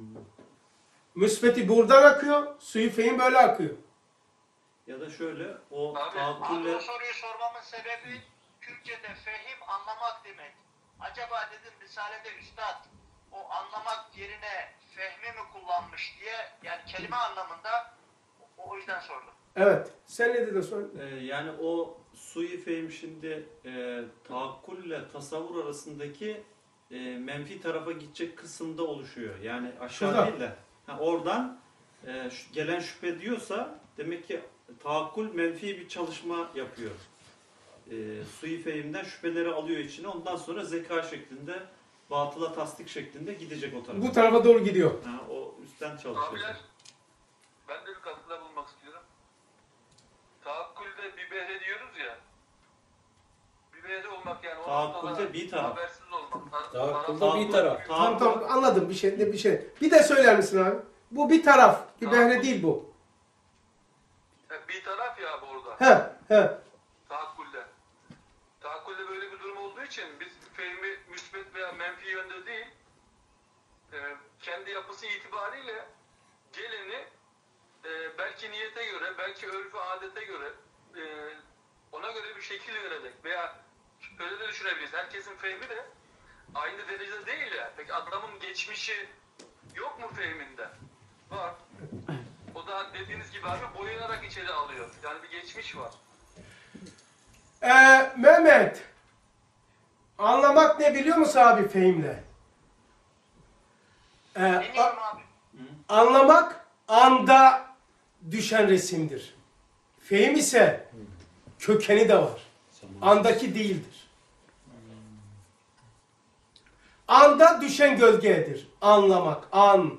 Müsbeti buradan akıyor. Sui fehim böyle akıyor. Ya da şöyle o Abi tahakkülle... o soruyu sormamın sebebi Türkçe'de fehim anlamak demek. Acaba dedim Risale'de üstad o anlamak yerine fehmi mi kullanmış diye, yani kelime anlamında o yüzden sordum. Evet. Sen ne dedin sonra? Yani o sui fehim şimdi tahakkülle tasavvur arasındaki menfi tarafa gidecek kısımda oluşuyor. Yani aşağı Şurada. değil de oradan gelen şüphe diyorsa demek ki taakkul menfi bir çalışma yapıyor. Sui fehimden şüpheleri alıyor içine. Ondan sonra zeka şeklinde, batıla tasdik şeklinde gidecek o tarafa. Bu tarafa doğru gidiyor. O üstten çalışıyor. Abiler, ben de bir katkıda bulunmak istiyorum. Taakkulde bir behre diyoruz ya. Bir behre olmak yani. Taakkulde bir taraf. Habersiz olmak. Taakulda bir taraf. Tamam anladım bir şey. Bir de söyler misin abi? Bu bir taraf. Bir Tamam. behre değil bu. Bir taraf ya bu orada. He. Taakkulde. Taakkulde böyle bir durum olduğu için biz fehmi müsbet veya menfi yönde değil, kendi yapısı itibariyle geleni belki niyete göre, belki örfü adete göre ona göre bir şekil verecek veya öyle de düşünebiliriz. Herkesin fehmi de aynı derecede değil ya. Peki adamın geçmişi yok mu fehminde? Var. O da dediğiniz gibi abi boyanarak içeri alıyor. Yani bir geçmiş var. Mehmet. Anlamak ne biliyor musun abi fehimle? Dinliyorum abi. Anlamak anda düşen resimdir. Fehim ise kökeni de var. Andaki değildir. Anda düşen gölgedir. Anlamak, an.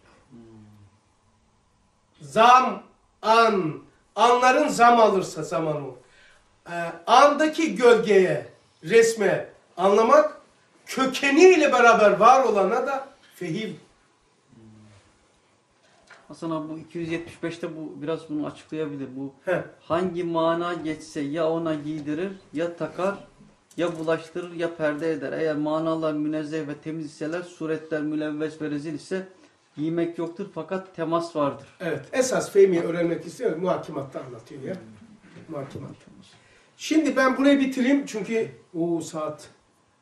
Zam, an. Anların zam alırsa zaman olur. Andaki gölgeye, resme anlamak, kökeniyle beraber var olana da fehim. Hasan abi bu 275'te bu biraz bunu açıklayabilir. Bu Heh. hangi mana geçse ya ona giydirir, ya takar, ya bulaştırır, ya perde eder. Eğer manalar münezzeh ve temiz iseler, suretler mülevves ve rezil ise giymek yoktur fakat temas vardır. Evet, esas fehmi öğrenmek istiyorum. Muhakimatta anlatıyor ya. Muhakimat. Şimdi ben burayı bitireyim çünkü saat.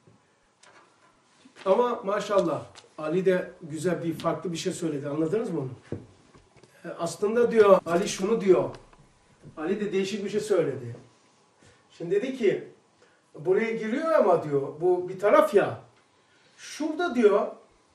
Ama maşallah Ali de güzel farklı bir şey söyledi. Anladınız mı onu? Aslında diyor Ali şunu diyor. Ali de değişik bir şey söyledi. Şimdi dedi ki buraya giriyor ama diyor bu bir taraf ya. Şurada diyor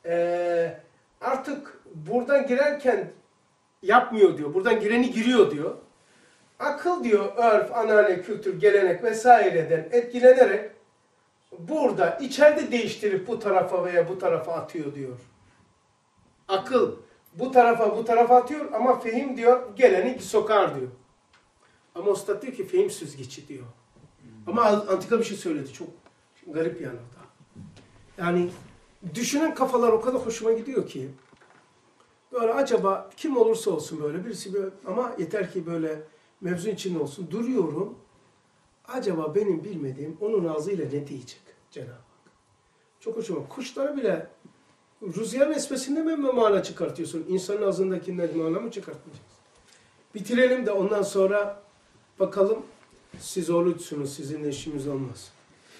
artık buradan girerken yapmıyor diyor. Buradan gireni giriyor diyor. Akıl diyor örf, anane, kültür, gelenek vesaireden etkilenerek burada içeride değiştirip bu tarafa veya bu tarafa atıyor diyor. Akıl bu tarafa atıyor ama fehim diyor geleni sokar diyor. Ama Üstad diyor ki fehim süzgeci diyor. Ama antika bir şey söyledi. Çok garip yani o da. Yani düşünen kafalar o kadar hoşuma gidiyor ki böyle acaba kim olursa olsun böyle birisi böyle ama yeter ki böyle mevzu içinde olsun. Duruyorum. Acaba benim bilmediğim onun ağzıyla ne diyecek Cenab-ı Hak? Çok hoşuma. Kuşlara bile rüzgarın esmesinden mi mana çıkartıyorsun? İnsanın ağzındakinden mana mı çıkartmayacaksın? Bitirelim de ondan sonra bakalım siz oruçsunuz. Sizinle işimiz olmaz.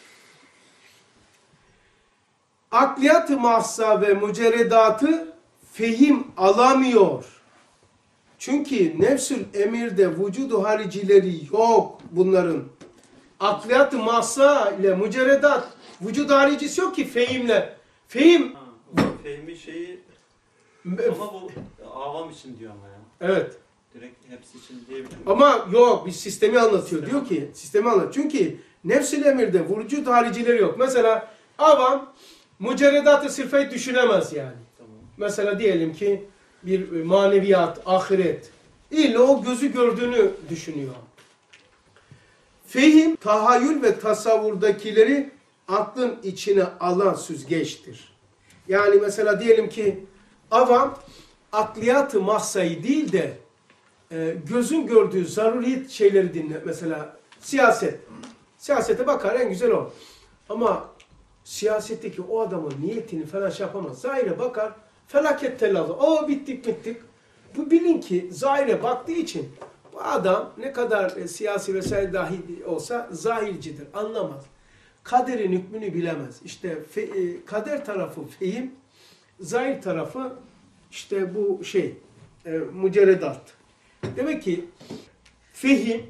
Akliyat-ı mahsa ve mücerredatı fehim alamıyor. Çünkü nefsül emirde vücudu haricileri yok bunların. Akliyat-ı mahsa ile mücerredat vücudu haricisi yok ki fehimle. Fehim Fehmi şeyi ama bu avam için diyor ama ya. evet. Direkt hepsi için diyebilir miyim? Ama yok bir sistemi anlatıyor. Diyor ki sistemi anlatıyor. Çünkü nefs-i emirde vücut haricileri yok. Mesela avam mücerredat-ı sırfayı düşünemez yani. Tamam. Mesela diyelim ki bir maneviyat, ahiret. İlla o gözü gördüğünü düşünüyor. Fehim, tahayyül ve tasavvurdakileri aklın içine alan süzgeçtir. Yani mesela diyelim ki avam akliyat-ı mahsayı değil de gözün gördüğü zaruriyet şeyleri dinle. Mesela siyaset. Siyasete bakar en güzel o. Ama siyasetteki o adamın niyetini falan şey yapamaz. Zahire bakar, felaket tellalı. Bittik. Bu bilin ki zahire baktığı için bu adam ne kadar siyasi vesaire dahi olsa zahircidir. Anlamaz. Kaderin hükmünü bilemez. İşte kader tarafı fehim, zahir tarafı işte bu mücerredat. Demek ki fehim,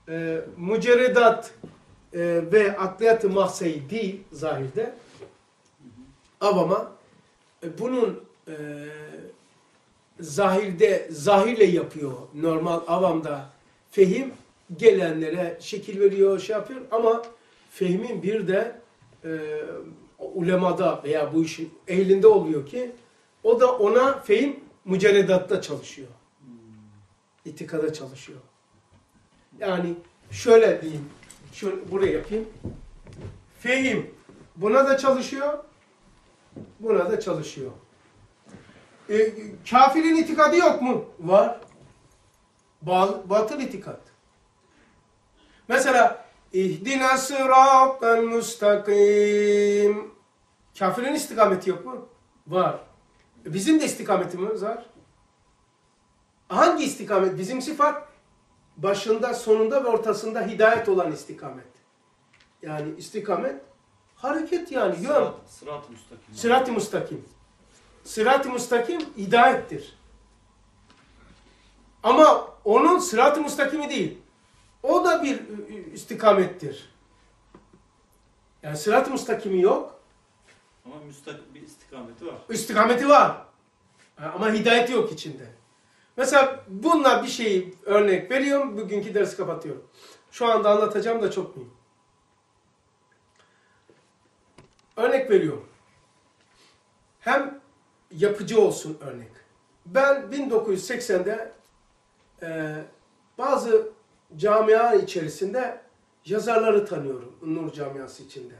mücerredat ve akliyat-ı mahsayı değil zahirde. avama bunun zahirle yapıyor. Normal avamda fehim gelenlere şekil veriyor, şey yapıyor ama fehmin bir de ulemada veya bu işin ehlinde oluyor ki o da ona fehim mücerredatta çalışıyor. İtikada çalışıyor. Yani şöyle diyeyim, buraya yapayım. Fehim buna da çalışıyor, buna da çalışıyor. Kafirin itikadı yok mu? Var. Batıl itikat. Mesela İhdina sıratel müstakim. Kafirin istikameti yok mu? Var. Bizim de istikametimiz var. Hangi istikamet? Bizim sıfat başında, sonunda ve ortasında hidayet olan istikamet. Yani istikamet hareket yani. Sırat-ı müstakim. Sırat-ı müstakim. Sırat-ı müstakim hidayettir. Ama onun sırat-ı müstakimi değil. O da bir istikamettir. Yani sırat-ı müstakimi yok. Ama bir istikameti var. İstikameti var. Ama hidayeti yok içinde. Mesela bununla bir şeyi örnek veriyorum. Bugünkü dersi kapatıyorum. Şu anda anlatacağım da çok mühim. Örnek veriyorum. Hem yapıcı olsun örnek. Ben 1980'de bazı camia içerisinde yazarları tanıyorum. Nur camiası içinde.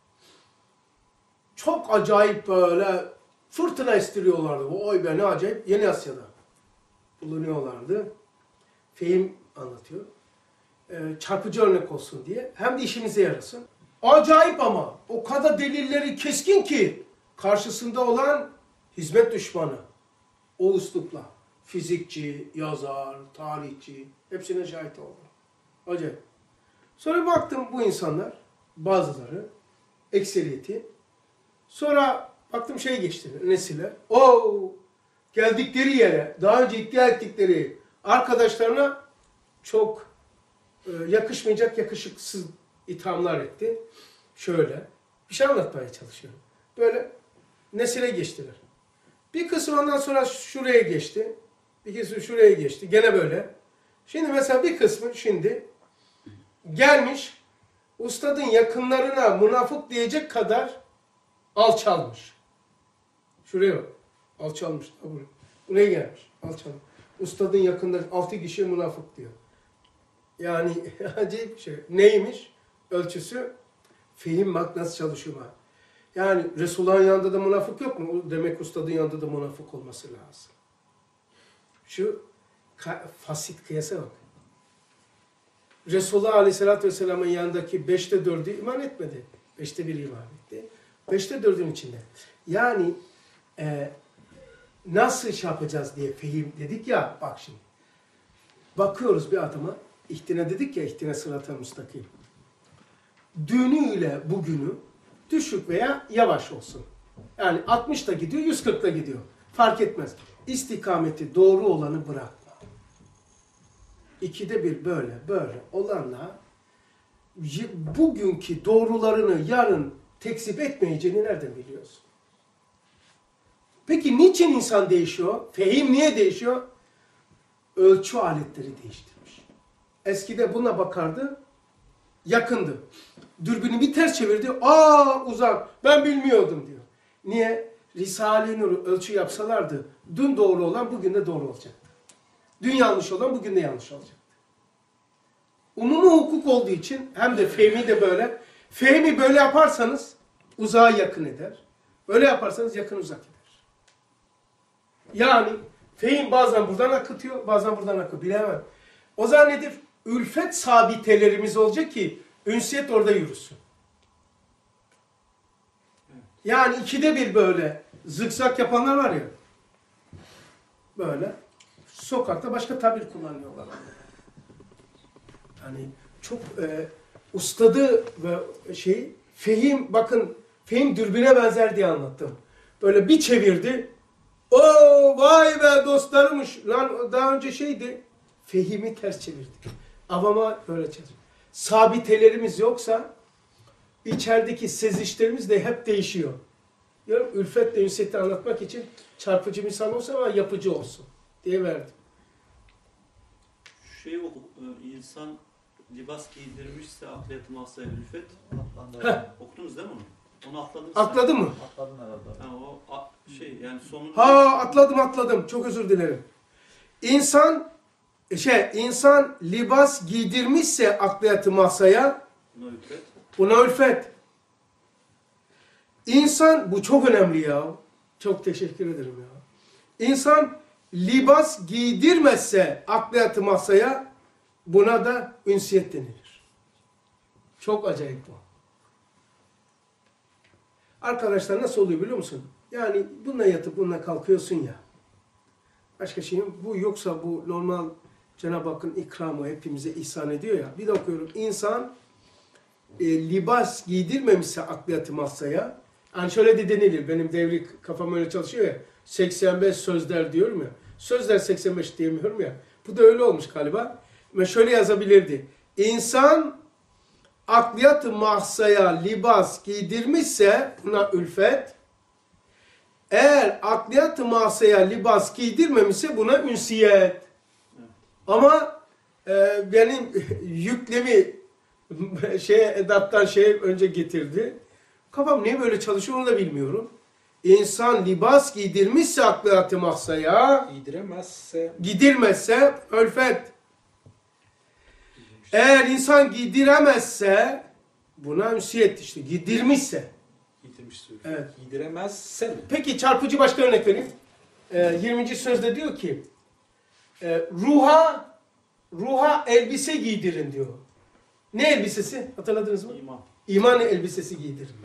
Çok acayip böyle fırtına estiriyorlardı. Oy be ne acayip. Yeni Asya'da bulunuyorlardı. Fehim anlatıyor. Çarpıcı örnek olsun diye. Hem de işimize yarasın. Acayip ama. O kadar delilleri keskin ki karşısında olan hizmet düşmanı. O üslupla. Fizikçi, yazar, tarihçi hepsine şahit oldum. Acayip. Sonra baktım bu insanlar, bazıları, ekseriyeti. Sonra baktım geçti, nesile. Geldikleri yere, daha önce iddia ettikleri arkadaşlarına çok yakışmayacak, yakışıksız ithamlar etti. Şöyle, bir şey anlatmaya çalışıyorum. Böyle nesile geçtiler. Bir kısım ondan sonra şuraya geçti. Bir kısmı şuraya geçti. Gene böyle. Şimdi mesela bir kısmı şimdi gelmiş, ustadın yakınlarına münafık diyecek kadar alçalmış. Şuraya bak. Alçalmış. Buraya gelmiş. Alçalmış. Ustadın yakınları 6 kişiye münafık diyor. Yani acayip bir şey. Neymiş? Ölçüsü fehim bak nasıl çalışıyor bak. Yani Resulullah'ın yanında da münafık yok mu? Demek ustadın yanında da münafık olması lazım. Şu fasit kıyasa bak. Resulullah Aleyhisselatü Vesselam'ın yanındaki 5'te 4'ü iman etmedi. 5'te 1 iman etti. 5'te 4'ün içinde. Yani nasıl şey yapacağız diye fehim dedik ya, bak şimdi. Bakıyoruz bir adama, ihtina dedik ya, ihtina sırat-ı müstakim. Dünüyle bugünü düşük veya yavaş olsun. Yani 60'da gidiyor, 140'da gidiyor. Fark etmez. İstikameti doğru olanı bırakma. 2'de 1 böyle olanla bugünkü doğrularını yarın tekzip etmeyeceğini nereden biliyorsun? Peki niçin insan değişiyor? Fehim niye değişiyor? Ölçü aletleri değiştirmiş. Eskide buna bakardı, yakındı. Dürbünü bir ters çevirdi, uzak, ben bilmiyordum diyor. Niye? Risale-i Nur'u ölçü yapsalardı, dün doğru olan bugün de doğru olacaktı. Dün yanlış olan bugün de yanlış olacaktı. Umumi hukuk olduğu için hem de fehmi de böyle. Fehmi böyle yaparsanız uzağa yakın eder. Böyle yaparsanız yakın uzak eder. Yani fehim bazen buradan akıtıyor, bazen buradan akıtıyor. Bilemem. O zaman nedir? Ülfet sabitelerimiz olacak ki ünsiyet orada yürüsün. Yani 2'de 1 böyle zıkzak yapanlar var ya. Böyle. Sokakta başka tabir kullanıyorlar. Yani çok ustadı ve fehim, bakın fehim dürbüne benzer diye anlattım. Böyle bir çevirdi. Vay be dostlarımış. Lan daha önce fehimi ters çevirdik. Avama böyle çevirdik. Sabitelerimiz yoksa içerideki sezişlerimiz de hep değişiyor. Diyorum ülfetle ünsiyeti anlatmak için çarpıcı misal olsun ama yapıcı olsun diye verdim. İnsan libas giydirmişse akliyatı masaya ülfet. Okudunuz değil mi onu? Onu atladınız. Atladı mı? Atladın herhalde. Ha, yani sonunda... Ha atladım. Çok özür dilerim. İnsan libas giydirmişse akliyatı masaya buna ülfet. İnsan, bu çok önemli ya. Çok teşekkür ederim ya. İnsan libas giydirmezse akliyatı masaya buna da ünsiyet denilir. Çok acayip bu. Arkadaşlar nasıl oluyor biliyor musun? Yani bununla yatıp bununla kalkıyorsun ya. Başka şey yok. Bu yoksa bu normal Cenab-ı Hakk'ın ikramı hepimize ihsan ediyor ya. Bir de okuyorum. İnsan libas giydirmemişse akliyatı masaya. Yani şöyle de denilir. Benim devrik kafam öyle çalışıyor ya. 85 sözler diyorum ya. Sözler 85 diyemiyorum ya. Bu da öyle olmuş galiba. Ve şöyle yazabilirdi. İnsan akliyat-ı mahsaya libas giydirmişse buna ülfet. Eğer akliyat-ı mahsaya libas giydirmemişse buna ünsiyet. Ama benim yüklemi edattan önce getirdi. Kafam niye böyle çalışıyor onu da bilmiyorum. İnsan libas giydirmişse akliyat-ı mahsaya giydirmezse ülfet. Eğer insan giydiremezse buna ünsiyet işte. Giydirmişse. Evet. Giydiremezse. Peki çarpıcı başka örnek vereyim. 20. sözde diyor ki ruha elbise giydirin diyor. Ne elbisesi? Hatırladınız mı? İman elbisesi giydirin.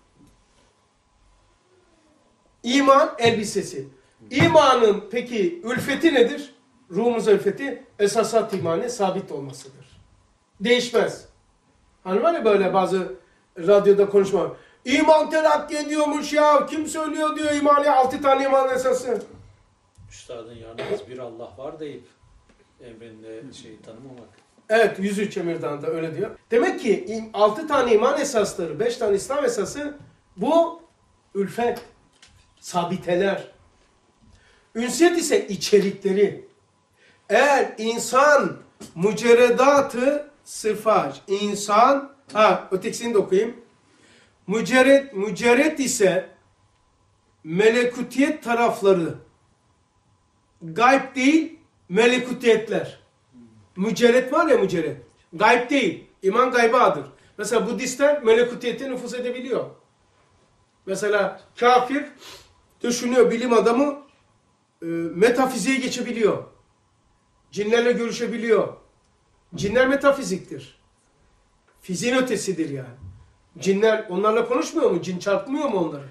İman elbisesi. İmanın peki ülfeti nedir? Ruhumuz ülfeti esasat imanı sabit olmasıdır. Değişmez. Hani var ya böyle bazı radyoda konuşma. İman terakki ediyormuş ya. Kim söylüyor diyor imanı. 6 tane iman esası. Üstadın yalnız bir Allah var deyip emrinde tanımamak. Evet 103 Emirdağ'da öyle diyor. Demek ki 6 tane iman esasları, 5 tane İslam esası bu ülfet, sabiteler. Ünsiyet ise içerikleri. Eğer insan mücerredatı sıfaj, insan, ötekisini de okuyayım. Mücerret ise melekutiyet tarafları. Gayb değil, melekutiyetler. Mücerret var ya mücerret. Gayb değil. İman gaybadır. Mesela Budistler melekutiyete nüfuz edebiliyor. Mesela kafir düşünüyor, bilim adamı metafiziğe geçebiliyor. Cinlerle görüşebiliyor. Cinler metafiziktir. Fiziğin ötesidir yani. Cinler onlarla konuşmuyor mu? Cin çarpmıyor mu onları?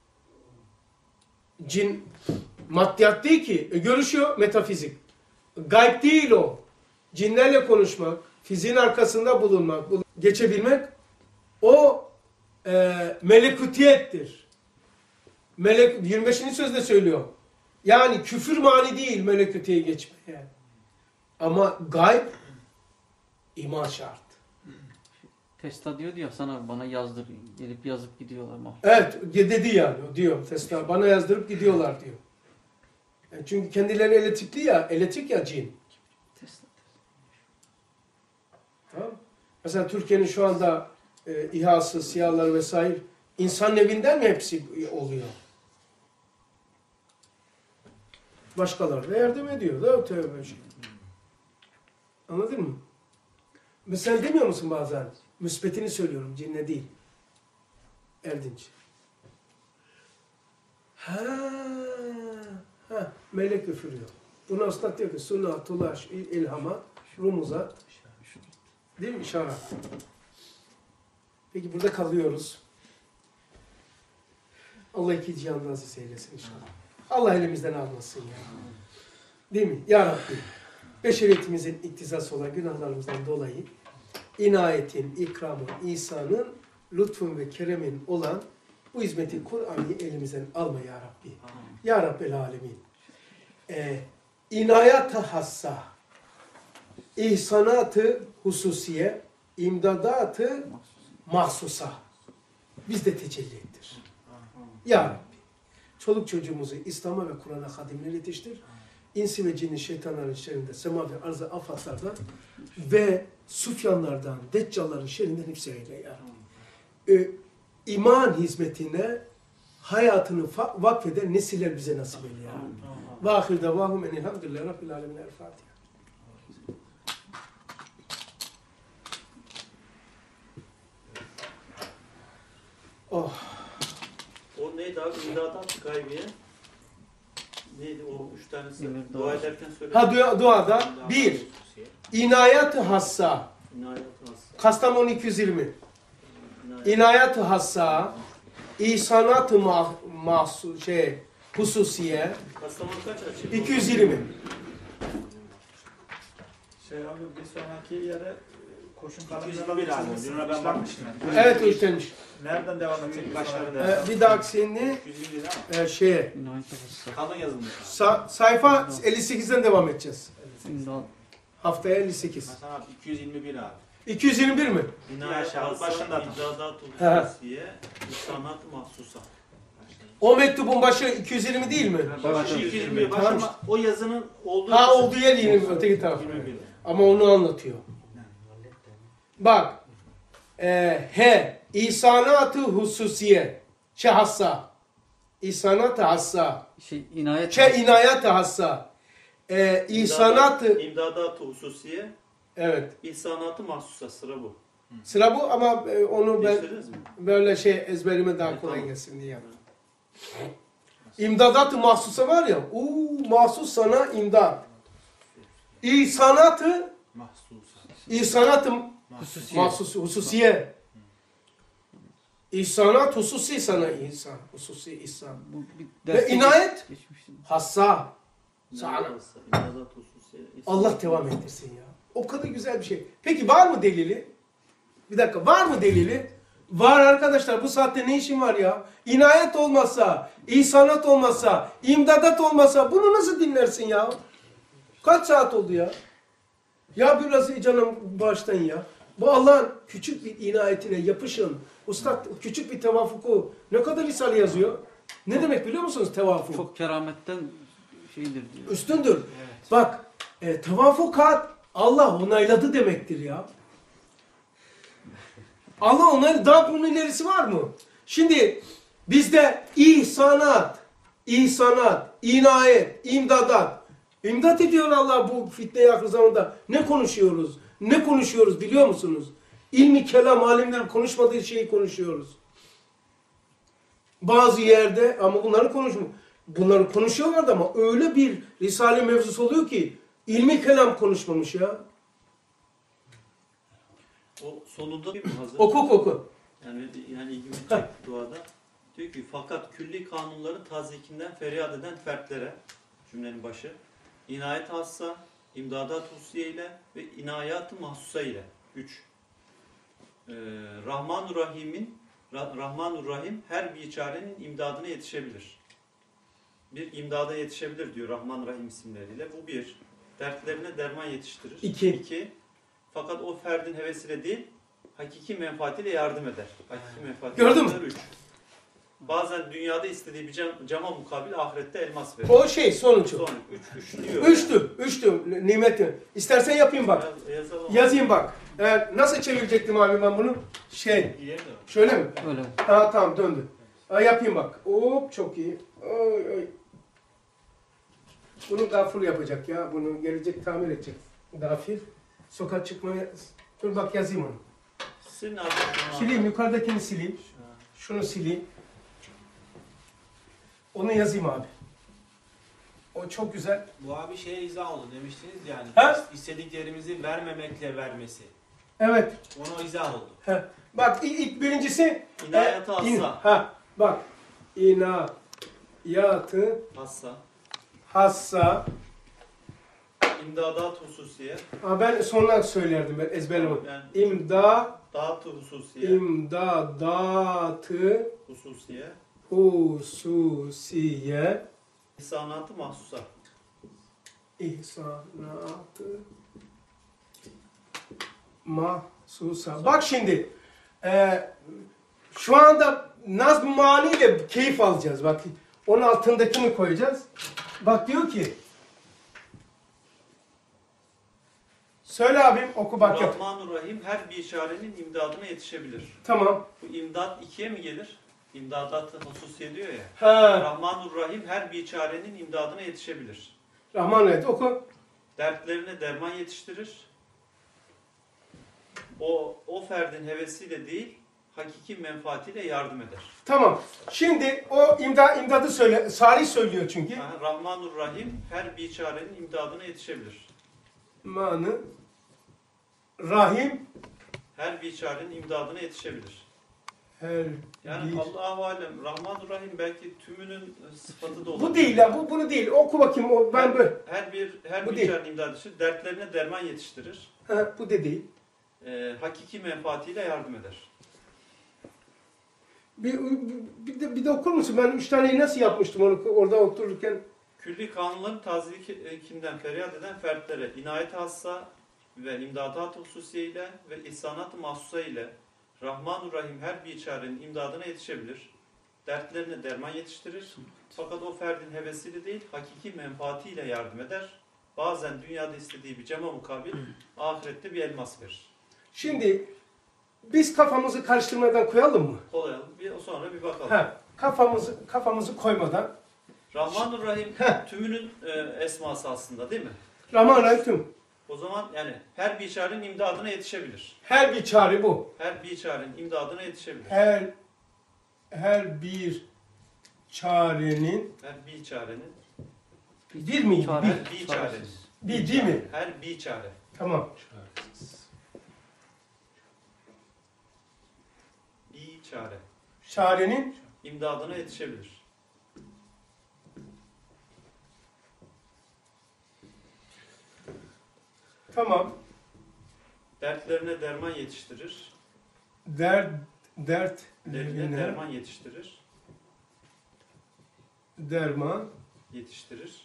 Cin maddiyat değil ki. Görüşüyor metafizik. Gayb değil o. Cinlerle konuşmak, fiziğin arkasında bulunmak, geçebilmek o melekutiyettir. 25. sözde söylüyor. Yani küfür mani değil melekutiye geçmeye. Ama gayb iman şart. Testa diyordu ya sana bana yazdır. Gelip yazıp gidiyorlar mı? Evet dedi yani o diyor. Testa bana yazdırıp gidiyorlar diyor. Yani çünkü kendileri elektrik ya cin. Tamam. Mesela Türkiye'nin şu anda İHA'sı, SİHA'ları vesaire insan evinden mi hepsi oluyor? Başkaları da yardım ediyor da tövbe şey. Anladın mı? Mesela demiyor musun bazen? Müspetini söylüyorum, cinne değil. Erdinç. Melek üfürüyor. Buna usta diyor ki suna, tulaş, ilhama, rumuzat. Değil mi? İşaret. Peki burada kalıyoruz. Allah iki cihanı aziz eylesin inşallah. Allah elimizden almasın ya. Değil mi? Ya Rabbi. Beşeriyetimizin iktizası olan günahlarımızdan dolayı inayetin, ikramın, ihsanın, lütfun ve keremin olan bu hizmeti Kur'an'ı elimizden alma ya Rabbi. Ya Rabbel Alemin. İnayat-ı hassa, ihsanat-ı hususiye, imdadat-ı mahsusa bizde tecelli ettir. Ya Rabbi, çoluk çocuğumuzu İslam'a ve Kur'an'a hadimler yetiştir. İnsi ve cinni şeytanların şerrinden, sema ve arz-ı afatlardan ve sufyanlardan, deccalların şerrinden hepsi eyle ya Rabbi. İman hizmetine hayatını vakfeden nesiller bize nasip eyle ya Rabbi. Ve ahir davahum enelhamdülillahi rabbil alemin. El Fatiha. Oh. O neydi abi? İmdadat gaybiye. Neydi o 3 tanesi? Dua ederken söyle. Ha duada bir, inayet-i hassa, İnayet hassa. Kastamonu 220, inayet-i hassa, ihsanat-ı hususiye, Kastamonu kaç açık? 220. Abi bir sonraki yere koşun kalanlarına bir abi. Dün ben bakmıştım. Evet üstlenmiş. Nereden devam edecek? Başları Bir dahakisini 120 değil mi? şeye, Kalın yazılmış. sayfa 58'den devam edeceğiz. Haftaya 58. Hasan abi 221 abi. 221 mi? İnayet aşağı, hassa, başında. imdadat He. hususiye, ihsanat mahsusa. O mektubun başı 220 değil mi? Başı 221 başı Tamam. ama o yazının olduğu Ha olduğu yer 20 öteki taraf. 21. Ama onu anlatıyor. Bak. İhsanat-ı hususiye. Hassa. İhsanat-ı hassa. İnayet. İnayet-i hassa. İhsanat-ı... İmdadat hususiye, Evet. ihsanat-ı mahsusa. Sıra bu. Sıra bu ama onu ben Değiştirdiniz mi? böyle ezberime daha kolay Tamam. gelsin diye yaptım. İmdadat-ı mahsusa var ya. Mahsus sana imdat. İhsanat-ı İhsanat-ı hususiye. İhsanat hususi sana ihsan. Hususi ihsan. Ve inayet hassa. İnayet hassa, imdadat hususiye. Allah devam ettirsin ya. O kadar güzel bir şey. Peki var mı delili? Bir dakika, var mı delili? Var arkadaşlar, bu saatte ne işin var ya? İnayet olmazsa, ihsanat olmazsa, imdadat olmazsa bunu nasıl dinlersin ya? Kaç saat oldu ya? Ya biraz canım bağışlayın ya. Bu Allah'ın küçük bir inayetine yapışın. Ustad küçük bir tevafuku ne kadar risale yazıyor? Ne demek biliyor musunuz tevafuk? Çok kerametten şeydir diyor. Üstündür. Evet. Bak tevafukat Allah onayladı demektir ya. Allah onayladı. Daha bunun ilerisi var mı? Şimdi bizde ihsanat, inayet, imdadat. İmdat ediyor Allah bu fitne-i ahir zamanda. Ne konuşuyoruz? Ne konuşuyoruz biliyor musunuz? İlmi kelam alimlerin konuşmadığı şeyi konuşuyoruz. Bazı yerde ama bunları konuşuyorlar ama öyle bir risale mevzusu oluyor ki ilmi kelam konuşmamış ya. O sonunda bir mi hazır? Oku. Yani ilgimi çekti duada. Diyor ki fakat külli kanunların tazikinden feryat eden fertlere, cümlenin başı, inayet hassa, imdadat hususiye ile ve inayat-ı mahsusa ile. 3. Rahman-ur Rahim her bir çarenin imdadına yetişebilir. Bir imdada yetişebilir diyor Rahman Rahim isimleriyle. Bu bir. Dertlerine derman yetiştirir. 2. Fakat o ferdin hevesiyle değil, hakiki menfaatiyle yardım eder. Hakiki menfaatiyle Gördün mü? 3. Bazen dünyada istediği bir cama mukabil ahirette elmas verir. O sonucu. Son 3 diyor. Üçtü nimeti. İstersen yapayım bak. Yazayım bak. Nasıl çevirecektim abi ben bunu? Şöyle mi? Öyle. Tamam döndü. Yapayım bak. Hop çok iyi. Oy. Bunu gafur yapacak ya. Bunu gelecek tamir edecek. Gafir. Sokağa çıkmaya... Dur bak yazayım onu. Silin abi. Sileyim. Yukarıdakini sileyim. Şunu sileyim. Onu yazayım abi. O çok güzel. Bu abi izah oldu demiştiniz yani. Ha? İstediklerimizi vermemekle vermesi. Evet. Ona izah oldu. Bak ilk birincisi... İnayet-i hassa. Bak. İnayat-ı hassa. İmdadat hususiye. Ben sonra söylerdim ben ezberleme. Yani, İmdadat-ı hususiye. İhsanat-ı mahsusa. İhsanat-ı mahsusa. Bak şimdi şu anda Nazm-ı Mani ile keyif alacağız. Bak onun altındakini koyacağız. Bak diyor ki söyle abim oku bak yap. Rahmanurrahim her bir işarenin imdadına yetişebilir. Tamam. Bu imdat ikiye mi gelir? İmdadat hususiye diyor ya. Ha. Rahmanurrahim her bir çarenin imdadına yetişebilir. Rahman evet oku. Dertlerine derman yetiştirir. O ferdin hevesiyle değil, hakiki menfaatiyle yardım eder. Tamam. Şimdi o imdadı söyle. Salih söylüyor çünkü. Rahmanurrahim her bir çarenin imdadına yetişebilir. Manı Rahim Her bir çarenin imdadına yetişebilir. her Yani bir... Allahu alem Rahmanurrahim belki tümünün sıfatı da olur. Bu değil ya, bunu değil. Oku bakayım, ben böyle. Her Bu bir değil. çarenin imdadı için dertlerine derman yetiştirir. Ha, bu da değil. Hakiki menfaatiyle yardım eder. Bir de okur musun? Ben 3 taneyi nasıl yapmıştım onu orada otururken? Külli kanunların tazelikinden feryat eden fertlere inayet hassa ve imdadat hususiye ile ve ihsanat-ı mahsusa ile Rahmanur-Rahim her bir çarenin imdadına yetişebilir. Dertlerine derman yetiştirir. Fakat o ferdin hevesiyle değil, hakiki menfaatiyle yardım eder. Bazen dünyada istediği bir cema mukabil, ahirette bir elmas verir. Şimdi biz kafamızı karıştırmadan koyalım mı? Kolayalım. Sonra bir bakalım. Ha, kafamızı koymadan. Rahmanur-Rahim tümünün esması aslında değil mi? Rahman-Rahim tüm. O zaman yani her bir çarenin imdadına yetişebilir. Her bir çare bu. Her bir çarenin imdadına yetişebilir. Her bir çarenin Her bir çarenin. bir miyim? Çare. Her bir çarenin. Bir değil mi? Her bir çare. Tamam. Bir çare. Çarenin İmdadına yetişebilir. tamam. Dertlerine derman yetiştirir. Dertlerine Derman yetiştirir. derman Yetiştirir.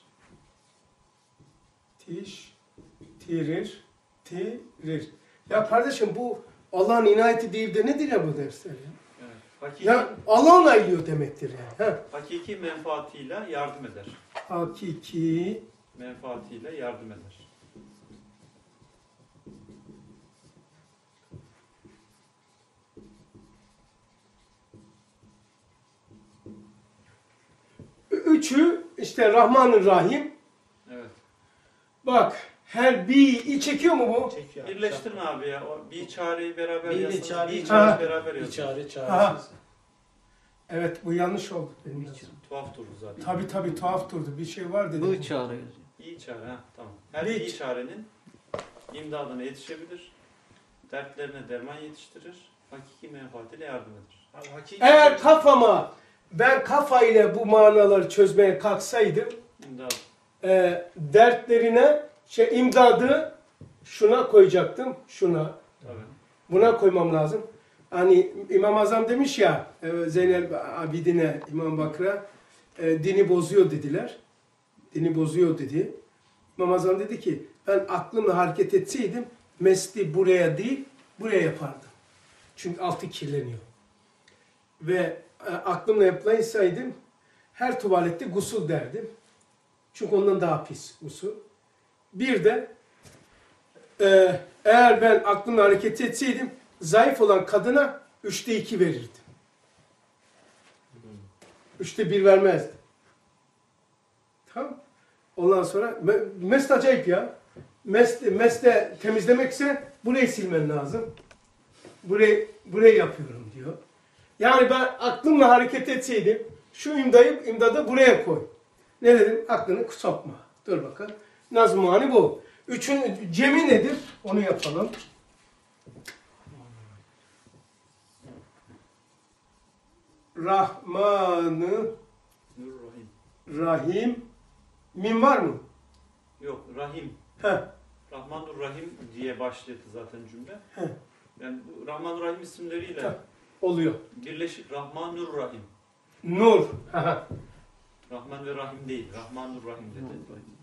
tirir. Ya kardeşim bu Allah'ın inayeti değil de nedir ya bu dersler ya? Evet. Hakiki, Ya Allah onaylıyor demektir yani. Ha. hakiki menfaatiyle yardım eder. Hakiki Menfaatiyle yardım eder. üçü işte Rahman-ı-Rahim. Evet. Bak her bir çekiyor mu bu? Çekiyor. Birleştirin abi ya. O bir çareyi beraber Bir yazsanız. çareyi- Bir çare Ha. beraber Bir yazın. çare Aha. çaresiz. Evet bu yanlış oldu benim yazım. Tuhaf durdu zaten. Tabii tuhaf durdu. Bir şey var dedim. Bu çare yazıyor. İyi çare ha tamam. Her Bir- iyi çarenin imdadına yetişebilir. Dertlerine derman yetiştirir. Hakiki menfaatiyle yardım eder. Abi, hakiki Eğer ben kafayla bu manaları çözmeye kalksaydım İmdad. dertlerine imdadı şuna koyacaktım. Şuna. Tabii. Buna koymam lazım. Hani İmam Azam demiş ya Zeynel Abidin'e, İmam Bakır'a dini bozuyor dediler. Dini bozuyor dedi. İmam Azam dedi ki ben aklımla hareket etseydim mesli buraya değil buraya yapardım. Çünkü altı kirleniyor. Ve aklımla yapılaysaydım her tuvalette gusül derdim. Çünkü ondan daha pis gusül. Bir de eğer ben aklımla hareket etseydim zayıf olan kadına 3'te 2 verirdim. 3'te 1 vermezdim. Tamam. Ondan sonra mest acayip ya. Mesle temizlemekse burayı silmen lazım. Burayı yapıyorum diyor. Yani ben aklımla hareket etseydim şu imdadı buraya koy. Ne dedim? Aklını sokma. Dur bakalım. Nazmani bu. Cemi nedir? Onu yapalım. Rahmanı Nur-Rahim. Rahim. Min var mı? Yok Rahim. Heh. Rahmanur Rahim diye başladı zaten cümle. Heh. Yani bu Rahmanur Rahim isimleriyle Tamam. Oluyor. birleşik Rahmanur Rahim. Nur. Rahman ve Rahim değil. Rahmanur Rahim dedi.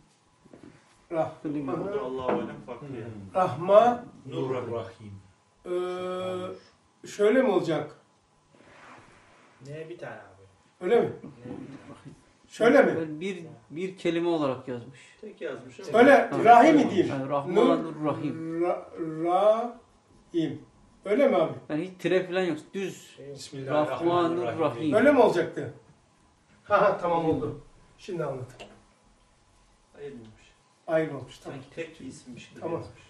Rahman. Bu da Allahu alem farklı yani. Rahma. Nur Rahim. Rahim. Şöyle mi olacak? Ne bir tane abi. Öyle mi? Şöyle mi? Ben bir kelime olarak yazmış. Tek yazmış ama. Öyle Rahim mi diyeyim? Yani Rahman Rahim. Rahim. Öyle mi abi? Yani hiç tire falan yok. Düz. Rahmanurrahim. Öyle mi olacaktı? Ha tamam oldu. Şimdi anladım. Ayırmamış. Ayrılmamış tamam. Sanki tek bir isimmiş gibi Tamam. yazmış.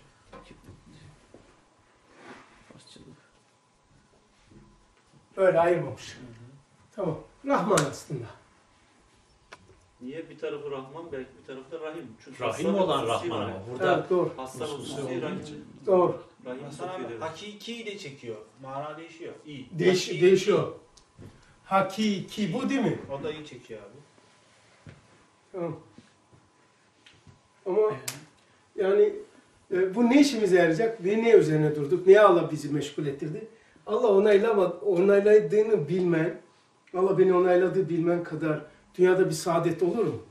Öyle ayırmamış. Tamam. Rahman aslında. Niye? Bir tarafı Rahman, belki bir tarafı da Rahim. Çünkü Rahim Hasan olan Hususi Rahman var. ama burada Evet doğru. Hasan Hususi Hususi olduğu Rahim. için. Doğru. Rahim Hasan abi sokuyor. hakiki de çekiyor. Mana değişiyor. İyi. Değişiyor. Hakiki bu değil mi? O da iyi çekiyor abi. Tamam. Ama yani bu ne işimize yarayacak? Ve ne üzerine durduk? Niye Allah bizi meşgul ettirdi? Allah onayladığını bilmen, Allah beni onayladığı bilmen kadar dünyada bir saadet olur mu?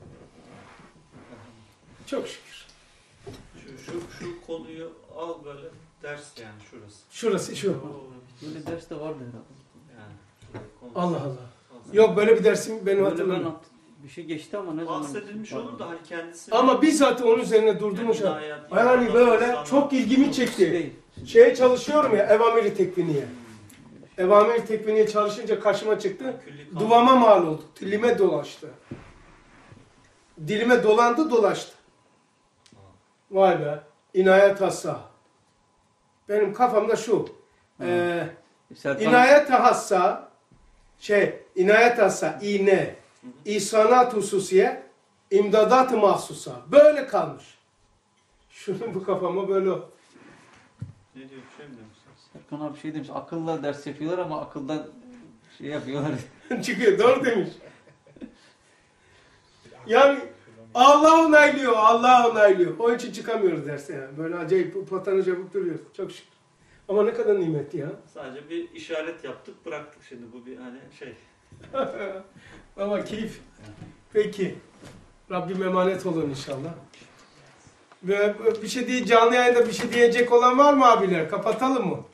Çok şükür. Şu konuyu al böyle ders yani şurası. Şurası şu. Böyle ders de vardı herhalde. Yani şurayı konuş. Allah Allah. Yok böyle bir dersim benim Böyle ben hatırlamıyorum. bir şey geçti ama ne zaman? Bahsedilmiş olur da hani kendisi... Ama bizzat onun üzerine durdurmuş. Yani böyle çok ilgimi çekti. Değil. Şeye çalışıyorum ya, Evamir-i Tekviniye. Evamir-i Tekviniye çalışınca karşıma çıktı. Duvama mal olduk. Dilime dolaştı. Dilime dolandı dolaştı. Vay be. İnayet hassa. Benim kafamda şu. İnayet hassa inayet hassa iğne. İsanat hususiye imdadat-ı mahsusa. Böyle kalmış. Şunu bu kafama böyle. Ne diyor? Bir şey mi demişsiniz? Serkan abi şey demiş, akılla ders yapıyorlar ama akıldan şey yapıyorlar. Çıkıyor. Doğru demiş. Yani Allah onaylıyor. Allah onaylıyor. Onun için çıkamıyoruz derse yani. Böyle acayip patanı çabuk duruyoruz. Çok şükür. Ama ne kadar nimetli ya. Sadece bir işaret yaptık, bıraktık şimdi. Bu bir hani şey. Ama keyif. Peki. Rabbim emanet olun inşallah. Ve bir şey diye canlı yayında bir şey diyecek olan var mı abiler? Kapatalım mı?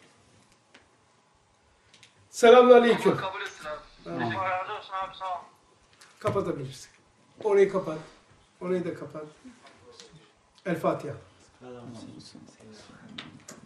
Selamünaleyküm. Kabul etsin abi. Allah razı olsun abi, sağ ol. Kapatabilirsin. Orayı kapat. Orayı da kapat. El Fatiha. Adam